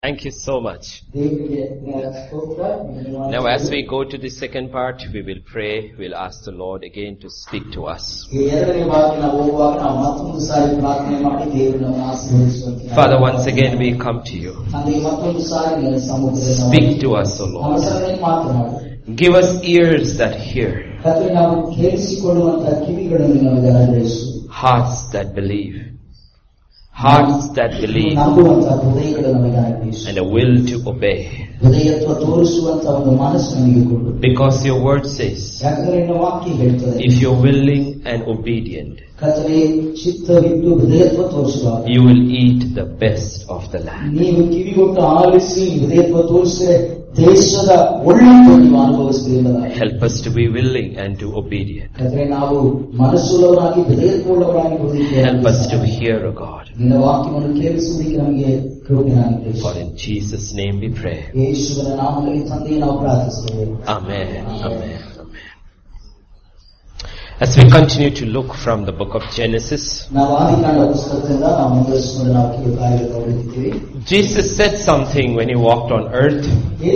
Thank you so much. Now as we go to the second part, we will pray. We'll ask the Lord again to speak to us. Father, once again we come to you. Speak to us, O Lord. Give us ears that hear. Hearts that believe. Hearts that believe and a will to obey. Because your word says, if you're willing and obedient, you will eat the best of the land. Help us to be willing and to obedient. Help us to hear, O God. For in Jesus' name we pray. Amen. Amen. As we continue to look from the book of Genesis, Jesus said something when he walked on earth. He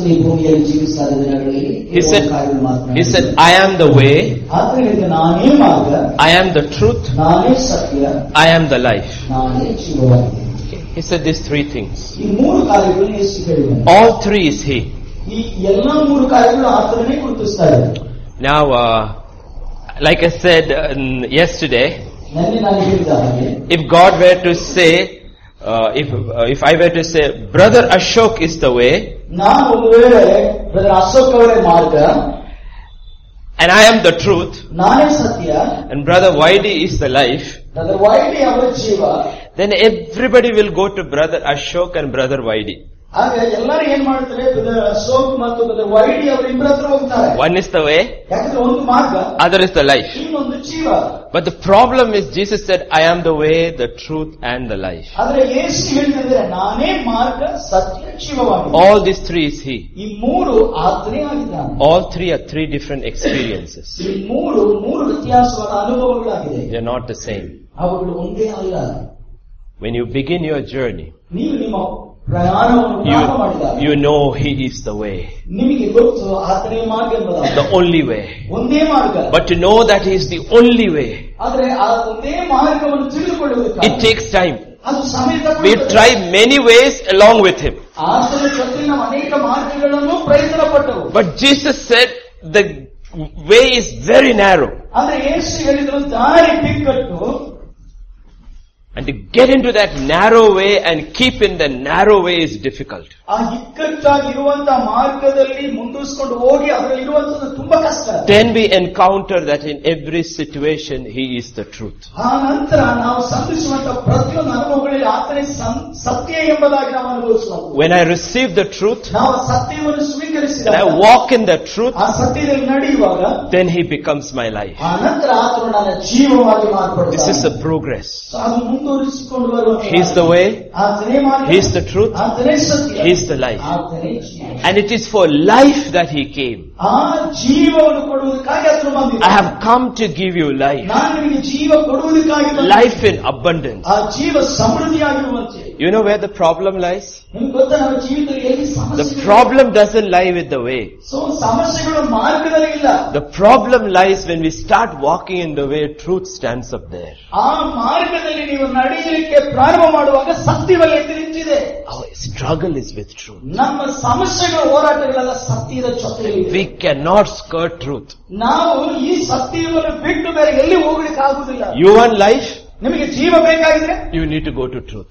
said, I am the way, I am the truth, I am the life. He said these three things. All three is he. Now, like I said yesterday, if God were to say, if I were to say, Brother Ashok is the way, and I am the truth, and Brother Vaidi is the life, then everybody will go to Brother Ashok and Brother Vaidi. One is the way, other is the life. But the problem is, Jesus said, I am the way, the truth and the life. All these three is he. All three are three different experiences. They are not the same. When you begin your journey, you know he is the way, the only way. But to know that he is the only way, it takes time. We try many ways along with him. But Jesus said the way is very narrow. And to get into that narrow way and keep in the narrow way is difficult. Then we encounter that in every situation he is the truth. When I receive the truth and I walk in the truth, then he becomes my life. This is a progress. He's the way, he's the truth, he's the life. And it is for life that he came. I have come to give you life. Life in abundance. You know where the problem lies? The problem doesn't lie with the way. The problem lies when we start walking in the way truth stands up there. Our struggle is with truth. We cannot skirt truth. You want life? You need to go to truth.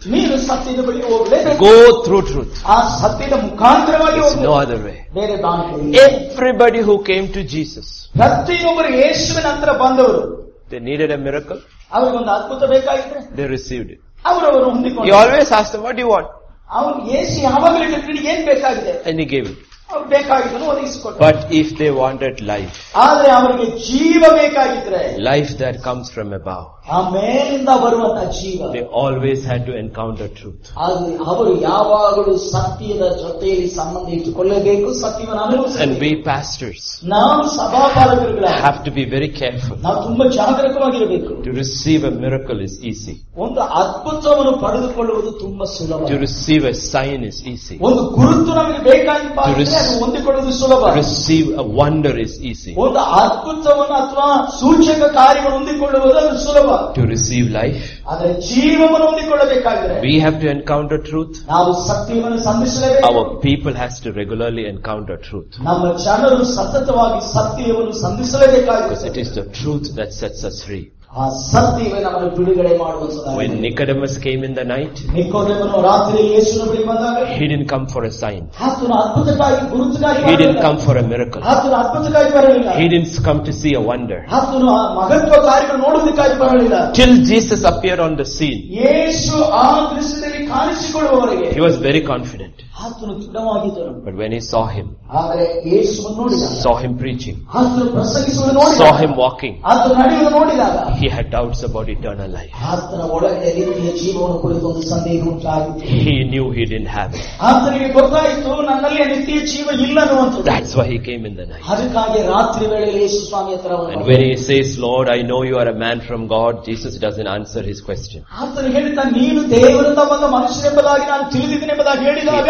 Go through truth. There's no other way. Everybody who came to Jesus, they needed a miracle. They received it. He always asked them, what do you want? And he gave it. But if they wanted life, life that comes from above, ಆ ಮೇಲಿಂದ ಬರುವಂತ ಜೀವ. They always had to encounter truth. ಅವರು ಯಾವಾಗಲೂ ಸತ್ಯದ ಜೊತೆಯಲ್ಲಿ ಸಂಬಂಧ ಇಟ್ಟುಕೊಳ್ಳಬೇಕು, ಸತ್ಯವನ್ನು ಅನುಭವಿಸಬೇಕು. And we pastors ನಾವು ಸಭಾಪಾಲಕರುಗಳು have to be very careful. ನಾವು ತುಂಬಾ ಜಾಗರೂಕವಾಗಿರಬೇಕು. To receive a miracle is easy. ಒಂದು ಅದ್ಭುತವನ್ನು ಪಡೆದುಕೊಳ್ಳುವುದು ತುಂಬಾ ಸುಲಭ. To receive a sign is easy. ಒಂದು ಗುರುತು ನಮಗೆ ಬೇಕಾಗಿಲ್ಲ, ಅದು ಹೊಂದಿಕೊಳ್ಳುವುದು ಸುಲಭ. To receive a wonder is easy. ಒಂದು ಅದ್ಭುತವನ್ನು ಅಥವಾ ಸೂಚಕ ಕಾರ್ಯವನ್ನು ಹೊಂದಿಕೊಳ್ಳುವುದು ಅದು ಸುಲಭ. To receive life, ಆದರೆ ಜೀವವನ್ನು ಹೊಂದಿಕೊಳ್ಳಬೇಕಾಗಿದೆ, we have to encounter truth. ನಾವು ಸತ್ಯವನ್ನು ಸಂಧಿಸಲೇಬೇಕು. Our people has to regularly encounter truth. ನಮ್ಮ ಜನರು ಸತತವಾಗಿ ಸತ್ಯವನ್ನು ಸಂಧಿಸಲೇಬೇಕಾಗಿದೆ. Because it is the truth that sets us free. ಆ ಸತ್ಯವೇ ನಮ್ಮನ್ನು ಬಿಡುಗಡೆ ಮಾಡುವುದು. When Nicodemus came in the night, ನಿಕೋದೇಮನು ರಾತ್ರಿ ಯೇಸುವಿನ ಬಳಿಗೆ ಬಂದಾಗ, he didn't come for a sign. ಆತನು ಅದ್ಭುತಕ್ಕಾಗಿ ಗುರುತಿಗಾಗಿ He didn't come for a miracle. ಆತನು ಅದ್ಭುತಕ್ಕಾಗಿ ಬರಲಿಲ್ಲ. He didn't come to see a wonder. ಆತನು ಮಹತ್ವ ಕಾರ್ಯಗಳನ್ನು ನೋಡುವುದಕ್ಕಾಗಿ ಬರಲಿಲ್ಲ. Till Jesus appeared on the scene, ಯೇಸು ಆ ದೃಶ್ಯದಲ್ಲಿ ಕಾಣಿಸಿಕೊಳ್ಳುವವರೆಗೆ he was very confident. ಆತನು ದೃಢವಾಗಿದ್ದನು. But when he saw him, ಆದರೆ ಯೇಸುವನ್ನು ನೋಡಿದಾಗ, saw him preaching, ಆತನು ಪ್ರಸಂಗಿಸುವುದನ್ನು ನೋಡಿದಾಗ, saw him walking, ಆತನು ನಡೆಯುವುದನ್ನು ನೋಡಿದಾಗ, he had doubts about eternal life. ಆತನ ಒಳಗಡೆ ನಿತ್ಯ ಜೀವವನ್ನು ಕುರಿತು ಒಂದು ಸಂದೇಹ ಉಂಟಾಯಿತು. He knew he didn't have it. ಆತನಿಗೆ ಗೊತ್ತಾಯಿತು ನನ್ನಲ್ಲಿ ನಿತ್ಯ ಜೀವ ಇಲ್ಲ ಅನ್ನುವಂಥದ್ದು. That's why he came in the night. ಅದಕ್ಕಾಗಿ ರಾತ್ರಿ ವೇಳೆಯಲ್ಲಿ ಯೇಸು ಸ್ವಾಮಿ ಹತ್ರ ಬಂದ. And when he says, Lord, I know you are a man from God, Jesus doesn't answer his question. ಆತನು ಹೇಳಿದ ನೀನು ದೇವರಿಂದ ಬಂದ ಮನುಷ್ಯನೆಂಬುದಾಗಿ ನಾನು ತಿಳಿದಿದ್ದೇನೆ ಎಂಬುದಾಗಿ ಹೇಳಿದಾಗ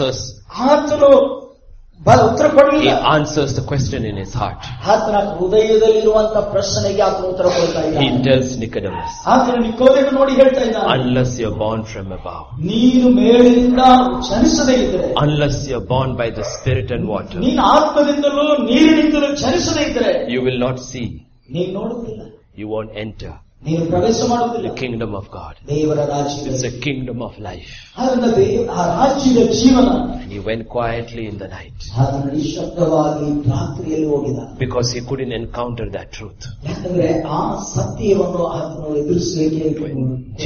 ಆತನು ಉತ್ತರ ಕೊಡಲಿಲ್ಲ. He answers the question in his heart. ಆತನ ಹೃದಯದಲ್ಲಿರುವಂತಹ ಪ್ರಶ್ನೆಗೆ ಆತನು ಉತ್ತರ ಕೊಡ್ತಾ ಇದ್ದಾನೆ. He tells Nicodemus, ಆತನು ನಿಕೋದೇಮನು ನೋಡಿ ಹೇಳ್ತಾ ಇದ್ದಾನೆ, unless you're born from above, ನೀನು ಮೇಲಿನಿಂದ ಜನಿಸದೇ ಇದ್ದರೆ, unless you're born by the Spirit and water, ನೀನು ಆತ್ಮದಿಂದಲೂ ನೀರಿನಿಂದಲೂ ಜನಿಸದೇ ಇದ್ದರೆ, you will not see, ನೀನು ನೋಡುವುದಿಲ್ಲ, you won't enter ನೀನು ಪ್ರವೇಶ ಮಾಡುವುದಿಲ್ಲ the kingdom of God. ದೇವರ ರಾಜ್ಯ. It's a kingdom of life. ಆದ್ದರಿಂದ ಆ ರಾಜ್ಯದ ಜೀವನ. And he went quietly in the night. ಆತನು ನಿಶ್ಶಬ್ದವಾಗಿ ರಾತ್ರಿಯಲ್ಲಿ ಹೋಗಿದ. Because he couldn't encounter that truth. ಯಾಕಂದ್ರೆ ಆ ಸತ್ಯವನ್ನು ಆತನು ಎದುರಿಸಲಿಕ್ಕೆ when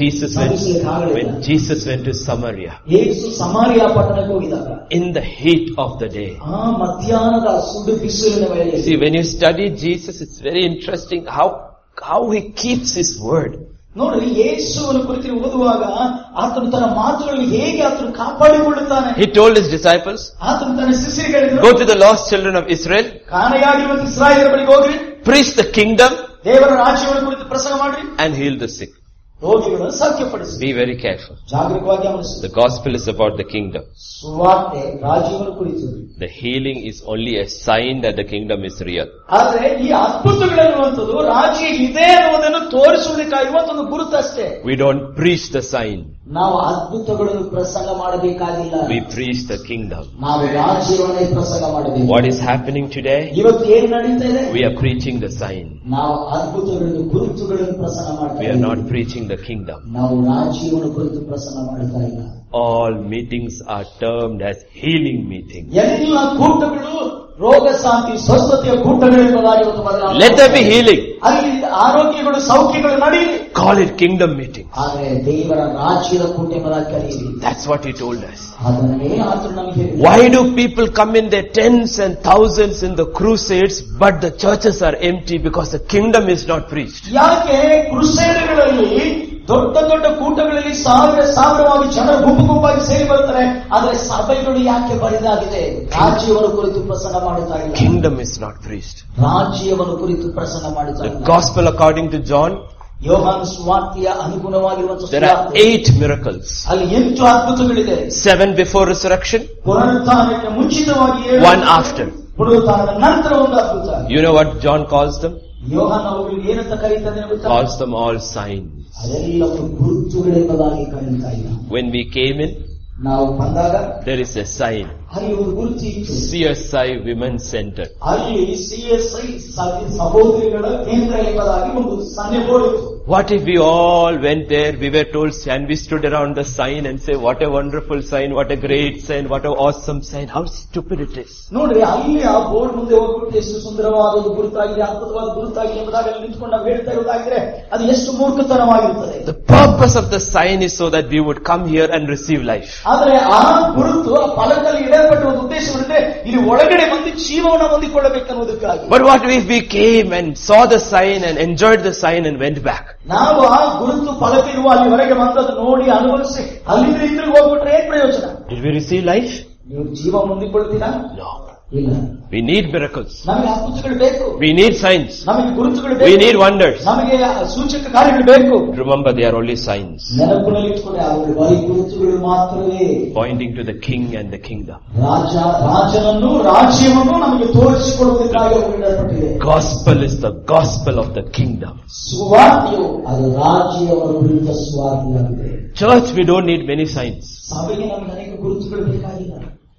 Jesus went to Samaria, ಯೇಸು ಸಮಾರಿಯಾ ಪಟ್ಟಣಕ್ಕೆ ಹೋಗಿದಾಗ, in the heat of the day, ಆ ಮಧ್ಯಾಹ್ನದ ಸುಡು ಬಿಸಿಲಿನ ವೇಳೆಯಲ್ಲಿ, see, when you study Jesus, it's very interesting how he keeps his word. ನೋಡ್ರಿ, ಯೇಸುವನ್ನು ಕುರಿತು ಓದುವಾಗ ಆತನು ತನ್ನ ಮಾತುಗಳನ್ನು ಹೇಗೆ ಆತನು ಕಾಪಾಡಿಕೊಳ್ಳುತ್ತಾನೆ. He told his disciples, ಆತನು ತನ್ನ ಶಿಷ್ಯರಿಗೆ, go to the lost children of Israel, ಕಾಣೆಯಾಗಿರುವ ಇಸ್ರಾಯೇಲರ ಬಳಿಗೆ ಹೋಗ್ರಿ, preach the kingdom, ದೇವರ ರಾಜ್ಯವನ್ನು ಕುರಿತು ಪ್ರಸಂಗ ಮಾಡ್ರಿ, and heal the sick. ರೋಗಿಗಳನ್ನು ಸೌಖ್ಯಪಡಿಸಿ. Be very careful. ಜಾಗರೂಕವಾಗಿ ಗಮನಿಸಿ. The gospel is about the kingdom. ಸುವಾರ್ತೆ ರಾಜ್ಯವನ್ನು ಕುರಿತು. The healing is only a sign that the kingdom is real. ಆದರೆ ಈ ಅದ್ಭುತಗಳೆನ್ನುವಂಥದ್ದು ರಾಜ್ಯ ಇದೆ ಅನ್ನುವುದನ್ನು ತೋರಿಸುವುದಕ್ಕಾಗಿರುವ ಒಂದು ಗುರುತಷ್ಟೇ. We don't preach the sign. ನಾವು ಅದ್ಭುತಗಳನ್ನು ಪ್ರಸಂಗ ಮಾಡಬೇಕಾಗಿಲ್ಲ. We preach the kingdom. ನಾವು ರಾಜ್ಯವನ್ನೇ ಪ್ರಸಂಗ ಮಾಡಬೇಕು. What is happening today? ಇವತ್ತು ಏನು ನಡೀತಾ ಇದೆ? We are preaching the sign. ನಾವು ಅದ್ಭುತಗಳನ್ನು ಗುರುತುಗಳನ್ನು ಪ್ರಸಂಗ ಮಾಡ್ತಾ ಇದ್ದೇವೆ. We are not preaching the kingdom. ನಾವು ರಾಜ್ಯವನ್ನು ಕುರಿತು ಪ್ರಸಂಗ ಮಾಡ್ತಾ ಇಲ್ಲ. All meetings are termed as healing meetings. ಎಲ್ಲ ಕೂಟಗಳು ರೋಗ ಶಾಂತಿ ಸ್ವಸ್ಥತೆಯ ಕೂಟಗಳೆಂಬುದಾಗಿ ಇವತ್ತು ಬದಲಾವಣೆ. Let there be healing. ಅಲ್ಲಿ ಆರೋಗ್ಯಗಳು ಸೌಖ್ಯಗಳು ನಡೆಯಲಿ. Call it kingdom meeting. ಆದರೆ ದೇವರ ರಾಜ್ಯದ ಕೂಟ ಎಂಬುದಾಗಿ ಕರೆಯಿರಿ. That's what he told us. ಅದನ್ನೇ ಆತನು ನಮಗೆ ಹೇಳಿದ. Why do people come in their tens and thousands in the crusades, but the churches are empty? Because the kingdom is not preached. ಯಾಕೆ ಕ್ರುಸೇಡ್ಗಳಲ್ಲಿ ದೊಡ್ಡ ದೊಡ್ಡ ಕೂಟಗಳಲ್ಲಿ ಸಾವಿರವಾಗಿ ಜನರು ಗುಂಪಾಗಿ ಸೇರಿ ಬರ್ತಾರೆ, ಆದರೆ ಸಭೆಗಳು ಯಾಕೆ ಬರಿದಾಗಿದೆ? ರಾಜ್ಯವನ್ನು ಕುರಿತು ಪ್ರಸಂಗ ಮಾಡುತ್ತಾ ಇಲ್ಲ. Kingdom is not preached. ರಾಜ್ಯವನ್ನು ಕುರಿತು ಪ್ರಸಂಗ ಮಾಡುತ್ತಾ ಇಲ್ಲ. The gospel according to John, ಯೋಹಾನ ಸುವಾರ್ತೆಯ ಅನುಗುಣವಾಗಿರುವಂತಹ there are 8 miracles. ಅಲ್ಲಿ 8 ಅದ್ಭುತಗಳಿದೆ. 7 before resurrection, ಪುನರುತ್ಥಾನಕ್ಕೆ ಮುಂಚಿತವಾಗಿ, 1 after. ಪುನರುತ್ಥಾನದ ನಂತರ ಒಂದು ಅದ್ಭುತ. You know what John calls them? ಯೋಹಾನ ಅವುಗಳಿಗೆ ಏನಂತ ಕರೀತಾನೆ ಗೊತ್ತಾ? Calls them all signs. ಅದೆಲ್ಲವೂ ಗುರುತುಗಳೆಂಬುದಾಗಿ ಕರೀತಾ ಇಲ್ಲ. When we came in, ನಾವು ಬಂದಾಗ there is a sign. ಅಲ್ಲಿ ಒಂದು ಗುರುತು ಇತ್ತು. CSI Women's Center. ಅಲ್ಲಿ CSI ಸಹೋದರಿಗಳ ಕೇಂದ್ರ ಎಂಬುದಾಗಿ ಒಂದು ಸಣ್ಣ ಬೋರ್ಡ್ ಇತ್ತು. What if we all went there? We were told, and we stood around the sign and say, what a wonderful sign, what a great sign, what a awesome sign. How stupid it is. ನೋಡ್ರಿ, ಅಲ್ಲಿ ಆ board ಮುಂದೆ ಹೋಗ್ಬಿಟ್ಟು ಎಷ್ಟು ಸುಂದರವಾದ ಒಂದು ಗುರುತಾಗಿದೆ, ಅದ್ಭುತವಾದ ಗುರುತಾಗಿದೆ ಎಂಬುದಾಗಿ ಅಲ್ಲಿ ನಿಂತ್ಕೊಂಡು ನಾವು ಹೇಳ್ತಾ ಇರೋದಾಗಿದ್ರೆ ಅದು ಎಷ್ಟು ಮೂರ್ಖತನವಾಗಿರುತ್ತದೆ. The purpose of the sign is so that we would come here and receive life. ಆದರೆ ಆ ಗುರುತು ಆ ಫಲಕದಲ್ಲಿ ಇಡಲ್ಪಟ್ಟ ಒಂದು ಉದ್ದೇಶವಿರುತ್ತೆ, ಇಲ್ಲಿ ಒಳಗಡೆ ಬಂದು ಜೀವವನ್ನು ಹೊಂದಿಕೊಳ್ಳಬೇಕನ್ನುವುದಕ್ಕಾಗಿ. But what if we came and saw the sign and enjoyed the sign and went back? ನಾವು ಆ ಗುರುತು ಫಲಕಿರುವ ಅಲ್ಲಿವರೆಗೆ ಬಂದದ್ದು ನೋಡಿ ಅನುಭವಿಸಿ ಅಲ್ಲಿಂದ ಇದ್ರಿಗೆ ಹೋಗ್ಬಿಟ್ರೆ ಏನ್ ಪ್ರಯೋಜನ? Did we receive life? ನೀವು ಜೀವ ಹೊಂದಿಕೊಳ್ತೀರಾ? No. ಇಲ್ಲ. We need miracles. ನಮಗೆ ಅದ್ಭುತಗಳು ಬೇಕು. We need signs. ನಮಗೆ ಗುರುತುಗಳು ಬೇಕು. We need wonders. ನಮಗೆ ಸೂಚಕ ಕಾರ್ಯಗಳು ಬೇಕು. Remember, they are only signs. ನೆನಪಿನಲ್ಲಿ ಇಟ್ಕೊಂಡೆ ಅವರು ಬರೀ ಗುರುತುಗಳು ಮಾತ್ರವೇ. Pointing to the king and the kingdom. ರಾಜನನ್ನು ರಾಜ್ಯವನ್ನು ನಮಗೆ ತೋರಿಸಿಕೊಡುವುದಕ್ಕಾಗಿ ಹೊರಡಲ್ಪಟ್ಟಿದೆ. Gospel is the gospel of the kingdom. ಸುವಾರ್ತೆಯು ಅದು ರಾಜ್ಯವನ್ನು ಕುರಿತ ಸುವಾರ್ತೆಯಾಗಿದೆ. Church, we don't need many signs. ಸಭೆಗೆ ನಮಗೆ ಅನೇಕ ಗುರುತುಗಳು ಬೇಕಾಗಿಲ್ಲ.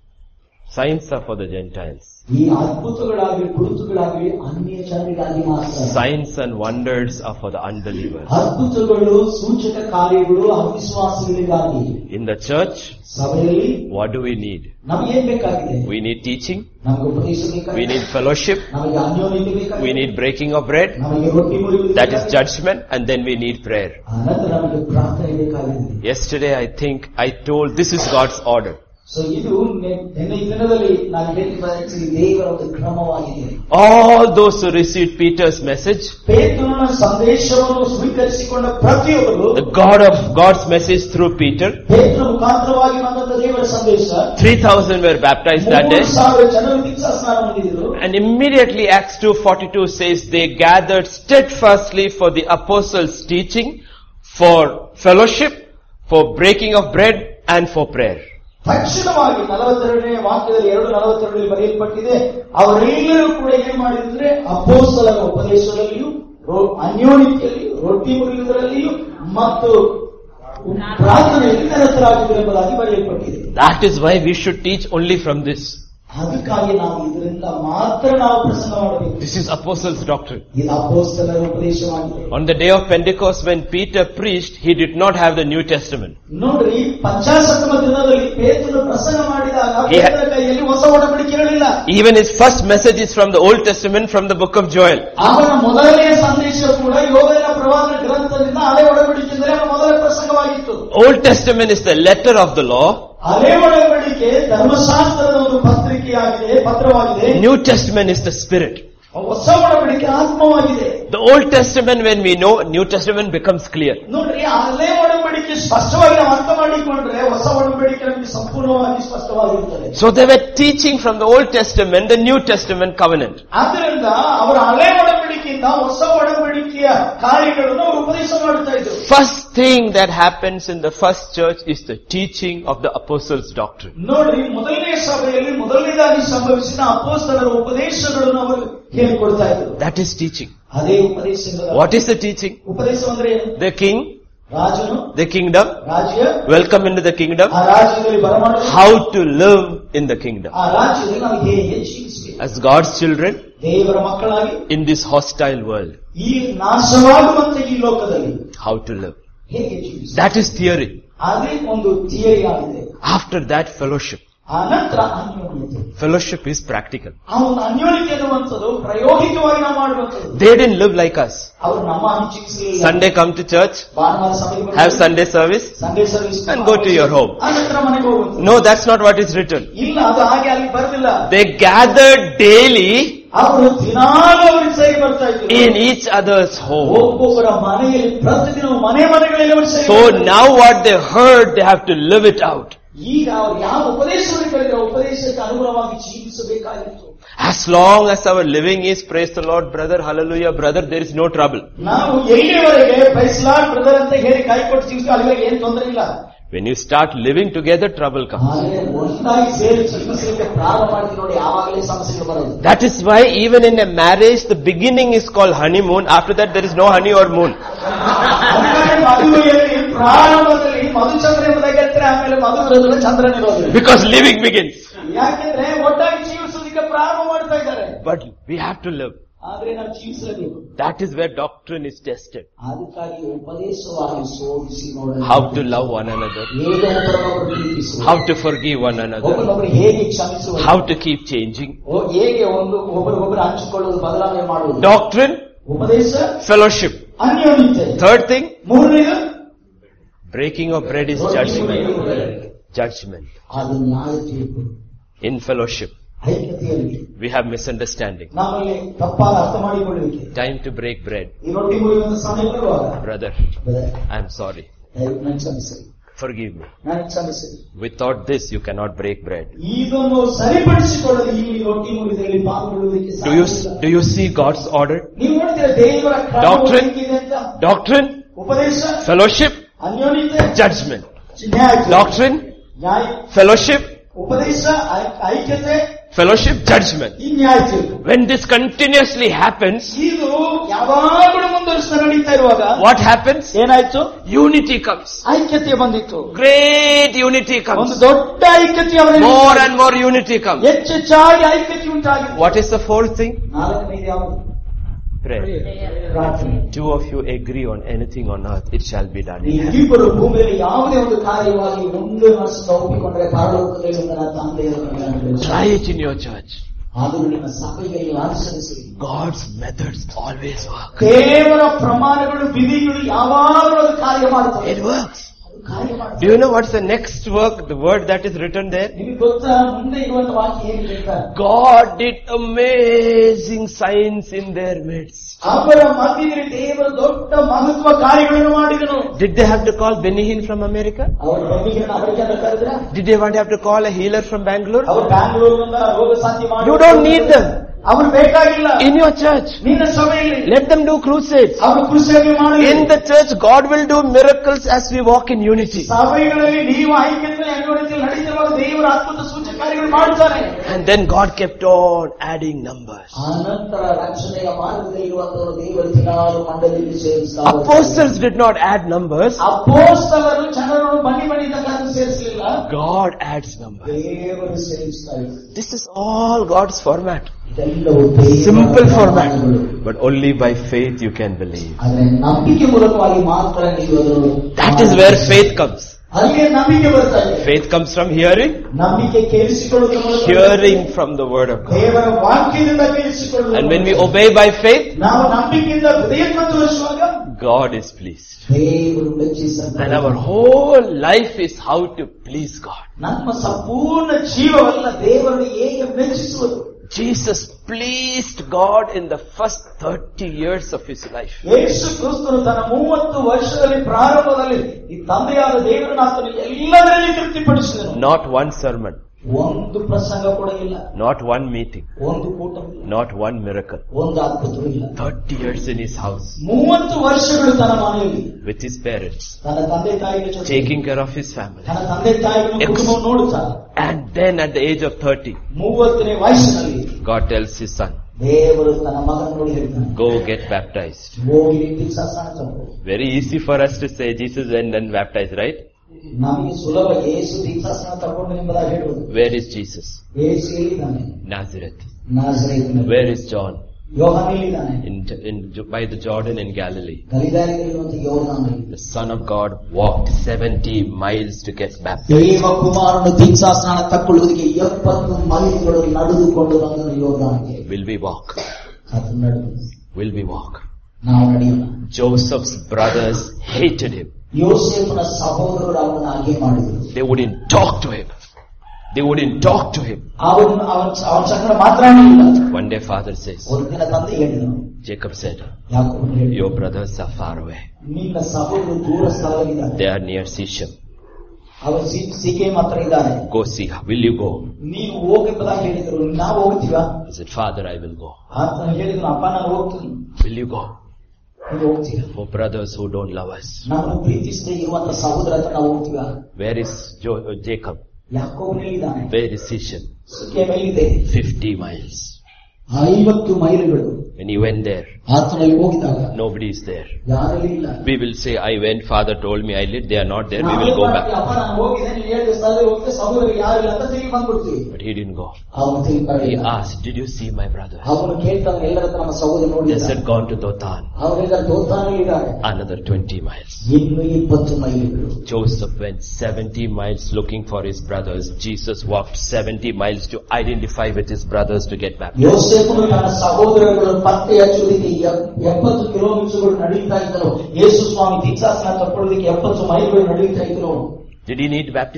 Signs are for the Gentiles. ಈ ಅದ್ಭುತಗಳಾಗಲಿ ಗುರುತುಗಳಾಗಲಿ ಅನ್ಯ ಜನರಿಗಾಗಿ ಮಾತ್ರ. Signs and wonders are for the unbelievers. ಅದ್ಭುತಗಳು ಸೂಚಕ ಕಾರ್ಯಗಳು ಅವಿಶ್ವಾಸಿಗಳಿಗಾಗಿ. In the church, ಸಭೆಯಲ್ಲಿ what do we need? ನಮಗೆ ಏನ್ ಬೇಕಾಗಿದೆ? We need teaching. ನಮಗೆ ಉಪದೇಶ ಬೇಕಾಗಿದೆ. We need fellowship. ನಮಗೆ ಅನ್ಯೋನ್ಯತೆ ಬೇಕಾಗಿದೆ. We need breaking of bread. ನಮಗೆ ರೊಟ್ಟಿ ಮುರಿಯುವುದು. That is judgment, and then we need prayer. ಅನಂತರ ನಮಗೆ ಪ್ರಾರ್ಥನೆ ಬೇಕಾಗಿದೆ. Yesterday I think I told this is God's order. So ಇದು ನಿನ್ನೆ ದಿನದಲ್ಲಿ ನಾನು ಹೇಳಿದ ದೇವರ ಒಂದು ಕ್ರಮವಾಗಿದೆ. All those who received Peter's message, ಪೇತ್ರನ ಸಂದೇಶವನ್ನು ಸ್ವೀಕರಿಸಿಕೊಂಡ ಪ್ರತಿಯೊಬ್ಬರು, the God's message through Peter, ಪೇತ್ರನ ಮುಖಾಂತರವಾಗಿ ಬಂದ ದೇವರ ಸಂದೇಶ, 3,000 were baptized that day. 3,000 ಜನರು ದೀಕ್ಷಾಸ್ನಾನ ಹೊಂದಿದರು. And immediately Acts 2:42 says they gathered steadfastly for the apostles' teaching, for fellowship, for breaking of bread, and for prayer. ತಕ್ಷಣವಾಗಿ 42ನೇ ವಾಕ್ಯದಲ್ಲಿ 2:42 ಬರೆಯಲ್ಪಟ್ಟಿದೆ, ಅವರೆಲ್ಲರೂ ಕೂಡ ಏನ್ ಮಾಡಿದ್ರೆ ಅಪೊಸ್ತಲರ ಉಪದೇಶದಲ್ಲಿಯೂ ಅನ್ಯೋನ್ಯತೆಯಲ್ಲಿಯೂ ರೊಟ್ಟಿ ಮುರಿಯುವುದರಲ್ಲಿಯೂ ಮತ್ತು ಪ್ರಾರ್ಥನೆಯಲ್ಲಿ ನಿರತರಾಗಿದ್ದರೆಂಬುದಾಗಿ ಬರೆಯಲ್ಪಟ್ಟಿದೆ. That is why we should teach only from this. ಅದಕ್ಕಾಗಿ ನಾವು ಇದರಿಂದ ಮಾತ್ರ ನಾವು ಪ್ರಸಂಗ ಮಾಡಬೇಕು. This is apostles' doctrine. ಇದು ಅಪೊಸ್ತಲರ ಉಪದೇಶವಾಗಿದೆ. On the day of Pentecost, when Peter preached, he did not have the New Testament. ನೋಡ್ರಿ, ಪಂಚಾಶತ್ತಮ ದಿನದಲ್ಲಿ ಪೇತ್ರನು ಪ್ರಸಂಗ ಮಾಡಿದಾಗ ಪೇತ್ರನ ಕೈಯಲ್ಲಿ ಹೊಸ ಒಡಂಬಡಿಕೆ ಇರಲಿಲ್ಲ. Even his first message is from the Old Testament, from the book of Joel. ಅವನ ಮೊದಲನೆಯ ಸಂದೇಶ ಕೂಡ ಯೋವೇಲನ ಪ್ರವಾದನ ಗ್ರಂಥದಿಂದ ಹಳೆ ಒಡಂಬಡಿಕೆಯಿಂದಲೇ ಅವನ ಮೊದಲ ಪ್ರಸಂಗವಾಗಿತ್ತು. Old Testament is the letter of the law. ಹಳೆ ಒಡಂಬಡಿಕೆ ಧರ್ಮಶಾಸ್ತ್ರದ ಒಂದು ಪತ್ರಿಕೆಯಾಗಿದೆ, ಪತ್ರವಾಗಿದೆ. New Testament is the Spirit. ಹೊಸ ಒಡಂಬಡಿಕೆ ಆತ್ಮವಾಗಿದೆ. The Old Testament, when we know, New Testament becomes clear. ನೋಡ್ರಿ, ಹಳೆ ಒಡಂಬಡಿಕೆ ಸ್ಪಷ್ಟವಾಗಿ ನಾವು ಅರ್ಥ ಮಾಡಿಕೊಂಡ್ರೆ ಹೊಸ ಒಡಂಬಡಿಕೆ ನಮಗೆ ಸಂಪೂರ್ಣವಾಗಿ ಸ್ಪಷ್ಟವಾಗಿರುತ್ತದೆ. So they were teaching from the Old Testament, the New Testament covenant. ಆದ್ದರಿಂದ ಅವರ ಹಳೆ ಒಡಂಬಡಿಕೆಯಿಂದ ಹೊಸ ಒಡಂಬಡಿಕೆಯ ಕಾರ್ಯಗಳನ್ನು ಅವರು ಉಪದೇಶ ಮಾಡುತ್ತಾ ಇದ್ದರು. First thing that happens in the first church is the teaching of the apostles' doctrine. ನೋಡ್ರಿ, ಮೊದಲನೇ ಸಭೆಯಲ್ಲಿ ಮೊದಲನೇದಾಗಿ ಸಂಭವಿಸಿದ ಅಪೊಸ್ತಲರ ಉಪದೇಶಗಳನ್ನು ಅವರು ಹೇಳಿಕೊಡ್ತಾ ಇದ್ದರು. That is teaching. ಅದೇ ಉಪದೇಶ. What is the teaching? ಉಪದೇಶ ಅಂದ್ರೆ ಏನು? The king, ರಾಜನು, the kingdom, ರಾಜ್ಯ, welcome into the kingdom, ಆ ರಾಜ್ಯದಲ್ಲಿ ಬರಮಾಡುವುದು, how to live in the kingdom. ಆ ರಾಜ್ಯದಲ್ಲಿ ನಾವು ಹೇಗೆ ಜೀವಿಸಬೇಕು As God's children ದೇವರ ಮಕ್ಕಳಾಗಿ in this hostile world. ಈ ನಾಶವಾಗುವಂತ ಈ ಲೋಕದಲ್ಲಿ How to live. ಹೇಗೆ ಜೀವಿಸಬೇಕು. That is theory. ಅದೇ ಒಂದು ಥಿಯರಿ ಆಗಿದೆ. After that, fellowship. ಅನಂತರ ಅನ್ಯೋನ್ಯತೆ. Fellowship is practical. ಆ ಒಂದು ಅನ್ಯೋನ್ಯತೆ ಅನ್ನುವಂಥದ್ದು ಪ್ರಾಯೋಗಿಕವಾಗಿ ನಾವು ಮಾಡುವಂಥದ್ದು. They didn't live like us. ಅವರು ನಮ್ಮ ಅನುಚಿಸಲಿಲ್ಲ. Sunday come to church, ಭಾನುವಾರ ಸಭೆಗೆ have Sunday service, Sunday service and go to your home. ಅನಂತರ ಮನೆಗೆ ಹೋಗುವಂಥದ್ದು. No, that's not what is written. ಇಲ್ಲ, ಅದು ಹಾಗೆ ಅಲ್ಲಿ ಬರಲಿಲ್ಲ. They gathered daily ಅವರು ದಿನಾಲೂ ಅವರಿಗೆ ಸೇರಿ ಬರ್ತಾ ಇದ್ರು. in each other's home. ಒಬ್ಬೊಬ್ಬರ ಮನೆಯಲ್ಲಿ ಪ್ರತಿದಿನ ಮನೆಗಳಲ್ಲಿ ಅವರು ಸೇರಿ. So now what they heard, they have to live it out. ಈಗ ಅವರು ಯಾವ ಉಪದೇಶವನ್ನು ಕೇಳಿದ್ರೆ ಉಪದೇಶಕ್ಕೆ ಅನುಗುಣವಾಗಿ ಜೀವಿಸಬೇಕಾಗಿತ್ತು. As long as our living is, praise the Lord, brother, hallelujah, brother, there is no trouble. ನಾವು ಎಲ್ಲಿವರೆಗೆ ಪ್ರೈಸ್ ಲಾರ್ಡ್ ಬ್ರದರ್ ಅಂತ ಹೇಳಿ ಕೈ ಕೊಟ್ಟು ಜೀವಿಸ್ತೀವಿ ಅಲ್ಲಿವರೆಗೆ ಏನು ತೊಂದರೆ ಇಲ್ಲ. When you start living together, trouble comes. ಒಂದಾಗಿ ಸೇರಿ ಜೀವಿಸಲಿಕ್ಕೆ ಪ್ರಾರಂಭ ಮಾಡ್ತೀವಿ ನೋಡಿ, ಆವಾಗಲೇ ಸಮಸ್ಯೆಗಳು ಬರೋದು. That is why even in a marriage, the beginning is called honeymoon. After that, there is no honey or moon. ಮದುವೆಯಲ್ಲಿ ಪ್ರಾರಂಭದಲ್ಲಿ ಮಧುಚಂದ್ರ ಎಂಬುದಾಗಿರ್ತಾರೆ, ಆಮೇಲೆ ಮಧುರ ಚಂದ್ರನ ಇರೋದು. Because living begins. ಯಾಕೆಂದ್ರೆ ಒಟ್ಟಾಗಿ ಜೀವಿಸೋದಕ್ಕೆ ಪ್ರಾರಂಭ ಮಾಡ್ತಾ ಇದ್ದಾರೆ. But we have to live. ಆದ್ರೆ ನಾವು ಜೀವಿಸಲೇಬೇಕು. That is where doctrine is tested. ಅದಕ್ಕಾಗಿ ಉಪದೇಶವಾಗಿ ಶೋಧಿಸಿ ನೋಡೋಣ. How to love one another. How to forgive one another. ಹೇಗೆ ಕ್ಷಮಿಸುವುದು. How to keep changing. ಹೇಗೆ ಒಬ್ಬರಿಗೊಬ್ಬರು ಹಂಚಿಕೊಳ್ಳುವುದು, ಬದಲಾವಣೆ ಮಾಡುವುದು. Doctrine, ಉಪದೇಶ, fellowship. ಅನ್ಯೋನ್ಯತೆ. Third thing, ಮೂರನೇದು breaking of bread is judgment. Judgment. ಅದು ನ್ಯಾಯ ತೀರ್ಪು. In fellowship, ಐಕ್ಯತೆಯಲ್ಲಿ we have misunderstanding. ನಮ್ಮಲ್ಲಿ ತಪ್ಪಾದ ಅರ್ಥ ಮಾಡಿಕೊಳ್ಳುವಿಕೆ. Time to break bread. ಈ ರೊಟ್ಟಿ ಮುರಿಯುವಂತ ಸಮಯ ಬರುವಾಗ, brother, I am sorry. ನನ್ನ ಕ್ಷಮಿಸಿ. Forgive me. ನನ್ನ ಕ್ಷಮಿಸಿ. Without this you cannot break bread. ಇದನ್ನು ಸರಿಪಡಿಸಿಕೊಳ್ಳಲು ಈ ರೊಟ್ಟಿ ಮುರಿದಲ್ಲಿ ಪಾಲ್ಗೊಳ್ಳುವುದಕ್ಕೆ ಸಾಧ್ಯವಿಲ್ಲ. Do you see God's order? ನೀವು ನೋಡ್ತೀರಾ ದೇವರ doctrine, ಉಪದೇಶ, fellowship, ಅನ್ಯೋನ್ಯತೆ, judgment. Doctrine, ನ್ಯಾಯ, fellowship, ಉಪದೇಶ, ಐಕ್ಯತೆ, fellowship, judgment. When this continuously happens, what happens? Unity comes. Great unity comes. More and more unity comes. What is the fourth thing? Prayer. Two of you agree on anything on earth, it shall be done. Try it in your church. God's methods always work. It works. Do you know what's the next work, the word that is written there? God did amazing signs in their midst. Did they have to call Benny Hinn from America? Did they have to call a healer from Bangalore? You don't need them. In your church, let them do crusades. In the church, God will do miracles as we walk in unity. And then God kept on adding numbers. Apostles did not add numbers. God adds numbers. This is all God's format. Simple format. But only by faith you can believe. That is where faith comes. Faith comes from hearing. Hearing from the word of God. And when we obey by faith, God is pleased. And our whole life is how to please God. Jesus pleased God in the first 30 years of his life. Not one sermon. Not one meeting. Not one miracle. 30 years in his house. With his parents. Taking care of his family. And then at the age of 30, God tells his son, go get baptized. Very easy for us to say Jesus went and baptized, right? Where is Jesus? Nazareth. Where is John? By the Jordan in Galilee. The Son of God walked 70 miles to get baptized. Will we walk? Will we walk? Joseph's brothers hated him. They wouldn't talk to him. They wouldn't talk to him. One day father says, Jacob said, your brothers are far away. They are near Shechem. Go see her. Will you go? He said, Father, I will go. Will you go? For brothers who don't love us. Where is Jacob? Where is Shechem? 50 miles. When he went there, nobody is there. We will say, I went, father told me I did. They are not there. We will go back. But he didn't go. He asked, did you see my brother? They said, gone to Dothan. Another 20 miles. Joseph went 70 miles looking for his brothers. Jesus walked 70 miles to identify with his brothers to get baptized. Did he need baptism?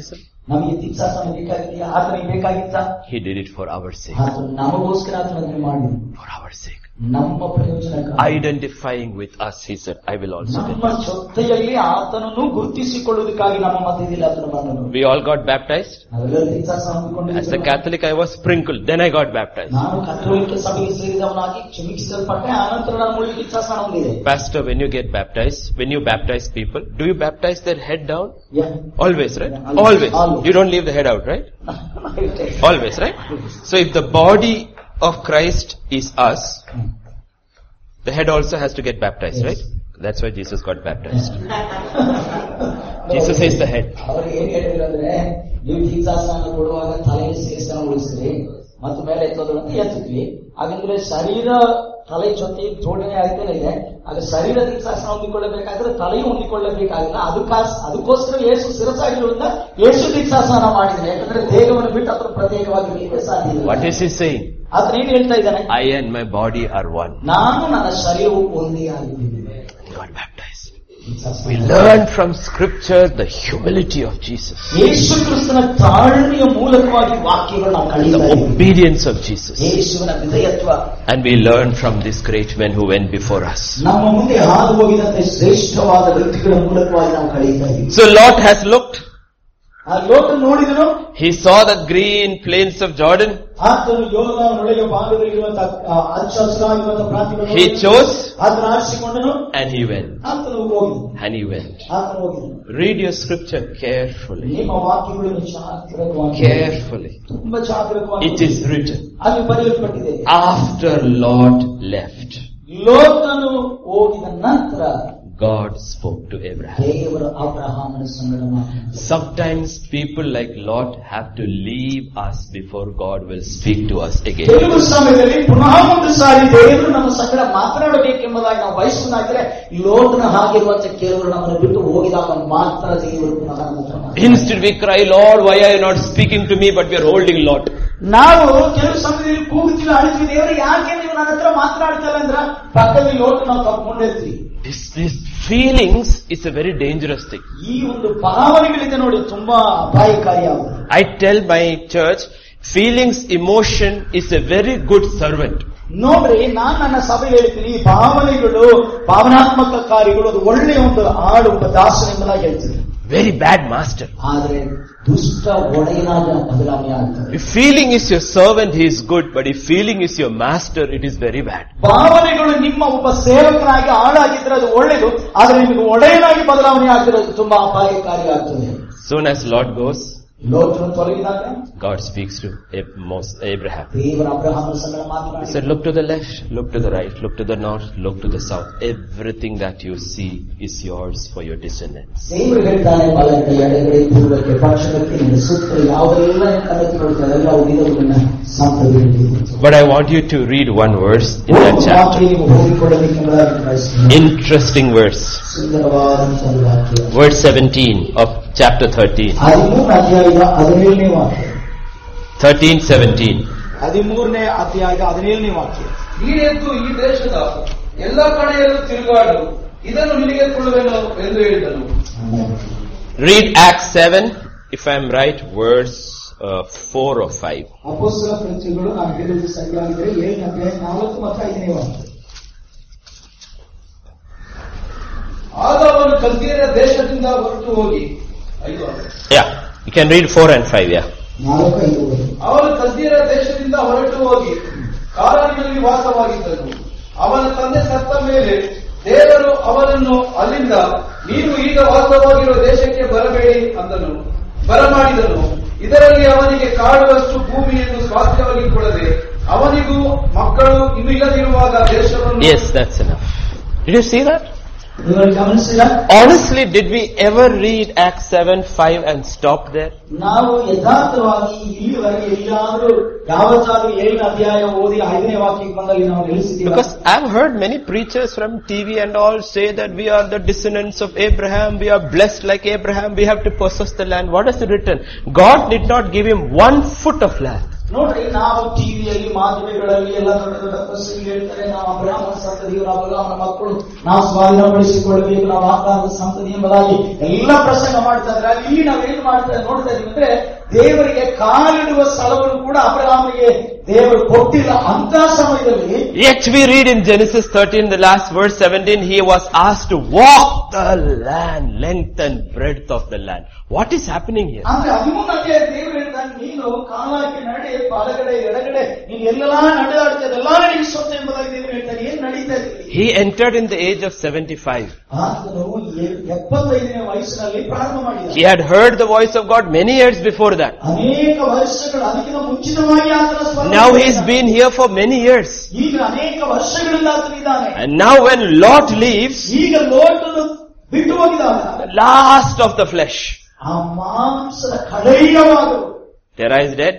ನಮಗೆ ದೀಕ್ಷಾಸ್ನಾನ ಬೇಕಾಗಿದೆಯಾ? ಆತನಿಗೆ ಬೇಕಾಗಿತ್ತ? He did it for our sake. ಆತನು ನಮಗೋಸ್ಕರ ಆತನನ್ನು ಮಾಡಿದ. For our sake. ನಮ್ಮ ಪ್ರಯೋಜನಕ್ಕಾಗಿ. Identifying with us, he said, I will also do ನಮ್ಮ ಜೊತೆಯಲ್ಲಿ ಆತನನ್ನು ಗುರುತಿಸಿಕೊಳ್ಳುವುದಕ್ಕಾಗಿ ನಮ್ಮ ಮಧ್ಯದಲ್ಲಿ ಆತನು ಬಂದನು. We all got baptized. As a Catholic, I was sprinkled. Then I got baptized. ನಾನು ಕಥೋಲಿಕ ಸಭೆಗೆ ಸೇರಿದವನಾಗಿ ಕ್ಷಮಿಸಲ್ಪಟ್ಟೆ, ಆನಂತರ ನಾನು ಮುಳುಗಿ ದೀಕ್ಷಾಸ್ನಾನ ಹೊಂದಿದೆ. Pastor, when you get baptized, when you baptize people, do you baptize their head down? Yeah. Always, right? Always. You don't leave the head out, right? Always, right? So if the body of Christ is us, the head also has to get baptized, yes. Right? That's why Jesus got baptized. Jesus is the head. ಅವರು ಏನು ಹೇಳಿದ್ರೆ, ನೀವು ದೀಕ್ಷಾಸ್ನಾನ ಕೊಡುವಾಗ ತಲೆಗೆ ಸೇರಿಸನ ಉಳಿಸ್ರಿ ಮತ್ತು ಮೇಲೆ ಎತ್ತೋದು ಅಂತ ಎತ್ತಿದ್ವಿ. ಹಾಗಂದ್ರೆ ಶರೀರ ತಲೆ ಜೊತೆ ಜೋಡಣೆ ಆಗ್ತಾನೆ ಇದೆ. ಆಗ ಶರೀರ ದೀಕ್ಷಾಸ್ನಾನ ಹೊಂದಿಕೊಳ್ಳಬೇಕಾದ್ರೆ ತಲೆಯು ಹೊಂದಿಕೊಳ್ಳಬೇಕಾಗಿಲ್ಲ. ಅದಕ್ಕೋಸ್ಕರ ಯೇಸು ಶಿರಸಾಗಿರುವುದರಿಂದ ಯೇಸು ದೀಕ್ಷಾಸ್ನಾನ ಮಾಡಿದ್ರೆ, ಯಾಕಂದ್ರೆ ದೇಹವನ್ನು ಬಿಟ್ಟು ಅದರ ಪ್ರತ್ಯೇಕವಾಗಿ ನಿಲ್ಲಕ್ಕೆ ಸಾಧ್ಯ ಇಲ್ಲ. What is he saying? ಅದನ್ನ ಏನ್ ಹೇಳ್ತಾ ಇದ್ದಾನೆ? I and my body are one. ನಾನು ನನ್ನ ಶರೀರವು ಒಂದೇ ಆಗಿದ್ದೇನೆ. God baptized. We learn from scripture the humility of Jesus. ಯೇಸು ಕ್ರಿಸ್ತನ ತಾಳ್ಮೆಯ ಮೂಲಕವಾಗಿ ವಾಕ್ಯಗಳನ್ನು ನಾವು ಕಲಿಯುತ್ತೇವೆ. The obedience of Jesus. ಯೇಸುವಿನ ವಿಧೇಯತ್ವ. And we learn from these great men who went before us. ನಮ್ಮ ಮುಂದೆ ಹಾದು ಹೋಗಿದಂತೆ ಶ್ರೇಷ್ಠವಾದ ವ್ಯಕ್ತಿಗಳ ಮೂಲಕವಾಗಿ ನಾವು ಕಲಿಯುತ್ತೇವೆ. So Lot has looked. ಆ ಲೋಟ ನೋಡಿದನು. He saw the green plains of Jordan. ಆತನು ಯೋರ್ದಾನ್ ಹೊಳೆಯ ಭಾಗದಲ್ಲಿರುವಂತಹ ಹಚ್ಚ ಹಸಿರಾಗಿರುವಂತಹ ಪ್ರಾಂತ್ಯಗಳನ್ನು He chose. ಆತನು ಆರಿಸಿಕೊಂಡನು. And he went. ಆತನು ಹೋಗಿದನು. And he went. ಆತನು ಹೋಗಿದನು. Read your scripture carefully. ನಿಮ್ಮ ವಾಕ್ಯಗಳನ್ನು ಜಾಗರೂಕವಾಗಿ. Carefully. ತುಂಬಾ ಜಾಗರೂಕವಾಗಿ. It is written. ಅಲ್ಲಿ ಬರೆಯಲ್ಪಟ್ಟಿದೆ. After Lot left. ಲೋಟನು ಹೋಗಿದ ನಂತರ God spoke to Abraham. Sometimes people like Lot have to leave us before God will speak to us again. Instead we cry, Lord, why are you not speaking to me? But we are holding Lot. ನಾವು ಕೆಲವು ಸಮಯದಲ್ಲಿ ಕೂಗುತ್ತೀವಿ, ಅಳಿತೀವಿ, ದೇವರು ಯಾಕೆ ನೀವು ನನ್ನ ಹತ್ರ ಮಾತನಾಡ್ತಾರೆ ಅಂದ್ರೆ ಪಕ್ಕದಲ್ಲಿ ಲೋಟ ನಾವು ತಪ್ಪಿಕೊಂಡಿರ್ತೀವಿ. This feelings is a very dangerous thing. ಈ ಒಂದು ಭಾವನೆಗಳಿದೆ ನೋಡಿ, ತುಂಬಾ ಅಪಾಯಕಾರಿಯಾಗಿದೆ. I tell my church, feelings, emotion is a very good servant. ನೋಡ್ರಿ, ನಾನು ನನ್ನ ಸಭೆಯಲ್ಲಿ ಹೇಳ್ತೀನಿ, ಭಾವನೆಗಳು, ಭಾವನಾತ್ಮಕ ಕಾರ್ಯಗಳು ಅದು ಒಳ್ಳೆಯ ಒಂದು ಆಡು, ಒಬ್ಬ ದಾಸನ ಎಂಬುದಾಗಿ ಹೇಳ್ತೀನಿ. Very bad master. ಆದರೆ ದುಷ್ಟ ಒಡೆಯನಾದ ಬದಲಾವಣೆ ಆಗ್ತದೆ. If feeling is your servant, he is good. But if feeling is your master, it is very bad. ಭಾವನೆಗಳು ನಿಮ್ಮ ಒಬ್ಬ ಸೇವಕನಾಗಿ ಆಳಾಗಿದ್ರೆ ಅದು ಒಳ್ಳೆಯದು, ಆದರೆ ನಿಮಗೆ ಒಡೆಯನಾಗಿ ಬದಲಾವಣೆ ಆಗಿರೋದು ತುಂಬಾ ಅಪಾಯಕಾರಿ ಆಗ್ತದೆ. Soon as Lot goes, God speaks to Abraham. He said, look to the left, look to the right, look to the north, look to the south. Everything that you see is yours for your descendants. But I want you to read one verse in that chapter. Interesting verse. Verse 17 of chapter 13. 13:17. ನೀನೆದ್ದು ಈ ದೇಶದ ಎಲ್ಲ ಕಡೆಯಲ್ಲೂ ತಿರುಗಾಡು, ಇದನ್ನು ನಿನಗೆ ಕೊಡುವೆನು ಎಂದು ಹೇಳಿದನು. Read Acts 7, if I am right, verse 4 or 5. ಅಪೊಸ್ತಲರ ಕೃತ್ಯಗಳು ನಾನು ಹೇಳಿದ್ದು ಸರಿಯಾಗಿದ್ದರೆ 7ನೇ ಅಧ್ಯಾಯ 4 ಮತ್ತು 5ನೇ ವಾಕ್ಯ. ಆಗ ಅವನು ಕಲ್ದೀಯರ ದೇಶದಿಂದ ಹೊರಟು ಹೋಗಿ, Yeah, you can read 4 and 5, yeah. ಅವನು ಕಲ್ದೀಯರ ದೇಶದಿಂದ ಹೊರಟು ಹೋಗಿ ಕಾರಾನಿನಲ್ಲಿ ವಾಸವಾಗಿದ್ದನು. ಅವನ ತಂದೆ ಸತ್ತ ಮೇಲೆ ದೇವರು ಅವನನ್ನು ಅಲ್ಲಿಂದ ನೀನು ಈಗ ವಾಸವಾಗಿರುವ ದೇಶಕ್ಕೆ ಬರಬೇಡಿ ಅಂದನು. ಬರಮಾಡಿದನು. ಇದರಲ್ಲಿ ಅವನಿಗೆ ಕಾಡುವಷ್ಟು ಭೂಮಿಯನ್ನು ಸ್ವಾಸ್ಥ್ಯವಾಗಿ ಕೊಡದೆ ಅವನಿಗೂ ಮಕ್ಕಳು ಇನ್ನೂ ಇಲ್ಲದಿರುವಾಗ ದೇಶವನ್ನು. Yes, that's enough. Did you see that? Honestly, did we ever read Acts 7:5 and stop there? ನಾವು ಯಥಾರ್ಥವಾಗಿ ಇಲ್ಲಿವರೆಗೆ ಎಲ್ಲಾದರೂ ಯಾವತ್ತಾದರೂ 7ನೇ ಅಧ್ಯಾಯ ಓದಿ 5ನೇ ವಾಕ್ಯಕ್ಕೆ ಬಂದಲ್ಲಿ ನಾವು ನಿಲ್ಲಿಸಿದ್ದೀವಿ. Because I've heard many preachers from TV and all say that we are the descendants of Abraham, we are blessed like Abraham, we have to possess the land. What is it written? God did not give him 1 foot of land. ನೋಡ್ರಿ, ನಾವು ಟಿವಿಯಲ್ಲಿ ಮಾಧ್ಯಮಗಳಲ್ಲಿ ಎಲ್ಲ ದೊಡ್ಡ ದೊಡ್ಡ ಪ್ರಸಂಗ ಹೇಳ್ತಾರೆ, ನಾವು ಅಬ್ರಹಾಮನ ಸಂತತಿಯವರು, ಅಬ್ರಹಾಮನ ಮಕ್ಕಳು, ನಾವು ಸ್ವಾಧೀನಪಡಿಸಿಕೊಳ್ಳಬೇಕು, ನಾವು ಆಕಾರದ ಸಂತತಿ ಎಂಬುದಾಗಿ ಎಲ್ಲ ಪ್ರಸಂಗ ಮಾಡ್ತಾ ಇದ್ರೆ, ಅಲ್ಲಿ ನಾವೇನು ನೋಡ್ತಾ ಇದೀವಿ ಅಂದ್ರೆ, ದೇವರಿಗೆ ಕಾಲಿಡುವ ಸ್ಥಳವನ್ನು ಕೂಡ ಅಬ್ರಹಾಮನಿಗೆ ದೇವರು ಕೊಟ್ಟಿಲ್ಲ ಅಂತ ಸಮಯದಲ್ಲಿ. Yet we read in Genesis 13, the last verse 17, he was asked to walk the land, length and breadth of the land. What is happening here? ಅಂದ್ರೆ 13ನೇ ಅಧ್ಯಾಯ ದೇವರು ಹೇಳ್ತಾನೆ, ನೀನು ಕಾಲಾಕಿ ನಡೆ, ಬಲಗಡೆ ಎಡಗಡೆ, ನೀನು ಎಲ್ಲೆಲ್ಲಾ ನಡೆದಾಡ್ತಾ ಎಲ್ಲ ನಿನಗೆ ಸ್ವತ್ತು ಎಂಬುದಾಗಿ ದೇವರು ಹೇಳ್ತಾನೆ. ಏನ್ ನಡೀತಾ ಇದೆ? He entered in the age of 75. ಆತನು 75ನೇ ವಯಸ್ಸಿನಲ್ಲಿ ಪ್ರಾರಂಭ ಮಾಡಿದ. He had heard the voice of God many years before that. ಅನೇಕ ವರ್ಷಗಳು ಅದಕ್ಕಿಂತ ಮುಂಚಿತವಾಗಿ ಆತನ ಸ್ವರ. Now he's been here for many years. ಈಗ ಅನೇಕ ವರ್ಷಗಳಿಂದ ಆತನಿದ್ದಾನೆ. And now when Lot leaves, ಈಗ ಲೋಟನು ಬಿಟ್ಟು ಹೋಗಿದ್ದಾನೆ. the last of the flesh, ಆ ಮಾಂಸದ ಕಡೆಯವಾದವು. Terah is dead.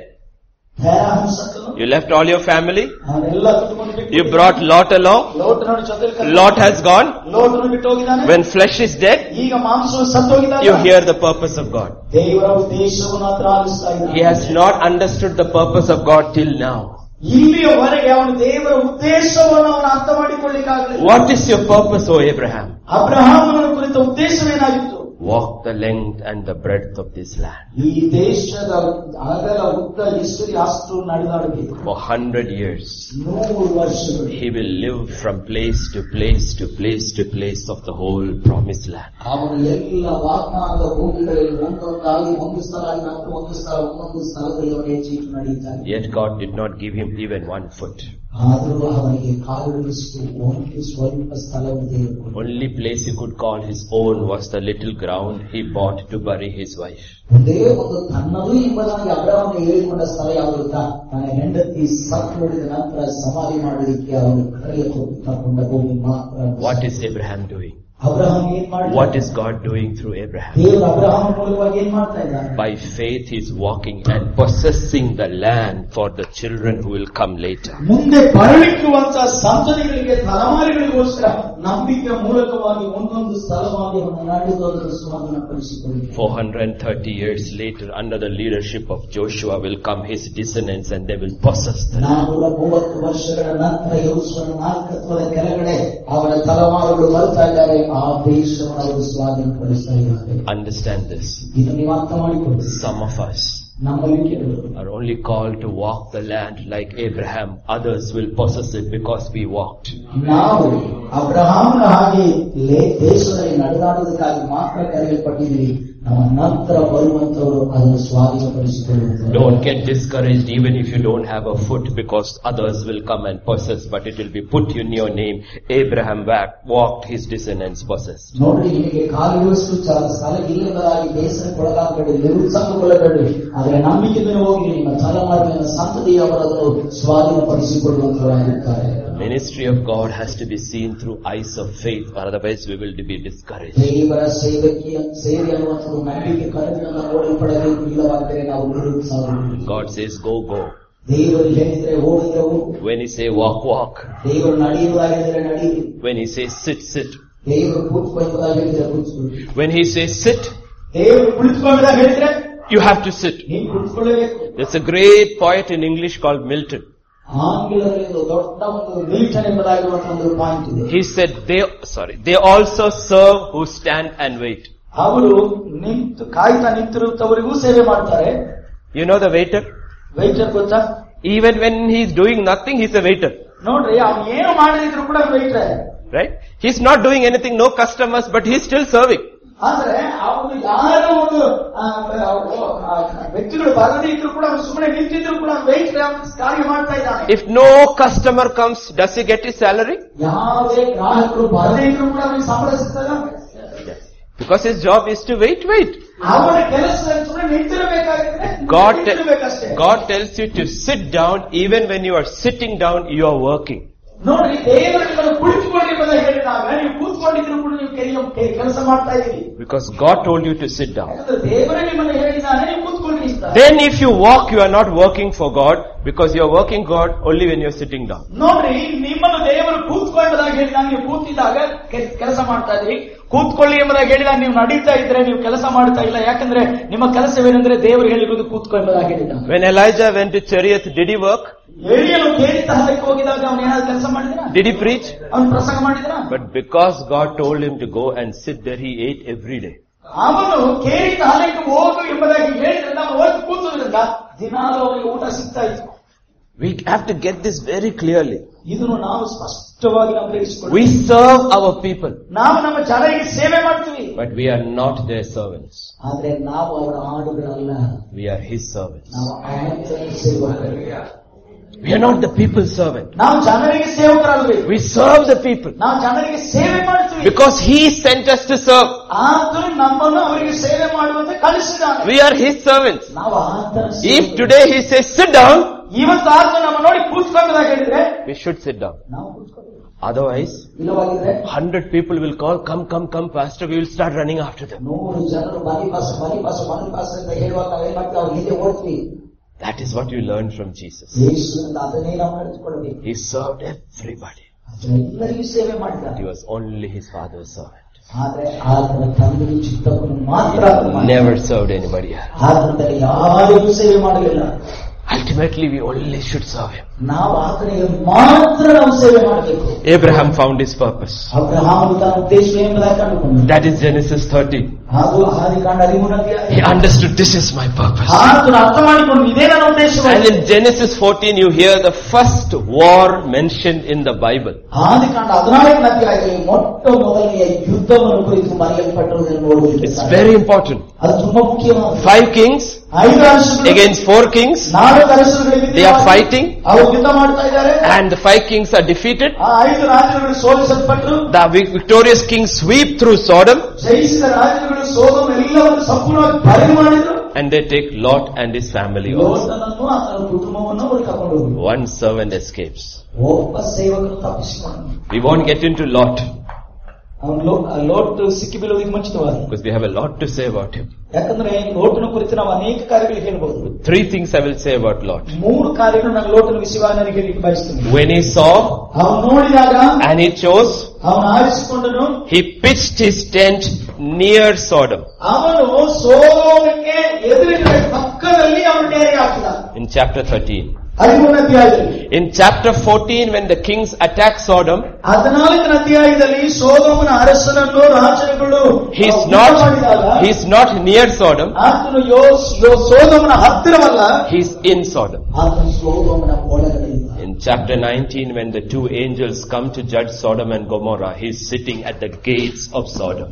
ತೆರಹನು ಸತ್ತನು. You left all your family. ಅವನೆಲ್ಲ ಕುಟುಂಬವನ್ನು ಬಿಟ್ಟು You brought Lot along. ಲೋಟನನ್ನು ಜೊತೆಯಲ್ಲಿ Lot has gone. ಲೋಟನು ಬಿಟ್ಟು ಹೋಗಿದ್ದಾನೆ. When flesh is dead, ಈಗ ಮಾಂಸವು ಸತ್ತು ಹೋಗಿದ್ದಾನೆ. you hear the purpose of God. ದೇವರ ಉದ್ದೇಶವನ್ನು ಆತ ಆಲಿಸ್ತಾ ಇದ್ದಾನೆ. He has not understood the purpose of God till now. ಇಲ್ಲಿಯವರೆಗೆ ಅವನು ದೇವರ ಉದ್ದೇಶವನ್ನು ಅವನು ಅರ್ಥ ಮಾಡಿಕೊಳ್ಳಿಕ್ಕಾಗಲಿಲ್ಲ. What is your purpose, O Abraham? ಅಬ್ರಹಾಮನ ಕುರಿತ ಉದ್ದೇಶವೇನಾಗಿತ್ತು? Walk the length and the breadth of this land. ಈ ದೇಶದ ಅಗಲ ಉದ್ದ ಎಷ್ಟು ಅಷ್ಟು ನಡೆದಾಡಬೇಕು. For 100 years. 100 ವರ್ಷಗಳು. He will live from place to place to place to place of the whole promised land. ಅವನು ಎಲ್ಲ ವಾಗ್ದಾನದ ಭೂಮಿಗಳಲ್ಲಿ ಒಂದೊಂದಾಗಿ ಒಂದು ಸ್ಥಳ ನಂತರ ಒಂದು ಸ್ಥಳ ಒಂದೊಂದು ಸ್ಥಳದಲ್ಲಿ ಅವನು ಹೆಚ್ಚಿಟ್ಟು ನಡೆಯುತ್ತಾನೆ. Yet God did not give him even 1 foot. ಆದರೂ ಅವನಿಗೆ ಕಾಲಿಡುವಷ್ಟು ಒಂದು ಸ್ವಲ್ಪ ಸ್ಥಳವಿದೆ. Only place he could call his own was the little ground he bought to bury his wife. ಒಂದೇ ಒಂದು ತನ್ನದು ಎಂಬುದಾಗಿ ಅಬ್ರಹಾಮನು ಹೇಳಿಕೊಂಡ ಸ್ಥಳ ಯಾವುದು ಗೊತ್ತಾ? ತನ್ನ ಹೆಂಡತಿ ಸತ್ತು ನೋಡಿದ ನಂತರ ಸಮಾಧಿ ಮಾಡಲಿಕ್ಕೆ ಅವನು ಕರೆಯ ತಗೊಂಡ ಭೂಮಿ ಮಾತ್ರ. What is Abraham doing? Abraham ಏನ್ ಮಾಡ್ತಾನೆ? What is God doing through Abraham? ದೇವರು ಅಬ್ರಹಾಮನ ಮೂಲಕವಾಗಿ ಏನ್ ಮಾಡ್ತಾ ಇದ್ದಾನೆ? By faith he is walking and possessing the land for the children who will come later. ಮುಂದೆ ಬರಲಿಕ್ಕುವಂತ ಸಂತತಿಗಳಿಗೆ ತಲೆಮಾರಿಗಳಿಗೋಸ್ಕರ ನಂಬಿಕೆಯ ಮೂಲಕವಾಗಿ ಒಂದೊಂದು ಸ್ಥಳವಾಗಿ ಅವನು ನಡೆದೋದರ ಸ್ವಾಧೀನಪಡಿಸಿಕೊಳ್ಳಿ. 430 years later, under the leadership of Joshua, will come his descendants and they will possess the land. 430 ವರ್ಷಗಳ ನಂತರ ಯೆಹೋಶುವನ ನಾಯಕತ್ವದ ಕೆಳಗಡೆ ಅವರ ತಲೆಮಾರುಗಳು ಬರ್ತಾ ಇದ್ದಾರೆ. ಆ ದೇಶವನ್ನು ಅವರು ಸ್ವಾಧೀನಪಡಿಸ್ತಾ ಇದ್ದಾರೆ. Understand this. ಇದನ್ನು ನೀವು ಅರ್ಥ ಮಾಡಿಕೊಳ್ಳಿ. Some of us are only called to walk the land like Abraham. Others will possess it because we walked. ನಾವು ಅಬ್ರಹಾಮನ ಹಾಗೆ ದೇಶದಲ್ಲಿ ನಡೆದಾಡುವುದಕ್ಕಾಗಿ ಮಾತ್ರ ಕರೆಯಲ್ಪಟ್ಟಿದ್ದೀವಿ. ನಮ್ಮ ನಂತರ ಬರುವಂತವರು ಅದನ್ನು ಸ್ವಾಧೀನಪಡಿಸಿಕೊಳ್ಳುತ್ತಾರೆ. Don't get discouraged even if you don't have a foot, because others will come and possess, but it will be put in your name. Abraham walked, his descendants possessed. ನೋಡ್ರಿ, ನಿಮಗೆ ಕಾಲಿಡುವಷ್ಟು ಸ್ಥಳ ಇಲ್ಲದಾಗಿ ಬೇಸರಕ್ಕೊಳಗಾಗಬೇಡಿ, ನಿರುತ್ಸಾಹಗೊಳ್ಳಬೇಡಿ. ಆದರೆ ನಂಬಿಕೆಯಿಂದ ಹೋಗಿ ನಿಮ್ಮ ತಲೆಮಾರಿನ ಸಂತತಿಯವರನ್ನು ಸ್ವಾಧೀನಪಡಿಸಿಕೊಳ್ಳುವಂತವರಾಗಿರುತ್ತಾರೆ. Ministry of God has to be seen through eyes of faith, otherwise we will be discouraged. ದೇವರ ಸೇವೆ ಅನ್ನುವಂಥದ್ದು ನಂಬಿಕೆ ಕರದಿಂದ ನೋಡಲ್ಪಡಬೇಕು, ಇಲ್ಲವಾದರೆ ನಾವು ನಿರುತ್ಸಾಹಗೊಳ್ಳುತ್ತೇವೆ. God says go, go. ದೇವರು ಹೇಳಿದ್ರೆ ಹೋಗಿದ್ರೆ ಹೋಗು. When he say walk, walk. ದೇವರು ನಡೆಯುವುದಾಗಿದ್ರೆ ನಡೆಯಿರಿ. When he says sit, sit. ದೇವರು ಕೂತ್ಕೊಳ್ಳುವುದಾಗಿದ್ರೆ ಕೂತ್ಕೊಳ್ಳಿ. When he says sit, ದೇವರು ಕುಳಿತುಕೊಳ್ಳುವುದಾಗಿ ಹೇಳಿದ್ರೆ you have to sit. ನೀವು ಕುಳಿತುಕೊಳ್ಳಬೇಕು. There's a great poet in English called Milton. ಆಂಗ್ಲರಲ್ಲಿ ದೊಡ್ಡ ಒಂದು ಮಿಲ್ಟನ್ ಎಂಬುದಾಗಿರುವಂತಹ ಒಂದು ಪಾಯಿಂಟ್ ಇದೆ. He said they also serve who stand and wait. ಅವರು ಕಾಯ್ತಾ ನಿಂತಿರುತ್ತವರಿಗೂ ಸೇವೆ ಮಾಡ್ತಾರೆ. You know the waiter? Waiter ಗೊತ್ತಾ? Even when he's doing nothing, he's a waiter. ನೋಡ್ರಿ, ಅವನು ಏನು ಮಾಡದಿದ್ರು ಕೂಡ waiter. Right? He's not doing anything, no customers, but he's still serving. ಆದ್ರೆ ಅವನು ಯಾರೋ ಒಂದು ವ್ಯಕ್ತಿಗಳು ಬರದೇ ಇದ್ರು ಕೂಡ ಅವನು ಸುಮ್ಮನೆ ನಿಂತಿದ್ರು ಕೂಡ ವೇಟರ್ ಕಾರ್ಯ ಮಾಡ್ತಾ ಇದ್ದಾನೆ. If no customer comes, does he get his salary? ಯಾವುದೇ ಗ್ರಾಹಕರು ಬರದೇ ಇದ್ರು ಕೂಡ ಅವನಿಗೆ ಸಂಬಳ ಸಿಗ್ತದ? Because his job is to wait. ಅವನ ಕೆಲಸದಲ್ಲಿ ಸುಮ್ಮನೆ ನಿಂತಿರಬೇಕಾಗಿದ್ರೆ God tells you to sit down. Even when you are sitting down, you are working. ನೋಡ್ರಿ, ದೇವರು ನಿಮ್ಮನ್ನು ಕುಳಿತುಕೊಳ್ಳಿ ಎಂಬುದಾಗಿ ಹೇಳಿದಾಗ ನೀವು ಕೂತ್ಕೊಂಡು ಕೂತ್ಕೊಂಡಿದ್ರು ಕೂಡ ನೀವು ಕೆಲಸ ಮಾಡ್ತಾ ಇದ್ದೀರಿ. Because God told you to sit down. ದೇವರೇ ನಿಮ್ಮನ್ನು ಹೇಳಿದ್ದಾನೆ ನೀವು ಕೂತ್ಕೊಳ್ಳಿ ಅಂತ. Then if you walk, you are not working for God, because you are working God only when you are sitting down. ನೋಡ್ರಿ, ನಿಮ್ಮನ್ನು ದೇವರು ಕೂತ್ಕೊಳ್ಳೋದಾಗಿ ಹೇಳಿದಾಗ ನೀವು ಕೂತಿದ್ದಾಗ ಕೆಲಸ ಮಾಡ್ತಾ ಇದ್ರಿ, ಕೂತ್ಕೊಳ್ಳಿ ಎಂಬುದಾಗಿ ಹೇಳಿದಾಗ ನೀವು ನಡೀತಾ ಇದ್ರೆ ನೀವು ಕೆಲಸ ಮಾಡ್ತಾ ಇಲ್ಲ. ಯಾಕಂದ್ರೆ ನಿಮ್ಮ ಕೆಲಸವೇನೆಂದ್ರೆ ದೇವರು ಹೇಳಿರುವುದು ಕೂತ್ಕೊಳ್ಳೋದಾಗಿ ಹೇಳಿದ. When Elijah went to Cherith, did he work? ಎಲಿಯನು ಕೇರಿತ ಹಳ್ಳಕ್ಕೆ ಹೋಗಿದಾಗ ಅವನು ಏನಾದ್ರು ಕೆಲಸ ಮಾಡಿದ್ನ? Did he preach? ಅವನು ಪ್ರಸಂಗ ಮಾಡಿದ್ನ? But because God told him to go and sit there, he ate every day. ಅವನು ಕೇರಿತ ಹಳ್ಳಕ್ಕೆ ಹೋಗು ಎಂಬುದಾಗಿ ಹೇಳಿದ್ರಿಂದ ಅವನು ಹೋಗಿ ಕೂತುದ್ರಿಂದ ದಿನಾಲೂ ಅವನಿಗೆ ಊಟ ಸಿಗ್ತಾ ಇತ್ತು. We have to get this very clearly. ಇದನ್ನು ನಾವು ಸ್ಪಷ್ಟವಾಗಿ ನಾವು ಗ್ರಹಿಸಿಕೊಳ್ಳಬೇಕು. We serve our people. ನಾವು ನಮ್ಮ ಜನರಿಗೆ ಸೇವೆ ಮಾಡ್ತೀವಿ. But we are not their servants. ಆದ್ರೆ ನಾವು ಅವರ ಆಡುಗಳಲ್ಲ. We are His servants. ನಾವು ಆತನ ಸೇವಕರು. We are not the people's servant. ನಾವು ಜನರಿಗೆ ಸೇವಕರಾಗಬೇಕು. We serve the people. ನಾವು ಜನರಿಗೆ ಸೇವೆ ಮಾಡ್ತೀವಿ. Because He sent us to serve. ಆತನು ನಮ್ಮನ್ನು ಅವರಿಗೆ ಸೇವೆ ಮಾಡುವಂತೆ ಕಳಿಸಿದ್ದಾನೆ. We are His servants. ನಾವು ಆತನ ಸೇವಕರು. If today He says sit down, ಇವತ್ತು ಆತನು ನಮ್ಮ ನೋಡಿ ಕೂತ್ಕೊಳ್ಳೋದಾಗಿ ಹೇಳಿದ್ರೆ we should sit down. ನಾವು ಕೂತ್ಕೊಳ್ಳೋದು. Otherwise, 100 people will call, come, pastor, we will start running after them. 100 ಜನರು ಮನಿ ಪಾಸ್ ಅಂತ ಹೇಳುವಾಗ ಏನ್ ಮಾಡ್ತೀವಿ, ಅವ್ರ ಹಿಂದೆ ಓಡ್ತೀವಿ. That is what you learned from Jesus. He served everybody. He was only His Father's servant. Never served anybody else. Ultimately, we only should serve Him. Abraham found his purpose. That is Genesis 30. He understood this is my purpose. And in Genesis 14 you hear the first war mentioned in the Bible. It's very important. 5 kings against 4 kings. They are fighting. And the 5 kings are defeated. The victorious kings sweep through Sodom. And they take Lot and his family also. One servant escapes. We won't get into Lot. Because we have a lot to say about him. 3 things I will say about Lot. When he saw and he chose, he pitched his tent near Sodom. In chapter 13. In chapter 14, when the kings attack Sodom, he's not near Sodom. He's in Sodom. In chapter 19, when the 2 angels come to judge Sodom and Gomorrah, he's sitting at the gates of Sodom.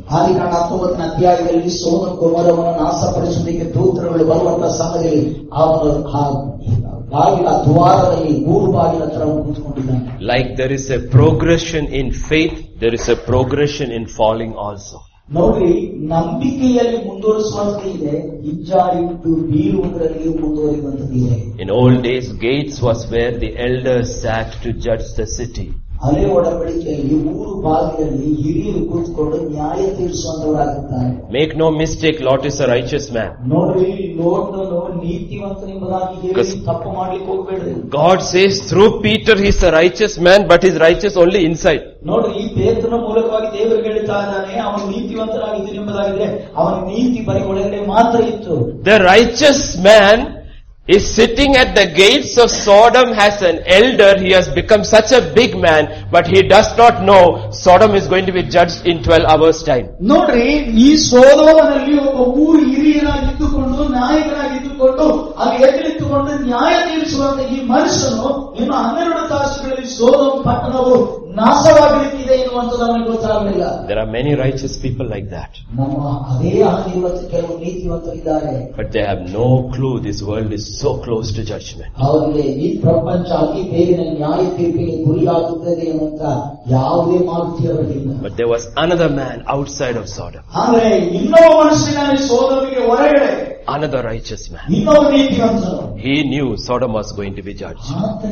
Like there is a progression in faith, there is a progression in falling also. ನೋಡ್ರಿ, ನಂಬಿಕೆಯಲ್ಲಿ ಮುಂದುವರಿಸುವಂತೆ ಇದೆ, ಹಿಂಜಾರಿಟ್ಟು ಬೀಳುವುದರಲ್ಲಿ ಮುಂದುವರಿಯುವಂತದಿದೆ. In old days, gates was where the elders sat to judge the city. ಹಳೆ ಒಡಂಬಡಿಕೆಯಲ್ಲಿ ಊರು ಬಾಗಿಲಲ್ಲಿ ಹಿರಿಯರು ಕೂತ್ಕೊಂಡು ನ್ಯಾಯ ತೀರಿಸುವಂತವರಾಗಿದ್ದಾರೆ. Make no mistake, Lot is a righteous man. ನೋಡ್ರಿ, ಲೋಟನು ನೀತಿವಂತನೆಂಬುದಾಗಿ ಹೇಳಿ ತಪ್ಪು ಮಾಡ್ಲಿಕ್ಕೆ ಹೋಗಬೇಡ್ರಿ. God says through Peter he is a righteous man, but he is righteous only inside. ನೋಡ್ರಿ, ಈ ಪೇತ್ರನ ಮೂಲಕವಾಗಿ ದೇವರು ಹೇಳ್ತಾ ಇದ್ದಾನೆ, ಅವನು ನೀತಿವಂತನಾಗಿದ್ದಾನೆ ಎಂಬುದಾಗಿದ್ರೆ ಅವನ ನೀತಿ ಬರೀ ಒಳಗಡೆ ಮಾತ್ರ ಇತ್ತು. The righteous man is sitting at the gates of Sodom as an elder. He has become such a big man, but he does not know Sodom is going to be judged in 12 hours time. ನೋಡ್ರಿ, ಈ ಸೋದೋಮನಲ್ಲಿ ಒಬ್ಬ ಊರು ಹಿರಿಯರಾಗಿದ್ದುಕೊಂಡು ನಾಯಕರಾಗಿದ್ದುಕೊಂಡು ಅಲ್ಲಿ ಎದುರಿಟ್ಟುಕೊಂಡು ನ್ಯಾಯ ತೀರಿಸುವಂತ ಈ ಮನುಷ್ಯನು ಇನ್ನು 12 ತಾಸುಗಳಲ್ಲಿ ಸೋದೋಮ್ ಪಟ್ಟಣವು ನಾಶವಾಗಲಿಕ್ಕಿದೆ ಎನ್ನುವಂಥದ್ದು ಅವನಿಗೆ ಗೊತ್ತಾಗಲಿಲ್ಲ. There are many righteous people like that. ನಮ್ಮ ಅದೇ ಹಾಗೆ ಇವತ್ತು ಕೆಲವು ನೀತಿವಂತರಿದ್ದಾರೆ. But they have no clue this world is so close to judgment. ಅವರಿಗೆ ಈ ಪ್ರಪಂಚ ಅತಿ ಬೇಗನೆ ನ್ಯಾಯ ತೀರ್ಪಿಗೆ ಗುರಿಯಾಗುತ್ತದೆ ಎನ್ನುವಂತ ಯಾವುದೇ ಮಾಹಿತಿ ಅವರಿಗಿಲ್ಲ. But there was another man outside of Sodom. ಆದರೆ ಇನ್ನೊಬ್ಬ ಮನುಷ್ಯನಾಗಿ ಸೋದೋಮಿಗೆ ಹೊರಗಡೆ another righteous man. He knew Sodom was going to be judged.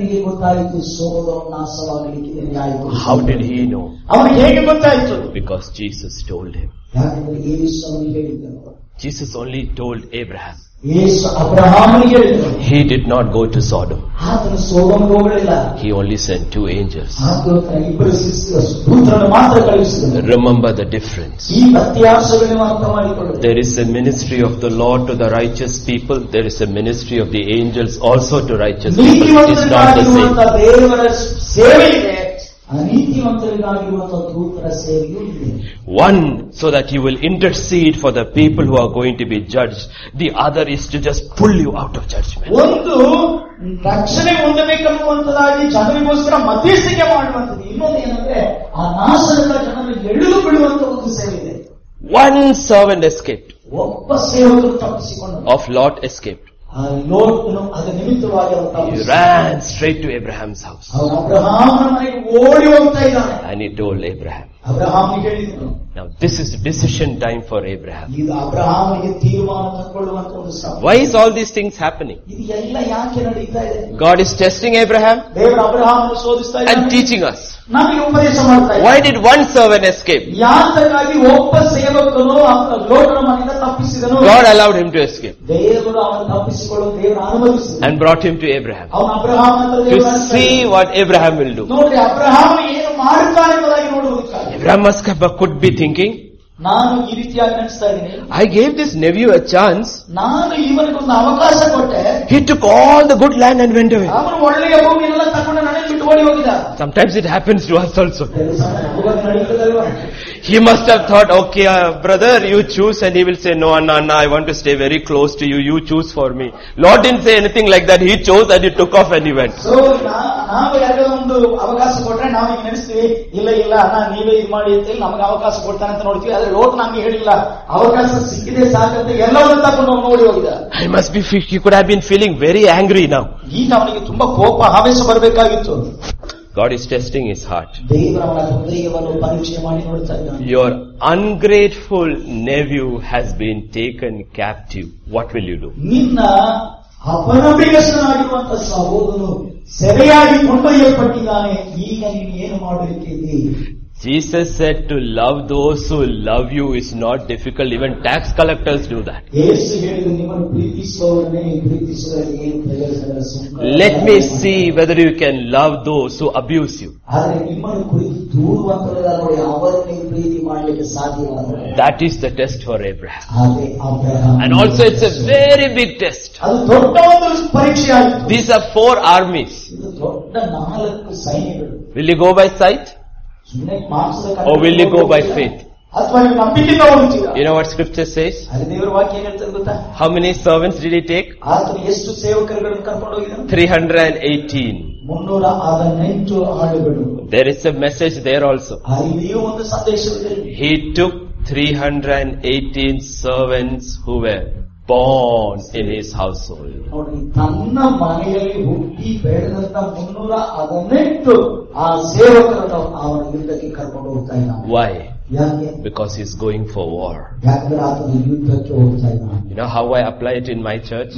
How did he know? Because Jesus told him. Jesus only told Abraham. He did not go to Sodom. He only sent 2 angels. Remember the difference. There is a ministry of the Lord to the righteous people. There is a ministry of the angels also to righteous people. It is not the same. One, so that you will intercede for the people who are going to be judged. The other is to just pull you out of judgment. One servant escaped. Of Lot escaped. He ran straight to Abraham's house. And he told Abraham. Now this is decision time for Abraham. Why is all these things happening? God is testing Abraham and teaching us. Why did one servant escape? God allowed him to escape and brought him to Abraham to see what Abraham will do. Abraham could be thinking, I gave this nephew a chance. He took all the good land and went away. Sometimes it happens to us also. He must have thought, okay, brother, you choose, and he will say, no, Anna, I want to stay very close to you. You choose for me. Lord didn't say anything like that. He chose and he took off and he went. I must be, he could have been feeling very angry now. God is testing his heart. Your ungrateful nephew has been taken captive. What will you do? Jesus said to love those who love you is not difficult. Even tax collectors do that. Let me see whether you can love those who abuse you. That is the test for Abraham. And also it's a very big test. These are 4 armies. Will you go by sight? Or will you go by faith? You know what scripture says? How many servants did he take? 318. There is a message there also. He took 318 servants who were born in his household. Why? Because he's going for war. You know how I apply it in my church?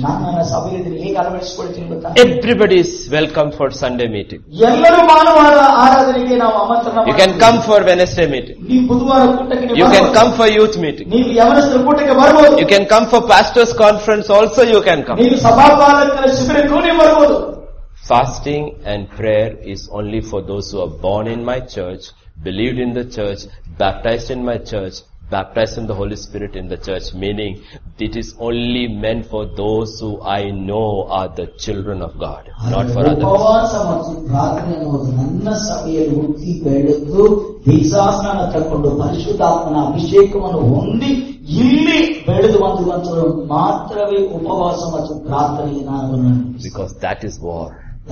Everybody is welcome for Sunday meeting. You can come for Wednesday meeting. You can come for youth meeting. You can come for pastors conference also, you can come. Fasting and prayer is only for those who are born in my church, believed in the church, baptized in my church, baptized in the Holy Spirit in the church, meaning it is only meant for those who I know are the children of God, not for others. Because that is war.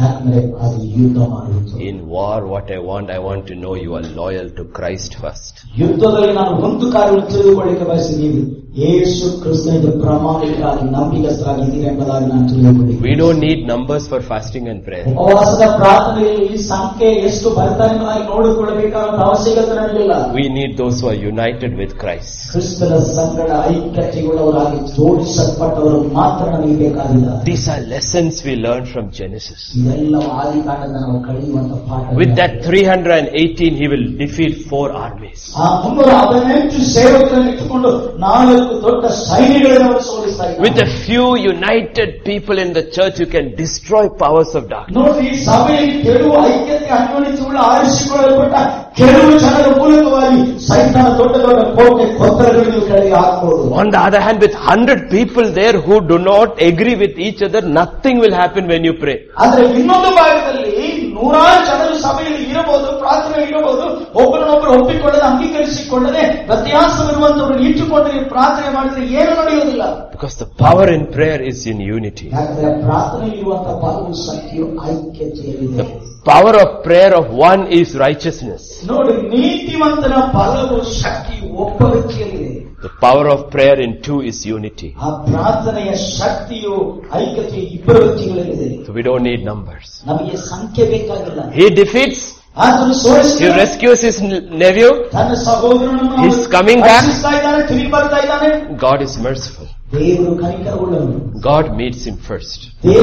In war, what I want to know you are loyal to Christ first. ಯೇಸು ಕ್ರಿಸ್ತನಿಗೆ ಪ್ರಾಮಾಣಿಕರಾಗಿ ನಂಬಿಕಸ್ಥರಾಗಿದ್ದೀರಿ ಎಂಬುದಾಗಿ ನಾನು ತಿಳಿದುಕೊಂಡಿದ್ದೇನೆ. We don't need numbers for fasting and prayer. ಉಪವಾಸದ ಪ್ರಾರ್ಥನೆಯಲ್ಲಿ ಸಂಖ್ಯೆ ಎಷ್ಟು ಬರ್ತಾರೆ ಎಂಬುದಾಗಿ ನೋಡಿಕೊಳ್ಳಬೇಕಾದ ಅವಶ್ಯಕತೆ ನನಗಿಲ್ಲ. We need those who are united with Christ. ಕ್ರಿಸ್ತನ ಸಂಗಡ ಐಕ್ಯತೆಯುಳ್ಳವರಾಗಿ ಜೋಡಿಸಲ್ಪಟ್ಟವರು ಮಾತ್ರ ನಮಗೆ ಬೇಕಾಗಿಲ್ಲ. These are lessons we learned from Genesis. ಇದೆಲ್ಲವೂ ಆದಿಕಾಂಡದಿಂದ ನಾವು ಕಲಿಯುವಂತ ಪಾಠ. With that 318 he will defeat 4 armies. ಆ 318 ಸೇವಕರನ್ನು ಇಟ್ಟುಕೊಂಡು 4 ದೊಡ್ಡ ಸೈನ್ಯಗಳನ್ನು ಅವರು ಸೋಲಿಸ್ತಾ ಇದ್ದಾರೆ. With a few united people in the church you can destroy powers of darkness. ನೋಡಿ, ಸಭೆಯಲ್ಲಿ ಕೆಲವು ಐಕ್ಯತೆ ಅನ್ವಯಿಸುವ ಆರಿಸಿಕೊಳ್ಳಲ್ಪಟ್ಟ ಕೆಲವು ಜನರ ಮೂಲಕವಾಗಿ ಸೈತಾನ ದೊಡ್ಡ ದೊಡ್ಡ ಕೋಟೆ ಕೊತ್ತರಗಳನ್ನು ಕೆಳಗೆ ಹಾಕಬಹುದು. On the other hand, with 100 people there who do not agree with each other, nothing will happen when you pray. ಆದರೆ ಇನ್ನೊಂದು ಭಾಗದಲ್ಲಿ 100 ಜನರು ಸಭೆಯಲ್ಲಿ ಇರಬಹುದು, ಪ್ರಾರ್ಥನೆ ಇರಬಹುದು, ಒಬ್ಬರನ್ನೊಬ್ಬರು ಒಪ್ಪಿಕೊಳ್ಳದೆ ಅಂಗೀಕರಿಸಿಕೊಳ್ಳದೆ ವ್ಯತ್ಯಾಸವಿರುವಂತವರನ್ನು ಇಟ್ಟುಕೊಂಡು ಪ್ರಾರ್ಥನೆ ಮಾಡಿದ್ರೆ ಏನು ನಡೆಯುವುದಿಲ್ಲ. Because the power in prayer is in unity. ಯಾಕಂದ್ರೆ ಪ್ರಾರ್ಥನೆಯಲ್ಲಿರುವಂತಹ ಬಲವು ಶಕ್ತಿಯು ಐಕ್ಯತೆಯಲ್ಲಿದೆ. The power of prayer of one is righteousness. ನೋಡಿ, ನೀತಿವಂತನ ಬಲವು ಶಕ್ತಿಯು ಒಬ್ಬ ವ್ಯಕ್ತಿಯಲ್ಲಿದೆ. The power of prayer in two is unity. ಆ ಪ್ರಾರ್ಥನೆಯ ಶಕ್ತಿಯು ಐಕ್ಯತೆಯು ಇಬ್ಬರ ವ್ಯಕ್ತಿಗಳಲ್ಲಿದೆ. So we don't need numbers. ನಮಗೆ ಸಂಖ್ಯೆ ಬೇಕಾಗಿಲ್ಲ. He defeats. He rescues his nephew. He is coming back. God is merciful. God meets him first.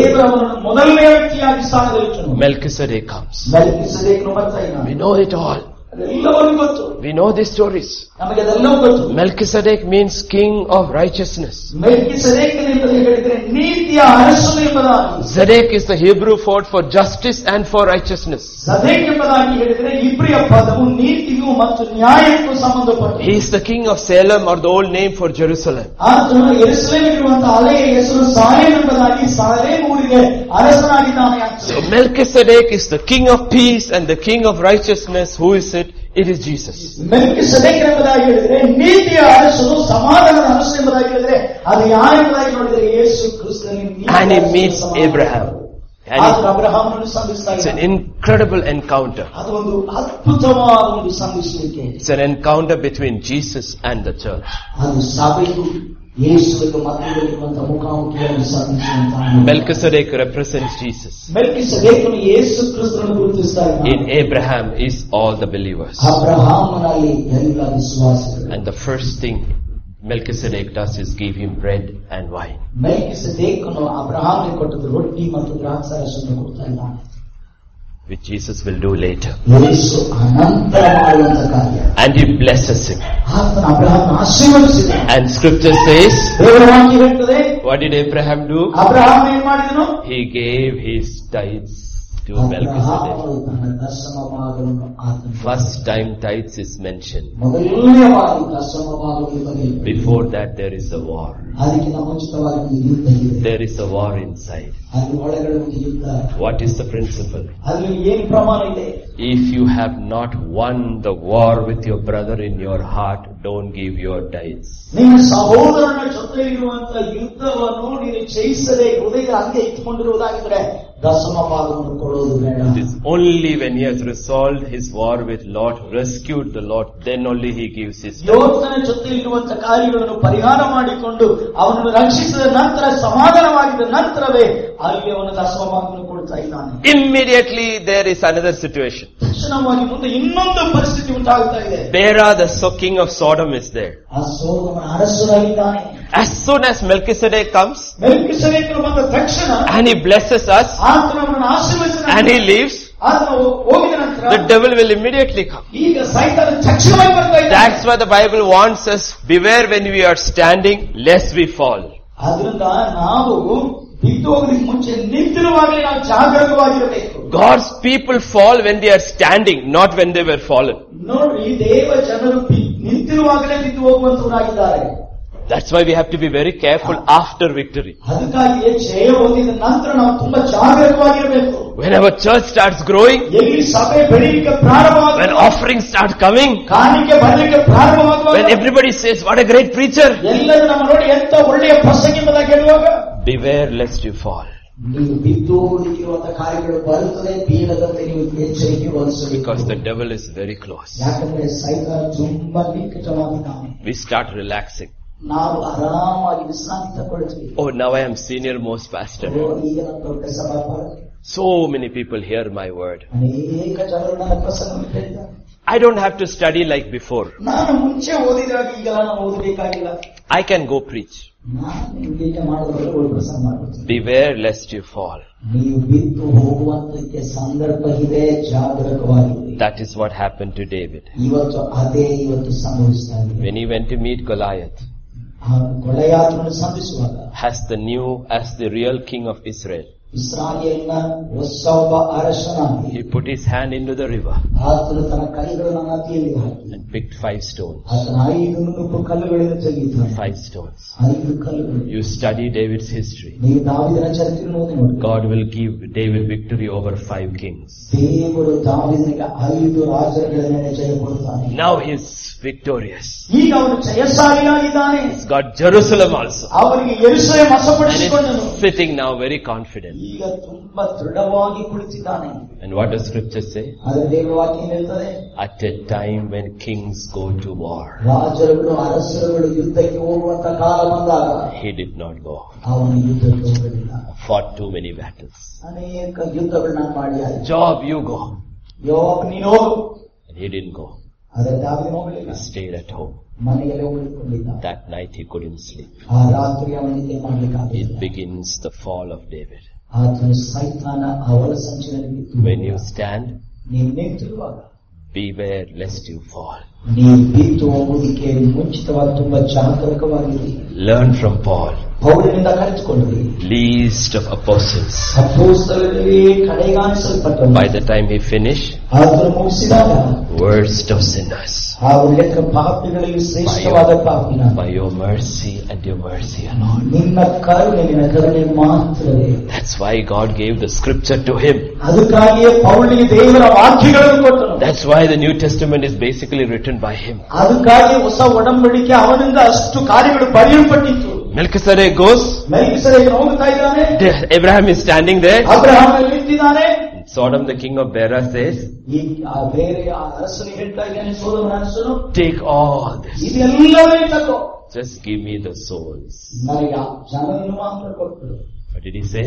Melchizedek comes. We know it all. We know these stories. Melchizedek means king of righteousness. Zedek is the Hebrew word for justice and for righteousness. He is the king of Salem, or the old name for Jerusalem. So Melchizedek is the king of peace and the king of righteousness. Who is it? It is Jesus. And he meets Abraham. It's an incredible encounter. It's an encounter between Jesus and the church. Melchizedek represents Jesus. In Abraham is all the believers. And the first thing Melchizedek does is give him bread and wine. Which Jesus will do later. And he blesses him. And scripture says, what did Abraham do? He gave his tithes to Melchizedek. First time tithes is mentioned. Before that there is a war. There is a war inside. What is the principle? If you have not won the war with your brother in your heart, don't give your tithes. It is only when he has resolved his war with Lot, rescued the Lot, then only he gives his tithes. Immediately there is another situation. Bera, the king of Sodom, is there. As soon as Melchizedek comes and he blesses us and he leaves, the devil will immediately come. That's why the Bible warns us, beware when we are standing lest we fall. God's people fall when they are standing, not when they were fallen. That's why we have to be very careful after victory. When our church starts growing, when offerings start coming, when everybody says, what a great preacher, beware lest you fall. Because the devil is very close. We start relaxing. ನಾವು ಆರಾಮಾಗಿ ವಿಶ್ರಾಂತಿ ತಗೊಳ್ತೀವಿ. Oh, now I am senior most pastor. ಈಗ ನಾನು ದೊಡ್ಡ ಸಭಾಪಾಲ. So many people hear my word. ಅನೇಕ ಜನರು ನನ್ನ ಪ್ರಸಂಗವನ್ನು ಕೇಳಿದ್ದಾರೆ. I don't have to study like before. ನಾನು ಮುಂಚೆ ಓದಿದಾಗ ಈಗ ನಾನು ಓದಬೇಕಾಗಿಲ್ಲ. I can go preach. ನಾನು ಈಗ ಮಾಡೋದ್ರಲ್ಲಿ ಪ್ರಸಂಗ ಮಾಡ್ತೀನಿ. Beware lest you fall. ನೀವು ಬಿದ್ದು ಹೋಗುವಂತಕ್ಕೆ ಸಂದರ್ಭ ಇದೆ, ಜಾಗರೂಕವಾಗಿರಿ. That is what happened to David. ಇವತ್ತು ಸಂಭವಿಸ್ತಾ ಇದೆ. When he went to meet Goliath, ಗೊಲಿಯಾತನನ್ನು ಸಂಧಿಸುವಾಗ as the real king of Israel, ಇಸ್ರಾಯೇಲಿನ ಹೊಸ ಒಬ್ಬ ಅರಸನಾಗಿ he put his hand into the river ಆತನು ತನ್ನ ಕೈಗಳನ್ನು ನದಿಯಲ್ಲಿ ಹಾಕಿ and picked 5 stones. ಆತನ 5 ನುಣುಪು ಕಲ್ಲುಗಳನ್ನು ತೆಗೆದಿದ್ದಾನೆ. 5 stones. 5 ಕಲ್ಲುಗಳು. You study David's history. ನೀವು ದಾವೀದನ ಚರಿತ್ರೆಯನ್ನು ನೋಡಿ. God will give David victory over 5 kings. ದೇವರು ದಾವೀದನಿಗೆ 5 ರಾಜರುಗಳ ಮೇಲೆ ಜಯ ಕೊಡುತ್ತಾನೆ. Now he is victorious. ಈಗ ಅವನು ಜಯಶಾಲಿಯಾಗಿದ್ದಾನೆ. He's got Jerusalem also. ಅವನಿಗೆ ಯೆರೂಸಲೇಮ್ ವಶಪಡಿಸಿಕೊಂಡನು. Sitting now very confident. ಈಗ ತುಂಬಾ ದೃಢವಾಗಿ ಕುಳಿತಿದ್ದಾನೆ. And what does scripture say? ಅದರ ದೇವರ ವಾಕ್ಯ ಹೇಳ್ತದೆ, at a time when kings go to war, ರಾಜರುಗಳು ಅರಸರುಗಳು ಯುದ್ಧಕ್ಕೆ ಹೋಗುವಂತ ಕಾಲ ಬಂದಾಗ he did not go. ಅವನು ಯುದ್ಧಕ್ಕೆ ಹೋಗಲಿಲ್ಲ. Fought too many battles. ಅನೇಕ ಯುದ್ಧಗಳನ್ನ ಮಾಡಿ ಆಯ್ತು. Job, you go. ಯೋಬ್ ನೀನು ಹೋಗು. And he didn't go. ಆದರೆ ದಾವೀದನು ಹೋಗಲಿಲ್ಲ. He stayed at home. ಮನೆಯಲ್ಲೇ ಉಳಿದುಕೊಂಡಿದ್ದ. That night he couldn't sleep. ಆ ರಾತ್ರಿ ಅವನು ನಿದ್ದೆ ಮಾಡಲಿಕ್ಕಾಗಲಿಲ್ಲ. It begins the fall of David. ಆತನು ಸೈತಾನ ಅವಳ ಸಂಚಿನಲ್ಲಿ ಬಿದ್ದು. When you stand, ನೀನು ನಿಂತಿರುವಾಗ beware lest you fall. ನೀವು ಬಿದ್ದು ಹೋಗುವುದಕ್ಕೆ ಮುಂಚಿತವಾಗಿ ತುಂಬಾ ಜಾಗರೂಕವಾಗಿರಿ. Learn from Paul. ಪೌಲನಿಂದ ಕಲಿತುಕೊಳ್ಳಿ. Least of apostles. ಅಪೊಸ್ತಲರಲ್ಲಿ ಕಡೆಗಾಣಿಸಲ್ಪಟ್ಟನು. By the time he finished, ಆತನು ಮುಗಿಸಿದಾಗ worst of sinners. ಆ ಲೆಕ್ಕ ಪಾಪಿಗಳಲ್ಲಿ ಶ್ರೇಷ್ಠವಾದ ಪಾಪಿನ. By your mercy and your mercy alone. ನಿನ್ನ ಕರುಣೆ ಮಾತ್ರವೇ. That's why God gave the scripture to him. ಅದಕ್ಕಾಗಿಯೇ ಪೌಲನಿಗೆ ದೇವರ ವಾಕ್ಯಗಳನ್ನು ಕೊಟ್ಟನು. That's why the New Testament is basically written by him. ಅದಕ್ಕಾಗಿ ಹೊಸ ಒಡಂಬಡಿಕೆ ಅವನಿಂದ ಅಷ್ಟು ಕಾರ್ಯಗಳು ಬರೆಯಲ್ಪಟ್ಟಿತ್ತು. Melchizedek goes. ಮೆಲ್ಕಿಸೆದೇಕನು ಹೋಗ್ತಾ ಇದ್ದಾನೆ. Abraham is standing there. Abraham ನಿಂತಿದ್ದಾನೆ. Sodom, the king of Bera, says, ಬೇರೆ ಅರಸನಿಗೆ ಹೇಳ್ತಾ ಇದ್ದಾನೆ, ಸೊದೋಮನ ಅರಸನು, take all this. ಇದೆಲ್ಲವನ್ನೂ ತಗೋ. Just give me the souls. ನನಗೆ ಆ ಜನರನ್ನು ಮಾತ್ರ ಕೊಟ್ಟು. What did he say?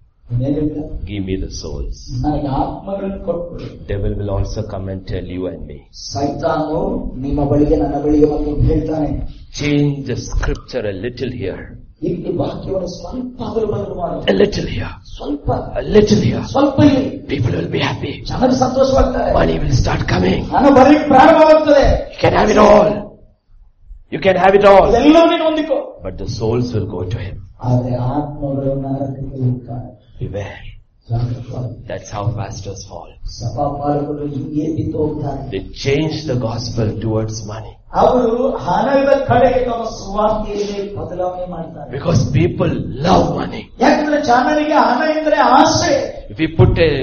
Give me the souls. ನನಗೆ ಆತ್ಮಗಳನ್ನು ಕೊಟ್ಟು. Devil will also come and tell you and me. ಸೈತಾನನು ನಿಮ್ಮ ಬಳಿಗೆ ನನ್ನ ಬಳಿಗೆ ಬಂದು ಹೇಳ್ತಾನೆ, change the scripture a little here. ಇಲ್ಲಿ ವಾಕ್ಯವನ್ನು ಸ್ವಲ್ಪ ಬದಲು ಮಾಡು. A little here. ಸ್ವಲ್ಪ. A little here. ಸ್ವಲ್ಪ ಇಲ್ಲಿ. People will be happy. ಜನರು ಸಂತೋಷವಾಗ್ತಾರೆ. Money will start coming. ಹಣ ಬರಲಿಕ್ಕೆ ಪ್ರಾರಂಭವಾಗುತ್ತದೆ. You can have it all. You can have it all. ಇದೆಲ್ಲವೂ ನೀನು ಹೊಂದಿಕೋ. But the souls will go to him. ಆದರೆ ಆತ್ಮಗಳು ನರಕಕ್ಕೆ ಹೋಗ್ತಾರೆ. Beware. That's how pastors fall. ಸಭಾಪಾಲಕರು ಹಿಂಗೆ ಬಿದ್ದು ಹೋಗ್ತಾರೆ. They change the gospel towards money. ಅವರು ಹಣದ ಕಡೆಗೆ ತಮ್ಮ ಸುವಾರ್ತೆಯಲ್ಲಿ ಬದಲಾವಣೆ ಮಾಡ್ತಾರೆ. Because people love money. ಯಾಕಂದ್ರೆ ಜನರಿಗೆ ಹಣ ಎಂದರೆ ಆಸೆ. If we put a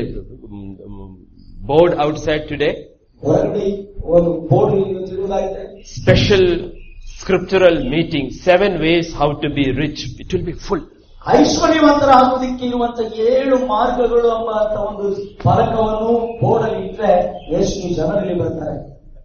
board outside today, ಹೊರಗಡೆ ಒಂದು ಬೋರ್ಡ್ ತಿರುಗುವುದಾಗಿದೆ, special scriptural meeting, 7 ways how to be rich, it will be full. ಐಶ್ವರ್ಯವಂತರಾಗುವುದಕ್ಕೆ ಇರುವಂತ 7 ಮಾರ್ಗಗಳು ಎಂಬ ಒಂದು ಫಲಕವನ್ನು ಬೋರ್ಡಲ್ಲಿ ಇಟ್ಟರೆ ಎಷ್ಟು ಜನರಲ್ಲಿ ಬರ್ತಾರೆ?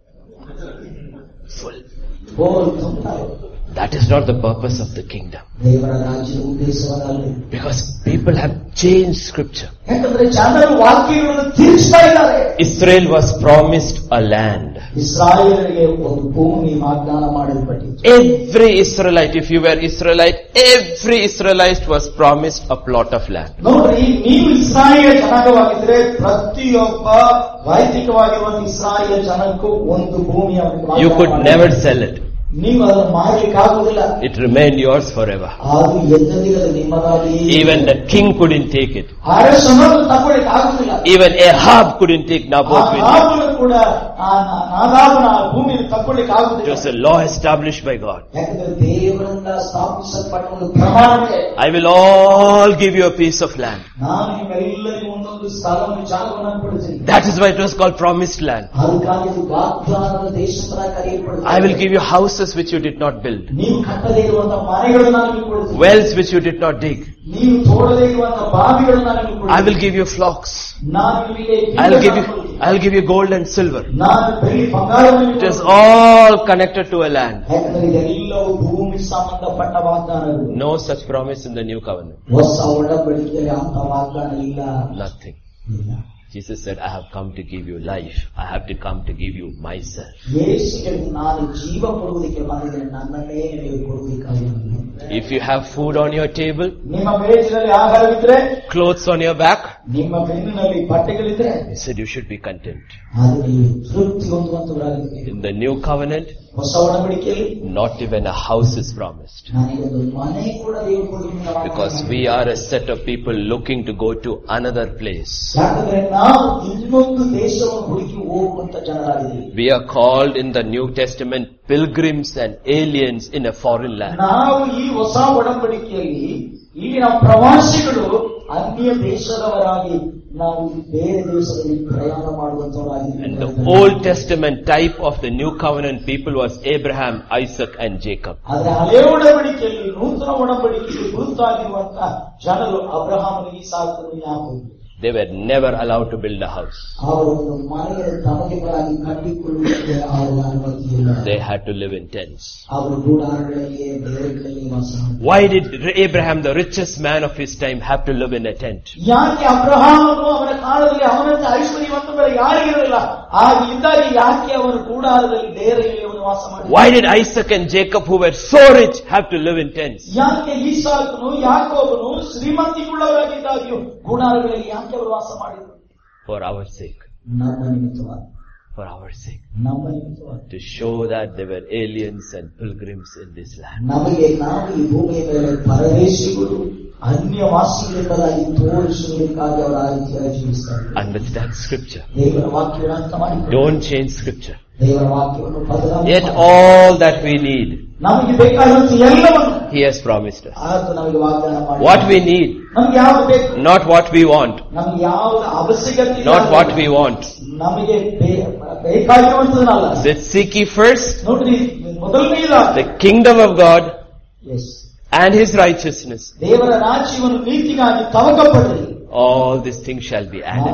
Full. ಬೋರ್ಡ್ ತುಂಬುತ್ತಾರೆ. That is not the purpose of the kingdom. ದೇವರ ರಾಜ್ಯದ ಉದ್ದೇಶವಲ್ಲ. Because people have changed scripture. ಯಾಕಂದ್ರೆ ಜನರು ವಾಕ್ಯಗಳನ್ನು ತಿರುಗಿಸ್ತಾ ಇದ್ದಾರೆ. Israel was promised a land. ಇಸ್ರಾಯೇಲರಿಗೆ ಒಂದು ಭೂಮಿ ವಾಗ್ದಾನ ಮಾಡಲ್ಪಟ್ಟಿತು. Every Israelite, if you were Israelite, every Israelite was promised a plot of land. ನೋಡ್ರಿ, ನೀವು ಇಸ್ರಾಯೇಲ್ ಜನಾಂಗವಾಗಿದ್ರೆ ಪ್ರತಿಯೊಬ್ಬ ವೈದಿಕವಾಗಿರುವ ಇಸ್ರಾಯೇಲ್ ಜನಕ್ಕೂ ಒಂದು ಭೂಮಿಯ You could never sell it. ನೀವು ಅದನ್ನು ಮಾರಲಿಕ್ಕಾಗುವುದಿಲ್ಲ. It remained yours forever. ಅದು ಎಂದೆಂದಿಗೂ ನಿಮ್ಮದಾಗಿ. Even the king couldn't take it. ಅರಸನು ತಗೊಳ್ಳಿಕ್ಕಾಗುವುದಿಲ್ಲ. Even Ahab couldn't take Naboth with him. ಆಹಾಬನು ಕೂಡ ನಾದಾಬನ ಭೂಮಿಯನ್ನು ತಗೊಳ್ಳಿಕ್ಕಾಗುವುದಿಲ್ಲ. It was a law established by God. ಯಾಕಂದ್ರೆ ದೇವರಿಂದ ಸ್ಥಾಪಿಸಲ್ಪಟ್ಟ ಒಂದು ಪ್ರಮಾಣವಿದೆ. I will all give you a piece of land. ನಾನು ನಿಮ್ಮೆಲ್ಲರಿಗೂ ಒಂದೊಂದು ಸ್ಥಳವನ್ನು ಜಾಗವನ್ನು ಕೊಡುತ್ತೇನೆ. That is why it was called promised land. ಅದಕ್ಕಾಗಿ ಇದು ವಾಗ್ದಾನದ ದೇಶದ ಕರೆಯಲ್ಪಡುತ್ತದೆ. I will give you houses which you did not build. ನೀವು ಕಟ್ಟದೇ ಇರುವಂತಹ ಮನೆಗಳನ್ನು ನಾನು ನಿಮಗೆ ಕೊಡುತ್ತೇನೆ. Wells which you did not dig. I will give you flocks. I'll give you gold and silver. It is all connected to a land. No such promise in the new covenant. Nothing. Jesus said, I have come to give you life. I have to come to give you myself. If you have food on your table, clothes on your back, he said you should be content. In the new covenant, not even a house is promised. Because we are a set of people looking to go to another place. We are called in the New Testament pilgrims and aliens in a foreign land. And the Old Testament type of the New Covenant people was Abraham, Isaac and Jacob. They were never allowed to build a house. They had to live in tents. Why did Abraham, the richest man of his time, have to live in a tent? Why did Isaac and Jacob, who were so rich, have to live in tents? For our sake. For our sake. To show that they were aliens and pilgrims in this land. Understand scripture. Don't change scripture. Yet all that we need, He has promised us. What we need, not what we want. Not what we want. Let's seek ye first the kingdom of God and His righteousness. All these things shall be added.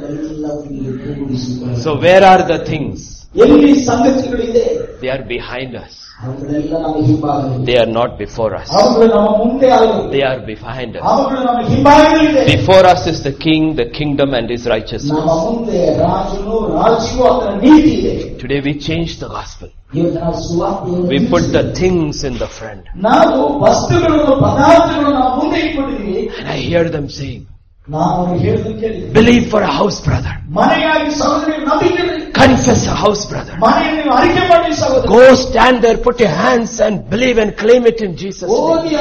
So where are the things? They are behind us. They are not before us. They are behind us. Before us is the King, the kingdom and His righteousness. Today we change the gospel. We put the things in the front. And I hear them saying, believe for a house, brother. Confess a house, brother. Go stand there, put your hands and believe and claim it in Jesus' name.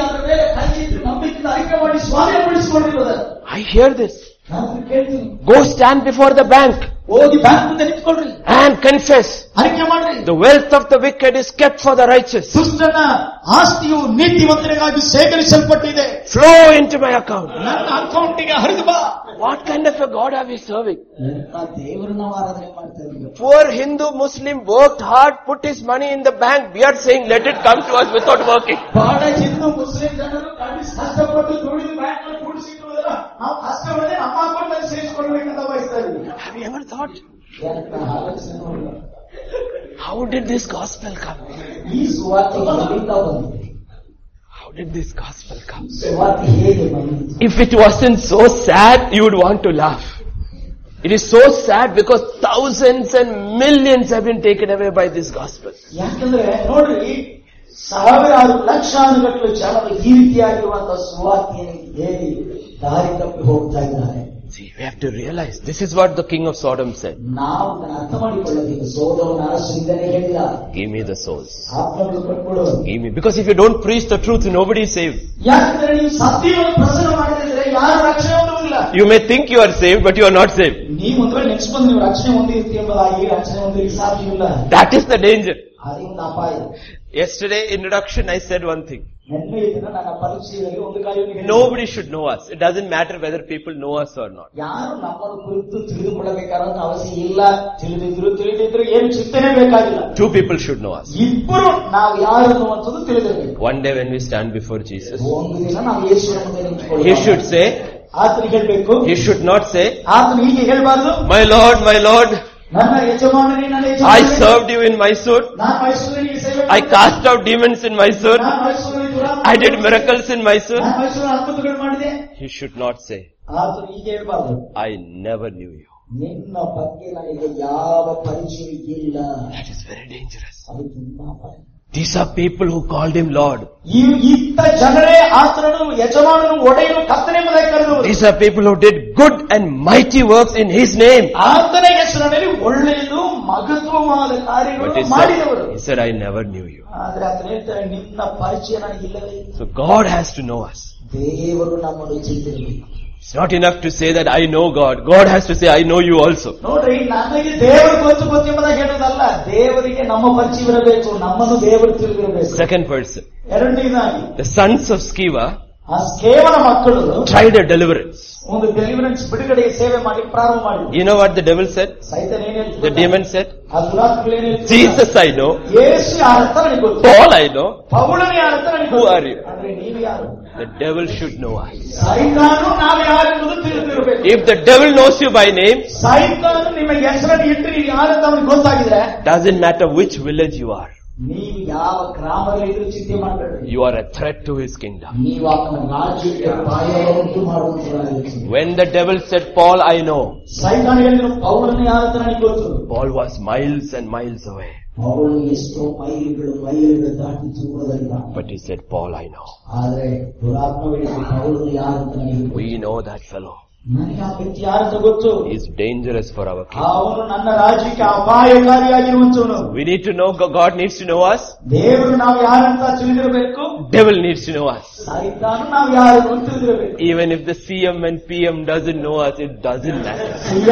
I hear this. Go stand before the bank and confess. The wealth of the wicked is kept for the righteous. Flow into my account. What kind of a God are we serving? Poor Hindu Muslim worked hard, put his money in the bank. We are saying let it come to us without working. Have you ever thought? How did this gospel come? How did this gospel come? If it wasn't so sad, you would want to laugh. It is so sad because thousands and millions have been taken away by this gospel. See, we have to realize this is what the king of Sodom said. Give me the souls. Give me. Because if you don't preach the truth, nobody is saved. You may think you are saved, but you are not saved. That is the danger. Yesterday introduction I said one thing. Nobody should know us. It doesn't matter whether people know us or not. Two people should know us. One day when we stand before Jesus, he should say, he should not say, my Lord, my Lord, I served you in Mysore. I cast out demons in Mysore. I did miracles in Mysore. He should not say, I never knew you. That is very dangerous. These are people who called him Lord. These are people who did good and mighty works in his name. But he said, I never knew you. So God has to know us. It's not enough to say that I know God. God has to say, I know you also. Second person. The sons of Sceva tried a deliverance. You know what the devil said? The demon said, Jesus I know, Paul I know, who are you? The devil should know us. If the devil knows you by name, doesn't matter which village you are. You are a threat to his kingdom. When the devil said, Paul I know, Paul was miles and miles away. But he said, Paul I know. We know that fellow. He is dangerous for our kingdom. We need to know, God needs to know us. Devil needs to know us. Even if the CM and PM doesn't know us, it doesn't matter.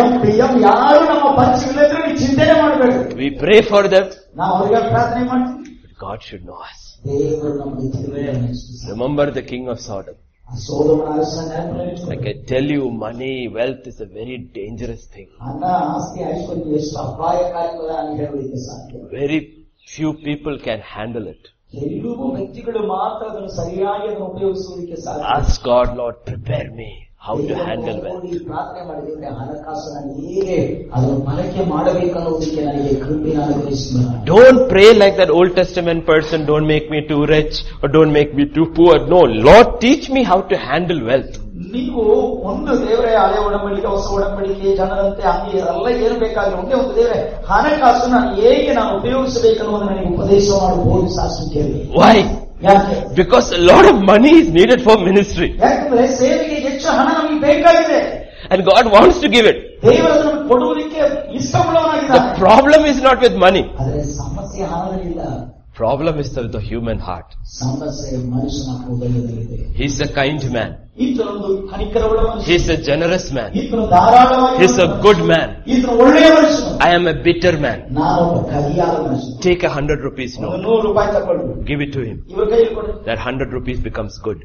We pray for them. But God should know us. Remember the king of Sodom. Like I tell you, money, wealth is a very dangerous thing. Very few people can handle it. Ask God, Lord, prepare me how to handle wealth. Don't pray like that Old Testament person, don't make me too rich or don't make me too poor. No, Lord, teach me how to handle wealth. ನೀವು ಒಂದು ದೇವರೇ ಹಳೆ ಒಡಂಬಡಿಕೆ ಹೊಸ ಒಡಂಬಡಿಕೆ ಜನರಂತೆ ಹಂಗೆ ಎಲ್ಲ ಏನು ಬೇಕಾದ್ರೆ ಒಂದೇ ಒಂದು ದೇವರೇ ಹಣಕಾಸು ನಾನು ಹೇಗೆ ನಾನು ಉಪಯೋಗಿಸಬೇಕನ್ನುವುದನ್ನು ನನಗೆ ಉಪದೇಶ ಮಾಡಬಹುದು ಶಾಸ್ತ್ರದಲ್ಲಿ. Why? ಯಾಕೆ? Because a lot of money is needed for ministry. ಯಾಕಂದ್ರೆ ಸೇವೆಗೆ ಹೆಚ್ಚು ಹಣ ನಮಗೆ ಬೇಕಾಗಿದೆ. And God wants to give it. ದೇವರು ನಮಗೆ ಕೊಡುವುದಕ್ಕೆ ಇಷ್ಟಪಡುವವನಾಗಿದ್ದಾನೆ. The problem is not with money. ಆದರೆ ಸಮಸ್ಯೆ ಹಣದಲ್ಲಿಲ್ಲ. Problem is with the human heart. He's a kind man. He's a generous man. He's a good man. I am a bitter man. Take 100 rupees note. Give it to him. That 100 rupees becomes good.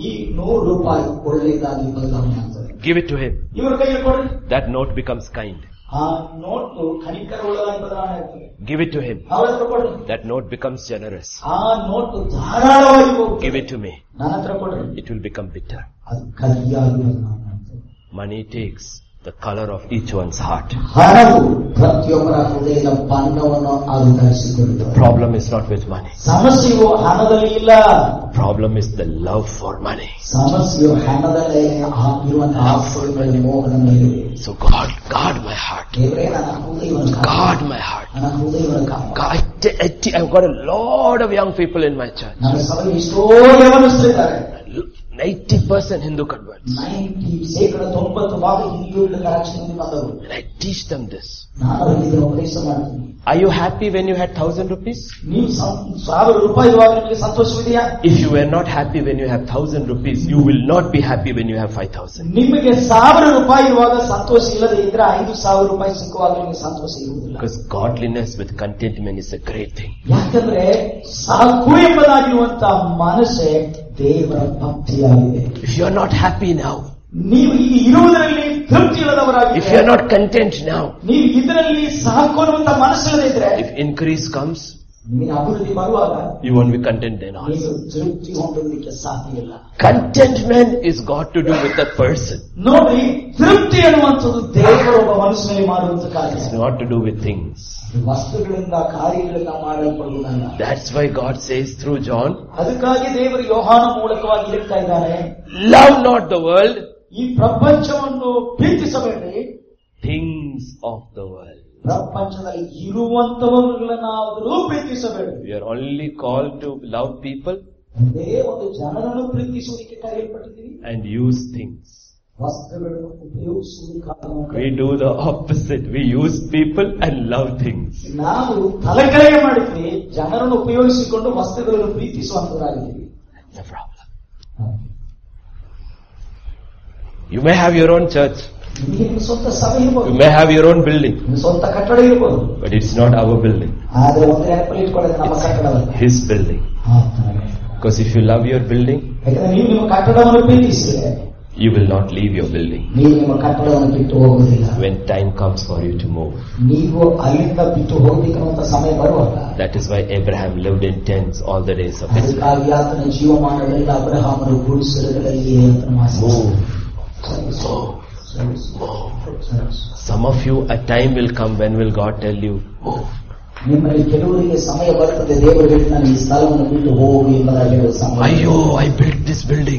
Give it to him. That note becomes kind. Give it to him. That note becomes generous. Give it to me. It will become bitter. Money takes the color of each one's heart. The problem is not with money. The problem is the love for money. So guard my heart. Guard my heart. I've got a lot of young people in my church. 90% Hindu converts. 90% ಹಿಂದೂಗಳ ರಕ್ಷಣೆ ಬಂದವರು. And I teach them this. ನಾನು ಅವರಿಗೆ ಉಪದೇಶ ಮಾಡ್ತೀನಿ. Are you happy when you had 1,000 rupees? ನೀವು 1,000 ರೂಪಾಯಿ ಇರುವಾಗ ನಿಮಗೆ ಸಂತೋಷವಿದೆಯಾ? If you were not happy when you have 1,000 rupees, you will not be happy when you have 5,000. ನಿಮಗೆ 1,000 ರೂಪಾಯಿ ಇರುವಾಗ ಸಂತೋಷ ಇಲ್ಲದೆ ಇದ್ರೆ 5,000 ರೂಪಾಯಿ ಸಿಕ್ಕುವಾಗ ನಿಮಗೆ ಸಂತೋಷ ಇರುವುದಿಲ್ಲ. Because godliness with contentment is a great thing. ಯಾಕಂದ್ರೆ ಸಾಕು ಎಂಬುದಾಗಿರುವಂತಹ ಮನಸ್ಸೇ ದೇವರ ಭಕ್ತಿಯಾಗಿದೆ. If you are not happy now, ನೀವು ಈಗ ಇರುವುದರಲ್ಲಿ ತೃಪ್ತಿ ಇಲ್ಲದವರಾಗಿ, if you are not content now, ನೀವು ಇದರಲ್ಲಿ ಸಾಕು ಅನ್ನುವಂತ ಮನಸ್ಸಿಲ್ಲದಿದ್ರೆ, if increase comes, ನಿಮಗೆ ಅಭಿವೃದ್ಧಿ ಬರುವಾಗ you won't be content then also. ನೀವು ತೃಪ್ತಿ ಹೊಂದಲಿಕ್ಕೆ ಸಾಧ್ಯ ಇಲ್ಲ. Contentment is got to do with the person. ನೋಡಿ, ತೃಪ್ತಿ ಅನ್ನುವಂಥದ್ದು ದೇವರ ಒಬ್ಬ ಮನುಷ್ಯನಲ್ಲಿ ಮಾಡುವಂತ ಕಾರ್ಯ. It's not to do with things. ವಸ್ತುಗಳಿಂದ ಕಾರ್ಯಗಳಿಂದ ಮಾಡಲ್ಪಡುವುದಲ್ಲ. That's why God says through John, ಅದಕ್ಕಾಗಿ ದೇವರು ಯೋಹಾನ ಮೂಲಕವಾಗಿ ಹೇಳ್ತಾ ಇದ್ದಾನೆ, love not the world, ಈ ಪ್ರಪಂಚವನ್ನು ಪ್ರೀತಿಸಬೇಡಿ, things of the world. ಪ್ರಪಂಚದಲ್ಲಿ ಇರುವಂತವುಗಳನ್ನಾದರೂ ಪ್ರೀತಿಸಬೇಡಿ. We are only called to love people ಒಂದೇ ಒಂದು ಜನರನ್ನು ಪ್ರೀತಿಸುವುದಕ್ಕೆ ಕರೆಯಲ್ಪಟ್ಟಿದ್ದೀವಿ and use things. ವಸ್ತುಗಳನ್ನು ಉಪಯೋಗಿಸುವುದಕ್ಕೆ We do the opposite. We use people and love things. ನಾವು ತಲೆಕೆಳಗೆ ಮಾಡಿದ್ವಿ, ಜನರನ್ನು ಉಪಯೋಗಿಸಿಕೊಂಡು ವಸ್ತುಗಳನ್ನು ಪ್ರೀತಿಸುವಂತರಾಗಿದ್ದೀವಿ. No problem. You may have your own church. ನಿಮಗೆ ಸ್ವಂತ ಸಭೆ ಇರಬಹುದು. You may have your own building. ಸ್ವಂತ ಕಟ್ಟಡ ಇರಬಹುದು. But it's not our building. ಆದ್ರೆ ಒಂದು ನೆನಪಲ್ಲಿ ಇಟ್ಕೊಳ್ಳೋದು ನಮ್ಮ ಕಟ್ಟಡವಲ್ಲ. His building. Because if you love your building, ಯಾಕಂದ್ರೆ ನೀವು ನಿಮ್ಮ ಕಟ್ಟಡವನ್ನು ಪ್ರೀತಿಸಿದರೆ, you will not leave your building. ನೀವು ನಿಮ್ಮ ಕಟ್ಟಡವನ್ನು ಬಿಟ್ಟು ಹೋಗುವುದಿಲ್ಲ. When time comes for you to move. ನೀವು ಅಲ್ಲಿಂದ ಬಿಟ್ಟು ಹೋಗಬೇಕಂತ ಸಮಯ ಬರುವಾಗ. That is why Abraham lived in tents all the days of his life. ಅದಕ್ಕಾಗಿ ಆತನ ಜೀವಮಾನದಲ್ಲಿ ಅಬ್ರಹಾಮನು ಗುಡಿಸಲುಗಳಲ್ಲಿ ಆತನ ವಾಸಿಸಿದನು. Some of you, a time will come when will God tell you, move. ನಿಮ್ಮಲ್ಲಿ ಕೆಲವರಿಗೆ ಸಮಯ ಬರ್ತದೆ, ದೇವರು ಹೇಳ್ತಾನೆ ಈ ಸ್ಥಳವನ್ನು ಬಿಟ್ಟು ಹೋಗಿ ಎಂಬುದಾಗಿ ಹೇಳುವ ಸಮಯ. Ayyo, I built this building.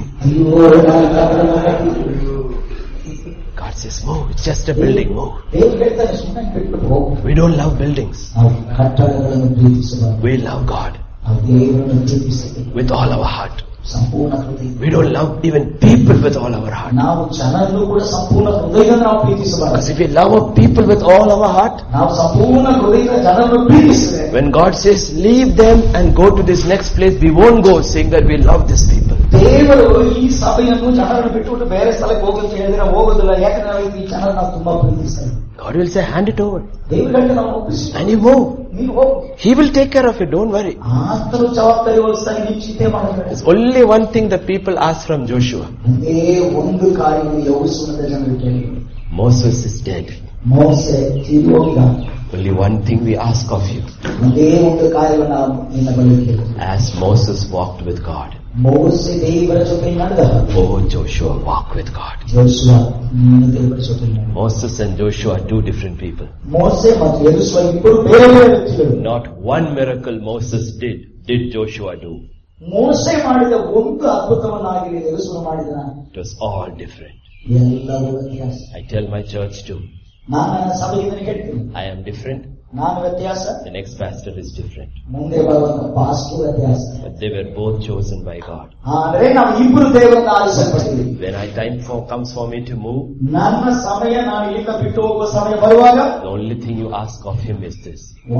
God says, move. It's just a building, move. ದೇವರು ಹೇಳ್ತಾನೆ ಸುಮ್ಮನೆ ಬಿಟ್ಟು ಹೋಗು. We don't love buildings. ನಾವು ಕಟ್ಟಡಗಳನ್ನು ಪ್ರೀತಿಸಬಾರದು. We love God ನಾವು ದೇವರನ್ನು ಪ್ರೀತಿಸಬೇಕು with all our heart. ಸಂಪೂರ್ಣ ಹೃದಯ. We don't love even people with all our heart. ನಾವು ಜನರನ್ನು ಕೂಡ ಸಂಪೂರ್ಣ ಹೃದಯದಿಂದ ನಾವು ಪ್ರೀತಿಸಬಾರದು. Because if we love people with all our heart, ನಾವು ಸಂಪೂರ್ಣ ಹೃದಯದಿಂದ ಜನರನ್ನು ಪ್ರೀತಿಸಿದರೆ, when God says leave them and go to this next place, we won't go saying that we love these people. ದೇವರು ಈ ಸಭೆಯನ್ನು ಜನರನ್ನು ಬಿಟ್ಟುಬಿಟ್ಟು ಬೇರೆ ಸ್ಥಳಕ್ಕೆ ಹೋಗಿ ಅಂತ ಹೇಳಿದ್ರೆ ನಾವು ಹೋಗೋದಿಲ್ಲ. ಯಾಕಂದ್ರೆ ನಾವು ಈ ಜನರನ್ನು ನಾವು ತುಂಬಾ ಪ್ರೀತಿಸ್ತೇವೆ. God will say hand it over. ದೇವರಿಗೆ ನಾವು ಒಪ್ಪಿಸಿ and you move. ನೀವು ಹೋಗು. He will take care of it, don't worry. ಆತನು ಜವಾಬ್ದಾರಿ ವಹಿಸ್ತಾನೆ, ನೀವು ಚಿಂತೆ ಮಾಡಬೇಡಿ. There's only one thing the people asked from Joshua. ಒಂದೇ ಒಂದು ಕಾರ್ಯವನ್ನು ಯೆಹೋವನ ಜನರು ಕೇಳಿದರು. Moses is dead. ಮೋಸೆ ತೀರಿ ಹೋಗಿದ್ದಾನೆ. Only one thing we ask of you. ಒಂದೇ ಒಂದು ಕಾರ್ಯವನ್ನು ನಿನ್ನ ಬಳಿ ಕೇಳಿದ್ದೇವೆ. As Moses walked with God, ಮೋಸೆ ದೇವರ ಜೊತೆ ನಡೆದ, oh Joshua, walk with God. ಯೆಹೋಶುವ ನೀನು ದೇವರ ಜೊತೆ ನಡೆದ. Moses and Joshua are two different people. ಮೋಸೆ ಮತ್ತು ಯೆಹೋಶುವ ಇಬ್ಬರು ಬೇರೆ ಬೇರೆ ವ್ಯಕ್ತಿಗಳು. Not one miracle Moses did Joshua do. ಮೋಸೆ ಮಾಡಿದ ಒಂದು ಅದ್ಭುತವನ್ನಾಗಲಿ ಯೆಹೋಶುವ ಮಾಡಿದ. It was all different. ಎಲ್ಲವೂ ವ್ಯತ್ಯಾಸ. I tell my church too. ನಾನು ನನ್ನ ಸಭೆಗೆ ಹೇಳ್ತೀನಿ, I am different. ನಾನು ವ್ಯತ್ಯಾಸ. The next pastor is different. ಮುಂದೆ ಬರುವಂತ ಪಾಸ್ಟರ್ ವ್ಯತ್ಯಾಸ. But they were both chosen by God. ಆದರೆ ನಾವು ಇಬ್ಬರು ದೇವರನ್ನು ಆರಿಸಲ್ಪಟ್ಟಿದ್ದೀವಿ. When time comes for me to move, ನನ್ನ ಸಮಯ ನಾನು ಇಲ್ಲಿಂದ ಬಿಟ್ಟು ಹೋಗುವ ಸಮಯ ಬರುವಾಗ, the only thing you ask of him is this.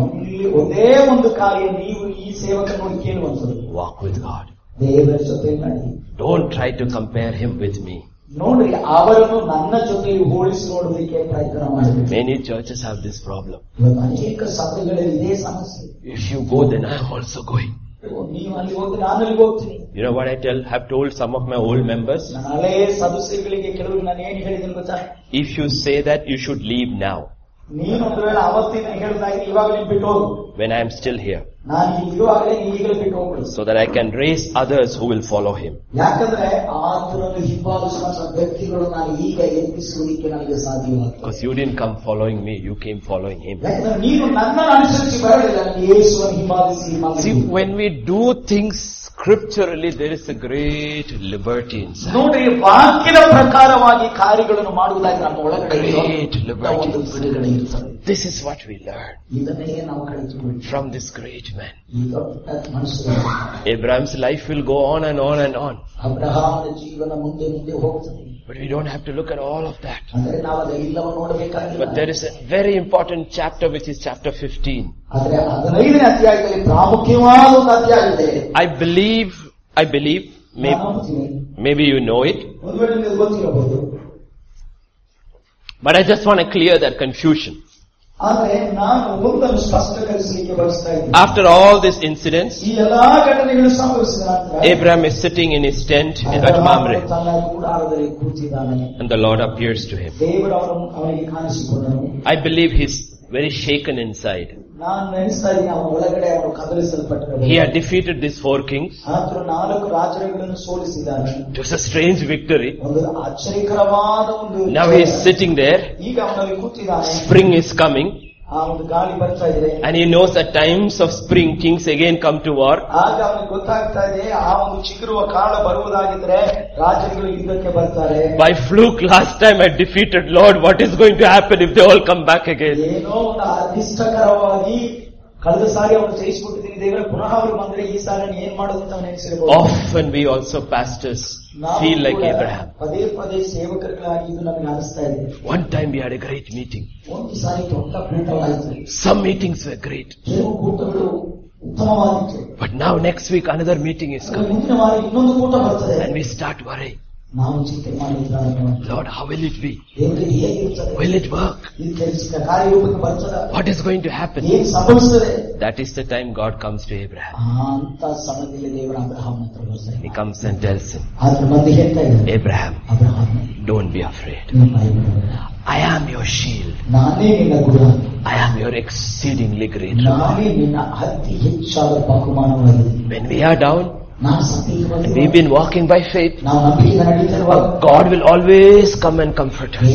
ಒಂದೇ ಒಂದು ಕಾರ್ಯ ನೀವು ಈ ಸೇವಕನನ್ನು ಕೇಳುವಂಥದ್ದು, walk with God. ದೇವರ ಜೊತೆ ನಡಿ. Don't try to compare him with me. ನೋಡ್ರಿ, ಅವರನ್ನು ನನ್ನ ಜೊತೆ ಹೋಲಿಸಿ ನೋಡಲಿಕ್ಕೆ ಪ್ರಯತ್ನ ಮಾಡಬೇಕು. Many churches have this problem. ಅನೇಕ ಸಭೆಗಳಲ್ಲಿ ಇದೇ ಸಮಸ್ಯೆ. If you go, then I am also going. ನೀವು ಅಲ್ಲಿ ಹೋಗಿ ನಾನು ಅಲ್ಲಿ ಹೋಗ್ತೀನಿ. You know what I have told some of my old members? ನನ್ನ ಹಳೆ ಸದಸ್ಯರಿಗೆ ಕೆಲವರು ನಾನು ಏನು ಹೇಳಿದ್ದೀನಿ ಗೊತ್ತಾ? If you say that, you should leave now. ನೀನು ಒಂದು ವೇಳೆ ಅವತ್ತಿನ ಹೇಳಿದಾಗ ಇವಾಗ ನೀವು ಬಿಟ್ಟು ಹೋಗು. When I am still here. ನಾನು ಇರುವಾಗಲೇ ಈಗಲೇ ಬಿಟ್ಟು ಹೋಗ್ಬಿಡು. So that I can raise others who will follow him. ಯಾಕಂದ್ರೆ ಆತನನ್ನು ಹಿಂಬಾಲಿಸುವಂತ ವ್ಯಕ್ತಿಗಳು ನಾನು ಈಗ ಎಬ್ಬಿಸುವುದಕ್ಕೆ ನನಗೆ ಸಾಧ್ಯವಾಗ್ತದೆ. Because you didn't come following me, you came following him. ಯಾಕಂದ್ರೆ ನೀನು ನನ್ನನ್ನು ಅನುಸರಿಸಿ ಬರಲಿಲ್ಲ, ಯೇಸುವನ್ನು ಹಿಂಬಾಲಿಸಿ. See, when we do things scripturally, there is a great liberty inside. ನೋಡಿ, ವಾಕ್ಯದ ಪ್ರಕಾರವಾಗಿ ಕಾರ್ಯಗಳನ್ನು ಮಾಡುವುದಾಗಿ ನಮ್ಮ ಒಳಗಡೆ great liberty. This is what we learn from this great man. Abraham's life will go on and on and on. But we don't have to look at all of that. But there is a very important chapter which is chapter 15. I believe, maybe you know it. But I just want to clear that confusion. After all these incidents, Abraham is sitting in his tent at Mamre, and the Lord appears to him. I believe he's very shaken inside. He had defeated these 4 kings. It was a strange victory. Now he is sitting there. Spring is coming. And he knows at times of spring, kings again come to war. By fluke, last time I defeated Lord. What is going to happen if they all come back again? Often we also pastors feel like Abraham. One time we had a great meeting. Some meetings were great. But now next week another meeting is coming. And we start worrying. Lord, how will it be? Will it work? What is going to happen? That is the time God comes to Abraham. He comes and tells him, Abraham, don't be afraid. I am your shield. I am your exceedingly great reward. When we are down, and we've been walking by faith, God will always come and comfort us.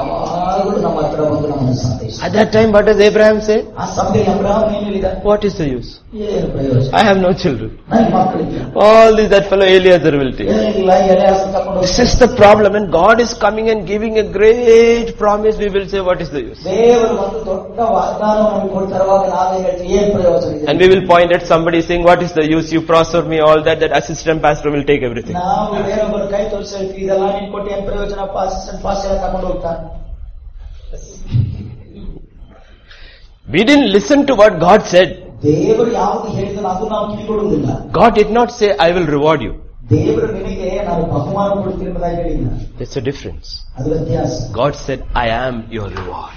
At that time, what does Abraham say? What is the use? I have no children. All this that fellow Eliezer will take. This is the problem. And God is coming and giving a great promise. We will say, what is the use? And we will point at somebody saying, what is the use? You prosper me, all that. That assistant pastor will take everything. We didn't listen to what God said. God did not say, I will reward you. There's a difference. God said, I am your reward.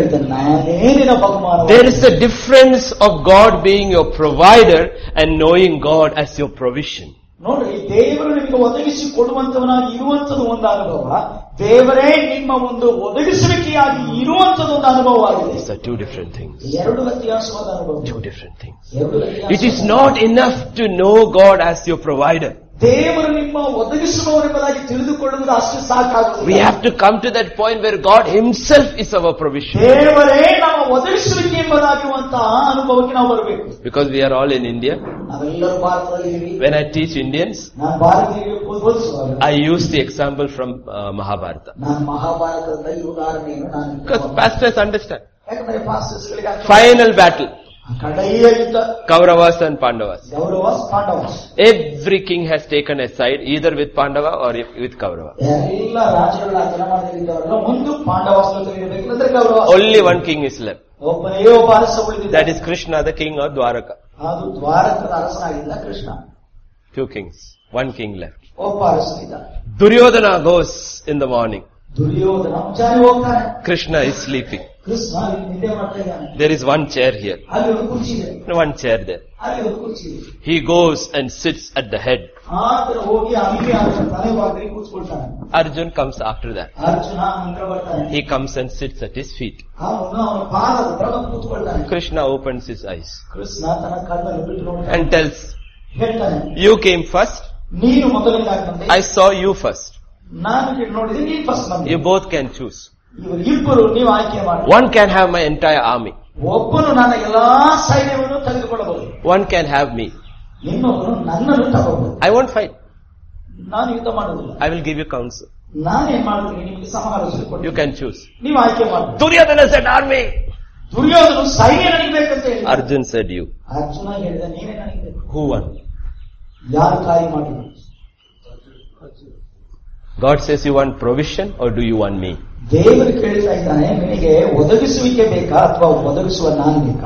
There is a difference of God being your provider and knowing God as your provision. ನೋಡ್ರಿ, ದೇವರು ನಿಮಗೆ ಒದಗಿಸಿ ಕೊಡುವಂತವನಾಗಿ ಇರುವಂತದ್ದು ಒಂದು ಅನುಭವ, ದೇವರೇ ನಿಮ್ಮ ಒಂದು ಒದಗಿಸುವಿಕೆಯಾಗಿ ಇರುವಂತದ್ದು ಒಂದು ಅನುಭವವಾಗಿದೆ. These are two different things. ಎರಡು ವ್ಯತ್ಯಾಸವಾದ ಅನುಭವ. Two different things. It is not enough to know God as your provider. ದೇವರು ನಿಮ್ಮ ಒದಗಿಸುವವರೆಂಬುದಾಗಿ ತಿಳಿದುಕೊಳ್ಳುವುದು ಅಷ್ಟು ಸಾಕಾಗುವುದಿಲ್ಲ. We have to come to that point where God Himself is our provision. ದೇವರೇ ನಮ್ಮ ಒದಗಿಸುವಿಕೆ ಎಂಬುದಾಗಿರುವಂತಹ ಅನುಭವಕ್ಕೆ ನಾವು ಬರಬೇಕು. Because we are all in India. ನಾವೆಲ್ಲರೂ ಭಾರತದಲ್ಲಿ. When I teach Indians, ನಾನು ಭಾರತೀಯರಿಗೆ ಬೋಧಿಸುವಾಗ I use the example from Mahabharata. ನಾನು ಮಹಾಭಾರತದ ಈ ಉದಾಹರಣೆಯನ್ನು ನಾನು because pastors understand. ಯಾಕಂದ್ರೆ ಪಾಸ್ಟರ್ಸ್ ಗಳಿಗೆ Final battle. Kauravas and Pandavas. Pandavas. Every king has taken a side, either with Pandava or with Kaurava. Only one king is left. That is Krishna, the king of Dwaraka. 2 kings. 1 king left. Duryodhana goes in the morning. Krishna is sleeping. There is one chair here. One chair there. He goes and sits at the head. Arjun comes after that. He comes and sits at his feet. Krishna opens his eyes and tells, you came first. I saw you first. You both can choose. One can have my entire army. One can have me. I won't fight. I will give you counsel. You can choose. Duryodhana said, army. Duryodhana ಸೈನ್ಯ ನನಗೆ ಬೇಕಂತ ಹೇಳಿ. Arjun said you. Arjuna ಹೇಳಿದ ನೀನೇ ನನಗೆ ಬೇಕು. Who won? ಯಾರು ಕಾರ್ಯ ಮಾಡಿದ್ರು? God says you want provision or do you want me? ದೇವರು ಕೇಳ್ತಾ ಇದ್ದಾನೆ, ನಿನಗೆ ಒದಗಿಸುವಿಕೆ ಬೇಕಾ ಅಥವಾ ಒದಗಿಸುವ ನಾನು ಬೇಕಾ?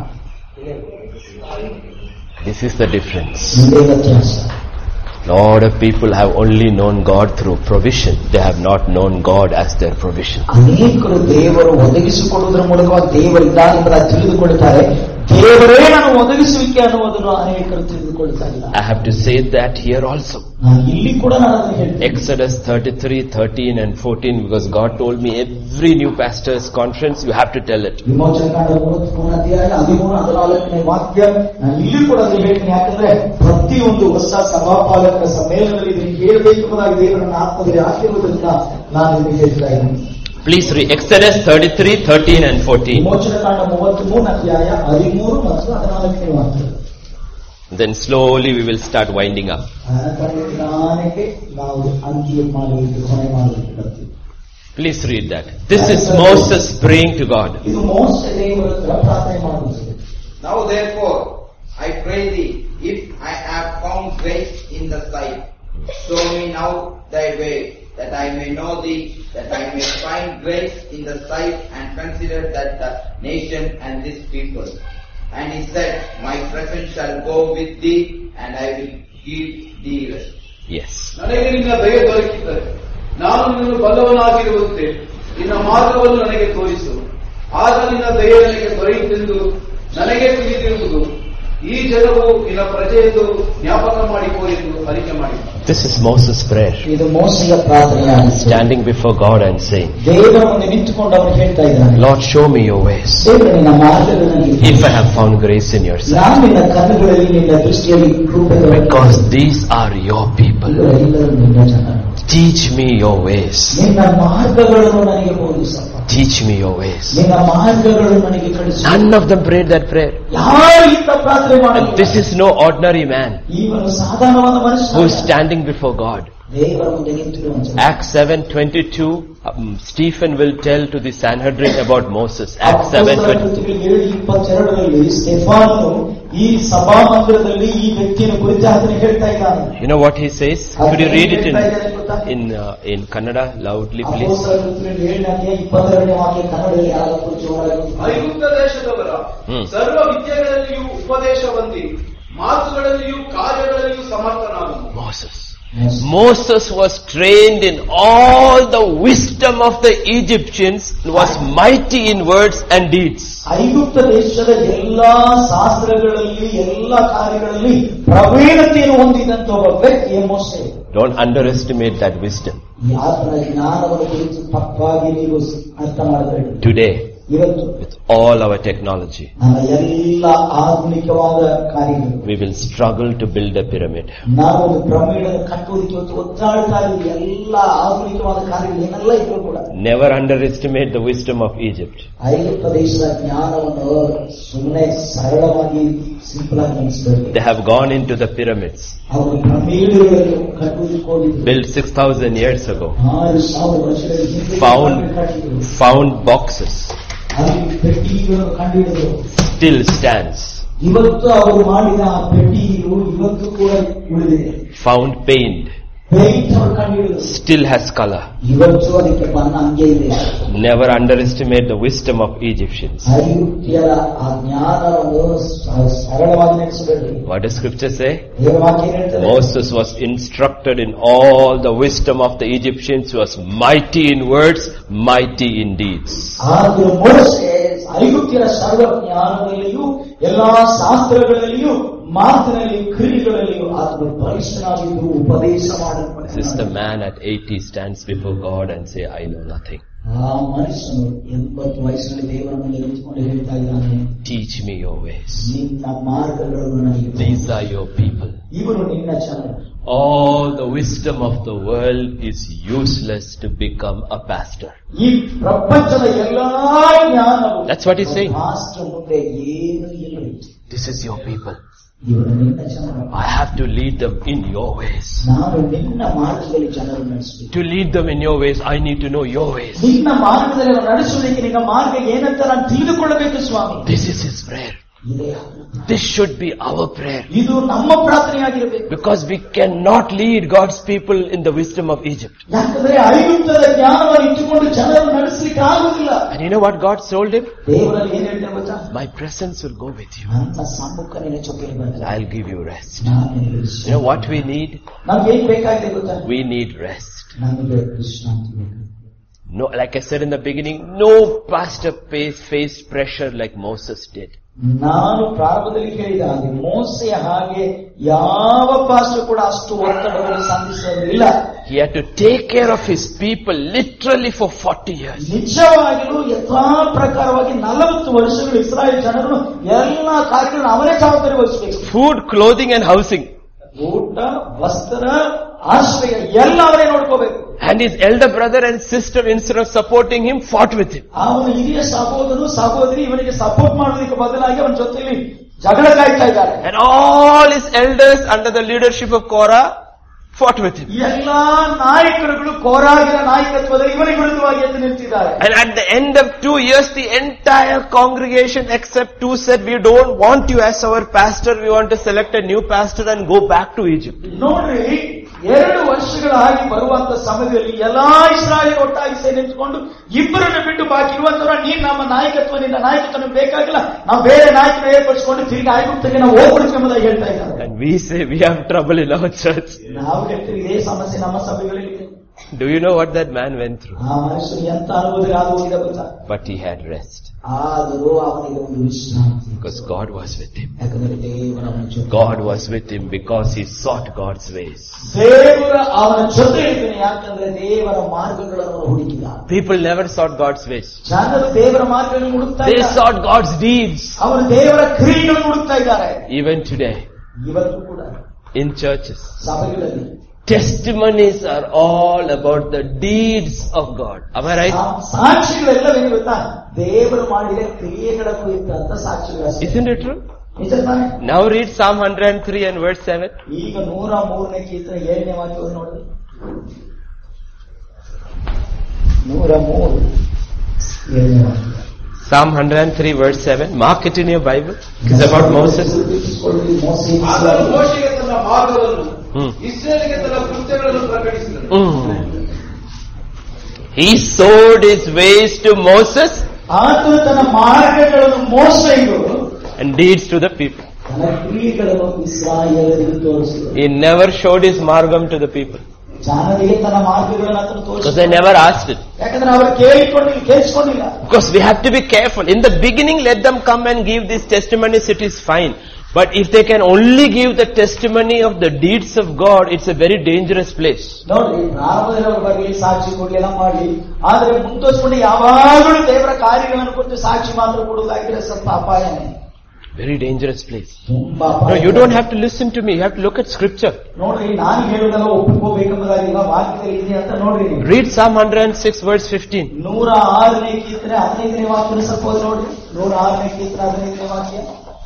This is the difference. ಇದೇ ವ್ಯತ್ಯಾಸ. Lot of people have only known God through provision. They have not known God as their provision. ಅನೇಕರು ದೇವರು ಒದಗಿಸಿಕೊಡುವುದರ ಮೂಲಕ ದೇವರಿದ್ದಾನೆ ಎಂಬುದಾಗಿ ತಿಳಿದುಕೊಳ್ಳುತ್ತಾರೆ. ದೇವರೇ ನಾನು ಒದಗಿಸುವಿಕೆ ಅನ್ನುವುದನ್ನು ಅನೇಕರು ತಿಳಿದುಕೊಳ್ಳುತ್ತಾ ಇಲ್ಲ. I have to say that here also. ಇಲ್ಲಿ ಕೂಡ ನಾನು ಅದನ್ನು ಹೇಳ್ತೇನೆ. Exodus 33, 13 and 14, because God told me every new pastor's conference you have to tell it. ವಿಮೋಚನಕಾಂಡ 33 ಅಧ್ಯಾಯ 13-14ನೇ ವಾಕ್ಯ ನಾನು ಇಲ್ಲಿ ಕೂಡ ಅದನ್ನು ಹೇಳ್ತೀನಿ. ಯಾಕಂದ್ರೆ ಪ್ರತಿಯೊಂದು ಹೊಸ ಸಭಾಪಾಲಕರ ಸಮ್ಮೇಳನದಲ್ಲಿ ಇದನ್ನು ಹೇಳಬೇಕು ಎಂಬುದಾಗಿ ದೇವರನ್ನ ಆತ್ಮದಲ್ಲಿ ಹಾಕಿರುವುದರಿಂದ ನಾನು ಇದನ್ನು ಹೇಳ್ತಾ ಇದ್ದೀನಿ. Please read Exodus 33, 13 and 14. ವಿಮೋಚನಕಾಂಡ 33 ಅಧ್ಯಾಯ 13 ಮತ್ತು 14ನೇ ವಾಕ್ಯ. Then slowly we will start winding up. Please read that. This is Moses praying to God. Now therefore, I pray thee, if I have found grace in the sight, show me now thy way, that I may know thee, that I may find grace in the sight, and consider that the nation and this people. And he said, my presence shall go with thee, and I will give thee rest. Yes. ನನಗೆ ನಿನ್ನ ದಯೆ ದೊರಕಿದರೆ ನಾನು ನಿನ್ನನ್ನು ಬಲ್ಲವನಾಗಿರುವಂತೆ ನಿನ್ನ ಮಾರ್ಗವನ್ನು ನನಗೆ ತೋರಿಸು. ಆಗ ನಿನ್ನ ದಯೆ ನನಗೆ ದೊರೆಯಿತೆಂದು ನನಗೆ ತಿಳಿದಿರುವುದು. ಈ ಜನವು ನಿನ್ನ ಪ್ರಜೆಯೆಂದು ಜ್ಞಾಪಕ ಮಾಡಿಕೋ ಎಂದು ಅರಿಕೆ ಮಾಡಿ. This is Moses' prayer. ಇದು ಮೋಸೆಯ ಪ್ರಾರ್ಥನೆಯಾಗಿದೆ. Standing before God and saying, ದೇವರ ಮುಂದೆ ನಿಂತುಕೊಂಡು ಅವನು ಹೇಳ್ತಾ ಇದ್ದಾನೆ, Lord, show me your ways. ದೇವರೇ ನಿನ್ನ ಮಾರ್ಗಗಳನ್ನು If I have found grace in your sight. ನಾನು ನಿನ್ನ ಕಣ್ಣುಗಳಲ್ಲಿ ನಿನ್ನ ದೃಷ್ಟಿಯಲ್ಲಿ ಕೃಪೆ Because these are your people. ಎಲ್ಲರೂ ನಿನ್ನ ಜನರು. Teach me your ways. ನಿನ್ನ ಮಾರ್ಗಗಳನ್ನು ನನಗೆ ಬೋಧಿಸಪ್ಪ. Teach me your ways. ನಿನ್ನ ಮಾರ್ಗಗಳನ್ನು ನನಗೆ ಕಲಿಸು. None of them prayed that prayer. ಯಾರು ಇಂಥ ಪ್ರಾರ್ಥನೆ ಮಾಡಲಿಲ್ಲ. This is no ordinary man ಇವನು ಸಾಧಾರಣವಾದ ಮನುಷ್ಯ who is standing before God. ದೇವರ ಮುಂದೆ ನಿಂತಿರುವಂತ. Acts 7:22, Stephen will tell to the Sanhedrin about Moses. Acts 7:22 ಸ್ಟೆಫಾನನು ಈ ಸಭಾಮಂದಿರದಲ್ಲಿ ಈ ವ್ಯಕ್ತಿಯನ್ನು ಕುರಿತು ಆತನು ಹೇಳ್ತಾ ಇದ್ದಾನೆ. You know what he says? Could you read it in Kannada loudly, please? ಐಗುಪ್ತ ದೇಶದವರ ಸರ್ವ ವಿದ್ಯೆಗಳಲ್ಲಿಯೂ ಉಪದೇಶ ಹೊಂದಿ ಮಾತುಗಳಲ್ಲಿಯೂ ಕಾರ್ಯಗಳಲ್ಲಿಯೂ ಸಮರ್ಥನಾದನು. Moses was trained in all the wisdom of the Egyptians, was mighty in words and deeds. ಐಗುಪ್ತ ದೇಶದ ಎಲ್ಲಾ ಶಾಸ್ತ್ರಗಳಲ್ಲಿ ಎಲ್ಲಾ ಕಾರ್ಯಗಳಲ್ಲಿ ಪ್ರವೀಣತೆಯನ್ನು ಹೊಂದಿದಂತ ಒಬ್ಬ ವ್ಯಕ್ತಿ ಮೋಸೆ. Don't underestimate that wisdom. ಆತನ ಜ್ಞಾನವನ್ನು ಕುರಿತು ತಪ್ಪಾಗಿ ನೀವು ಅರ್ಥ ಮಾಡಬೇಡಿ. Today, ಇವತ್ತು with all our technology, ಎಲ್ಲ ಆಧುನಿಕವಾದ ಕಾರ್ಯಗಳು, we will struggle to build a pyramid. ನಾವು ಒಂದು ಪಿರಮಿಡ್ ಕಟ್ಟುವುದಕ್ಕೆ ಒತ್ತಾಡ್ತಾ ಇದ್ದೀವಿ. ಎಲ್ಲ ಆಧುನಿಕವಾದ ಕಾರ್ಯಗಳು ಏನೆಲ್ಲ ಇದ್ರು ಕೂಡ. Never underestimate the wisdom of Egypt. ಐಗುಪ್ತ ದೇಶದ ಜ್ಞಾನವನ್ನು ಸುಮ್ಮನೆ ಸರಳವಾಗಿ ಸಿಂಪಲ್ ಆಗಿ ಅನಿಸಬೇಕು. They have gone into the pyramids, ಅವರು ಪಿರಮಿಡ್ಗಳನ್ನು ಕಟ್ಟುವುದಕ್ಕೆ ಹೋಗಿದ್ರು. built 6,000 years ago, 6,000 ವರ್ಷಗಳ ಹಿಂದೆ found boxes, ಪೆಟ್ಟಿಗೆಗಳನ್ನು ಕಂಡುಹಿಡಿದರು. still stands. ಇವತ್ತು ಅವರು ಮಾಡಿದ ಆ ಪೆಟ್ಟಿಗೆಗಳು ಇವತ್ತು ಕೂಡ ಉಳಿದಿದೆ. Found paint, still has color. ಇವತ್ತು ಅದಕ್ಕೆ ಬಣ್ಣ ಹಂಗೆ ಇದೆ. Never underestimate the wisdom of Egyptians. ಐಗುಪ್ತ್ಯರ ಆ ಜ್ಞಾನವನ್ನು ಸರಳವಾಗಿ ನಡೆಸಬೇಡಿ. What does scripture say? ದೇವವಾಕ್ಯ ಹೇಳ್ತದೆ, Moses was instructed in all the wisdom of the Egyptians, was mighty in words, mighty in deeds. ಆದರೂ ಮೋಸೆ ಐಗುಪ್ತ್ಯರ ಸರ್ವ ಜ್ಞಾನದಲ್ಲಿಯೂ ಎಲ್ಲಾ ಶಾಸ್ತ್ರಗಳಲ್ಲಿಯೂ ಮಾತಿನಲ್ಲಿ ಕ್ರಿಯೆಗಳಲ್ಲಿಯೂ ಆತನು ಪರಿಶ್ರಮವಾಗಿದ್ದು ಉಪದೇಶ ಮಾಡಲು. This is the man at 80 stands before God and say, I know nothing. ಆ ಮನುಷ್ಯನು 80 ವಯಸ್ಸಿನಲ್ಲಿ ದೇವರ ಮುಂದೆ ನಿಂತುಕೊಂಡು ಹೇಳ್ತಾ ಇದ್ದಾನೆ, Teach me your ways. ನಿನ್ನ ಮಾರ್ಗಗಳನ್ನು ನನಗೆ. These are your people. ಇವರು ನಿನ್ನ ಜನರು. All the wisdom of the world is useless to become a pastor. ಈ ಪ್ರಪಂಚದ ಎಲ್ಲಾ ಜ್ಞಾನವು, That's what he's saying. Master ಮುಂದೆ ಏನು ಇಲ್ಲ. This is your people. I have to lead them in your ways. To lead them in your ways, I need to know your ways. This is his prayer. This should be our prayer. Because we cannot lead God's people in the wisdom of Egypt. And you know what God told him? My presence will go with you. And I'll give you rest. You know what we need? We need rest. No, like I said in the beginning, no pastor faced pressure like Moses did. ನಾನು ಪ್ರಾರಂಭದಲ್ಲಿ ಹೇಳಿದ ಹಾಗೆ ಮೋಸೆಯ ಹಾಗೆ ಯಾವ pastor ಕೂಡ ಅಷ್ಟು ಒತ್ತಡವನ್ನು ಸಂಧಿಸಲಿಲ್ಲ. He had to take care of his people literally for 40 years. ನಿಜವಾಗಿಯೂ ಯಥಾ ಪ್ರಕಾರವಾಗಿ 40 ವರ್ಷಗಳು ಇಸ್ರಾಯೇಲ್ ಜನರು ಎಲ್ಲಾ ಕಾರ್ಯಗಳನ್ನು ಅವರೇ ಜವಾಬ್ದಾರಿ ವಹಿಸಬೇಕು. Food, clothing and housing. ಊಟ, ವಸ್ತ್ರ, ಆಶ್ರಯ ಎಲ್ಲ ಅವರೇ ನೋಡ್ಕೋಬೇಕು. And his elder brother and sister, instead of supporting him, fought with him. ಅವನ ಹಿರಿಯ ಸಹೋದರರು ಸಹೋದರಿ ಇವನಿಗೆ ಸಪೋರ್ಟ್ ಮಾಡೋದಕ್ಕೆ ಬದಲಾಗಿ ಅವನ ಜೊತೆಯಲ್ಲಿ ಜಗಳ ಕಾಯ್ತಾ ಇದ್ದಾರೆ. And all his elders under the leadership of Korah fought with him. ಎಲ್ಲಾ ನಾಯಕರುಗಳು ಕೋರಾಗಿನ ನಾಯಕತ್ವದಲ್ಲಿ ಇವನಿಗೆ ವಿರುದ್ಧವಾಗಿ ಎದ್ದು ನಿಂತಿದ್ದಾರೆ. And at the end of 2 years, the entire congregation except 2 said, we don't want you as our pastor, we want to select a new pastor and go back to Egypt. ನೋಡ್ರಿ, 2 ವರ್ಷಗಳಾಗಿ ಬರುವಂತ ಸಮಯದಲ್ಲಿ ಎಲ್ಲಾ ಇಸ್ರಾಯೇಲ್ ಒಟ್ಟಾಗಿ ಸೇರಿ ನಿಂತುಕೊಂಡು ಇಬ್ಬರನ್ನು ಬಿಟ್ಟು ಬಾಕಿ ಇರುವಂತವರ ನೀನ್ ನಮ್ಮ ನಾಯಕತ್ವದಿಂದ ನಾಯಕತ್ವ ಬೇಕಾಗಿಲ್ಲ, ನಾವು ಬೇರೆ ನಾಯಕರು ಏರ್ಪಡಿಸಿಕೊಂಡು ತಿರುಗಿ ಆಯ್ಕೆ ನಾವು ಹೋಗ್ಬಿಡ್ತೀವಿ ಎಂಬುದಾಗಿ ಹೇಳ್ತಾ ಇದ್ದಾರೆ. And we say we have trouble in our church. ನಾವು ಹೇಳ್ತೀವಿ ಇದೇ ಸಮಸ್ಯೆ ನಮ್ಮ ಸಭೆಗಳಲ್ಲಿ. Do you know what that man went through? ಆ ಮನುಷ್ಯನು ಎಂತ ಅನುಭವದಲ್ಲಿ ಅದು ಹೋಗಿದ ಗೊತ್ತಾ? But he had rest. ಆದರೂ ಅವನಿಗೆ ಒಂದು ವಿಶ್ರಾಂತಿ. Because God was with him. ಯಾಕಂದ್ರೆ ದೇವರ ಅವನ ಜೊತೆ. God was with him because he sought God's ways. ದೇವರ ಅವನ ಜೊತೆ ಇದ್ದಾನೆ ಯಾಕಂದ್ರೆ ದೇವರ ಮಾರ್ಗಗಳನ್ನು ಹುಡುಕಿದ. People never sought God's ways. ಜನರು ದೇವರ ಮಾರ್ಗಗಳನ್ನು ಹುಡುಕ್ತಾ They ಇದ್ದಾರೆ. sought God's deeds. ಅವರು ದೇವರ ಕ್ರಿಯೆಗಳನ್ನು ಹುಡುಕ್ತಾ ಇದ್ದಾರೆ. Even today. ಇವತ್ತು ಕೂಡ in churches. ಸಭೆಗಳಲ್ಲಿ Testimonies are all about the deeds of God. Am I right? ಸಾಕ್ಷಿಗಳೆಲ್ಲವೇನು ಗೊತ್ತಾ? ದೇವರು ಮಾಡಿದ ಕ್ರಿಯೆಗಳ ಕುರಿತಂತ ಸಾಕ್ಷಿಗಳು. Isn't it true? Now read Psalm 103 and verse 7. ಈಗ 103ನೇ ಕೀರ್ತನೆ 7ನೇ ವಾಕ್ಯವನ್ನು ನೋಡಿ. 103 7ನೇ ವಾಕ್ಯ. Psalm 103 verse 7. Mark it in your Bible. It's about Moses. ಆತನು ಮೋಶೆಗೆ ತನ್ನ ಮಾರ್ಗವನ್ನು ಇಸ್ರಾಯೇಲಿಗೆ ತನ್ನ ಕೃತ್ಯಗಳನ್ನು ಪ್ರಕಟಿಸಿದನು. He showed his ways to Moses. ಆತನು ತನ್ನ ಮಾರ್ಗಗಳನ್ನು ಮೋಶೆಗೂ and deeds to the people. ತನ್ನ ಕ್ರಿಯೆಗಳನ್ನು ಇಸ್ರಾಯೇಲರಿಗೆ ತೋರಿಸಿದನು. He never showed his margam to the people. ಜನರಿಗೆ ತನ್ನ ಮಾರ್ಗಗಳನ್ನು ಆತನು ತೋರಿಸಿದನು. Because they never asked it. ಯಾಕಂದ್ರೆ ಅವರು ಕೇಳಿಸಿಕೊಂಡಿಲ್ಲ. Because we have to be careful. In the beginning, let them come and give these testimonies, it is fine. But if they can only give the testimony of the deeds of God, it's a very dangerous place. ನೋಡಿ, ಪ್ರಾರಂಭದಲ್ಲಿ ಅವರ ಬಗ್ಗೆ ಸಾಕ್ಷಿ ಕೊಡಲಿಲ್ಲ ಮಾಡಿ, ಆದರೆ ಮುಂದುವರಿಸಿಕೊಂಡು ಯಾವಾಗಲೂ ದೇವರ ಕಾರ್ಯಗಳನ್ನು ಕುರಿತು ಸಾಕ್ಷಿ ಮಾತ್ರ ಕೊಡುವುದಾಗಿದ್ರೆ ಸ್ವಲ್ಪ ಅಪಾಯನೇ. Very dangerous place. No, you don't have to listen to me. You have to look at scripture. ನೋಡ್ರಿ, ನಾನು ಹೇಳುವುದೆಲ್ಲ ಒಪ್ಪಿಕೋಬೇಕೆಂಬುದಾಗಿಲ್ಲ, ವಾಕ್ಯದಲ್ಲಿ ಇದೆ ಅಂತ ನೋಡ್ರಿ. Read Psalm 106 verse 15. 106ನೇ ಕೀರ್ತನೆ 15ನೇ ವಾಕ್ಯ ಸ್ವಲ್ಪ ನೋಡಿ. 106ನೇ ಕೀರ್ತನೆ 15ನೇ ವಾಕ್ಯ.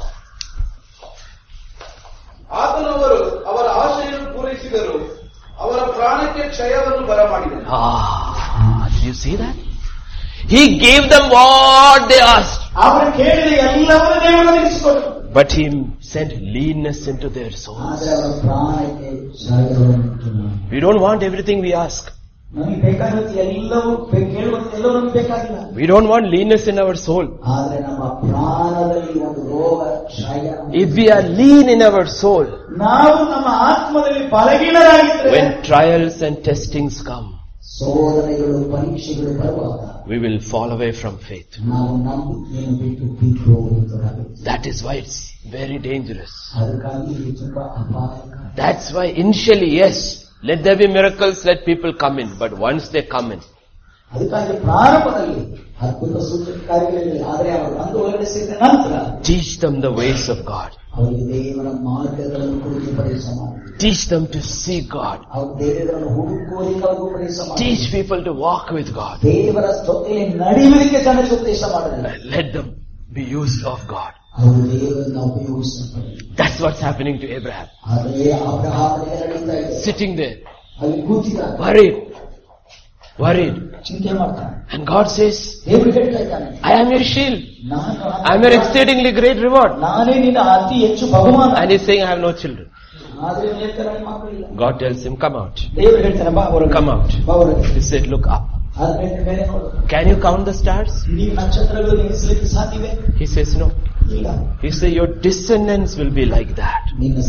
ಆತನು ಅವರ ಆಶೆಯನ್ನು ಪೂರೈಸಿದರು, ಅವರ ಪ್ರಾಣಕ್ಕೆ ಕ್ಷಯವನ್ನು ಬರಮಾಡಿದನು. Did you see that? He gave them what they asked. ಅವರು ಕೇಳಿದ ಎಲ್ಲವನ್ನೂ ದೇವರು ಒದಗಿಸಿಕೊಟ್ಟರು. But he sent leanness into their souls. ಆದರೆ ಅವರ ಪ್ರಾಣಕ್ಕೆ ಕ್ಷಯವನ್ನು. We don't want everything we ask. ನಮಗೆ ಬೇಕಾಗಿರುವುದು ಎಲ್ಲವೂ ಕೇಳುವಂತ ಎಲ್ಲವೂ ನಮಗೆ ಬೇಕಾಗಿಲ್ಲ. We don't want leanness in our soul. ಆದರೆ ನಮ್ಮ ಪ್ರಾಣದಲ್ಲಿ ಒಂದು ರೋಗ ಕ್ಷಯ. If we are lean in our soul, ನಾವು ನಮ್ಮ ಆತ್ಮದಲ್ಲಿ ಬಲಹೀನರಾಗಿದ್ದರೆ, when trials and testings come, ಸೋದನೆಗಳು ಪರೀಕ್ಷೆಗಳು ಬರುವಾಗ, we will fall away from faith. ನಾವು ನಂಬಿಕೆಯನ್ನು ಬಿಟ್ಟು ಬಿಟ್ಟು ಹೋಗುತ್ತೇವೆ. That is why it's very dangerous. ಅದಕ್ಕಾಗಿ ಇದು ತುಂಬಾ ಅಪಾಯಕಾರಿ. That's why initially, yes, let there be miracles, let people come in. But once they come in, ಅದಕ್ಕಾಗಿ ಪ್ರಾರಂಭದಲ್ಲಿ ಅದ್ಭುತ ಸೂಚಕ ಕಾರ್ಯಗಳಿರಲಿ, ಆದರೆ ಅವರು ಬಂದು ಒಳಗಡೆ ಸೇರಿದ ನಂತರ teach them the ways of God. ಅವರಿಗೆ ದೇವರ ಮಾರ್ಗಗಳನ್ನು ಕುರಿತು ಉಪದೇಶ ಮಾಡಿ. Teach them to see God. ಅವರು ದೇವರನ್ನು ಹುಡುಕುವುದಕ್ಕೆ ಅವರು ಉಪದೇಶ ಮಾಡಿ. Teach people to walk with God. ದೇವರ ಜೊತೆಯಲ್ಲಿ ನಡೆಯುವುದಕ್ಕೆ ಜನರಿಗೆ ಉಪದೇಶ ಮಾಡಬೇಕು. Let them be used of God. That's what's happening to Abraham. Sitting there, worried. And God says, I am your shield. I am your exceedingly great reward. And he's saying, I have no children. God tells him, come out. Come out. He said, look up. Can you count the stars? He says, no. He says, your descendants will be like that.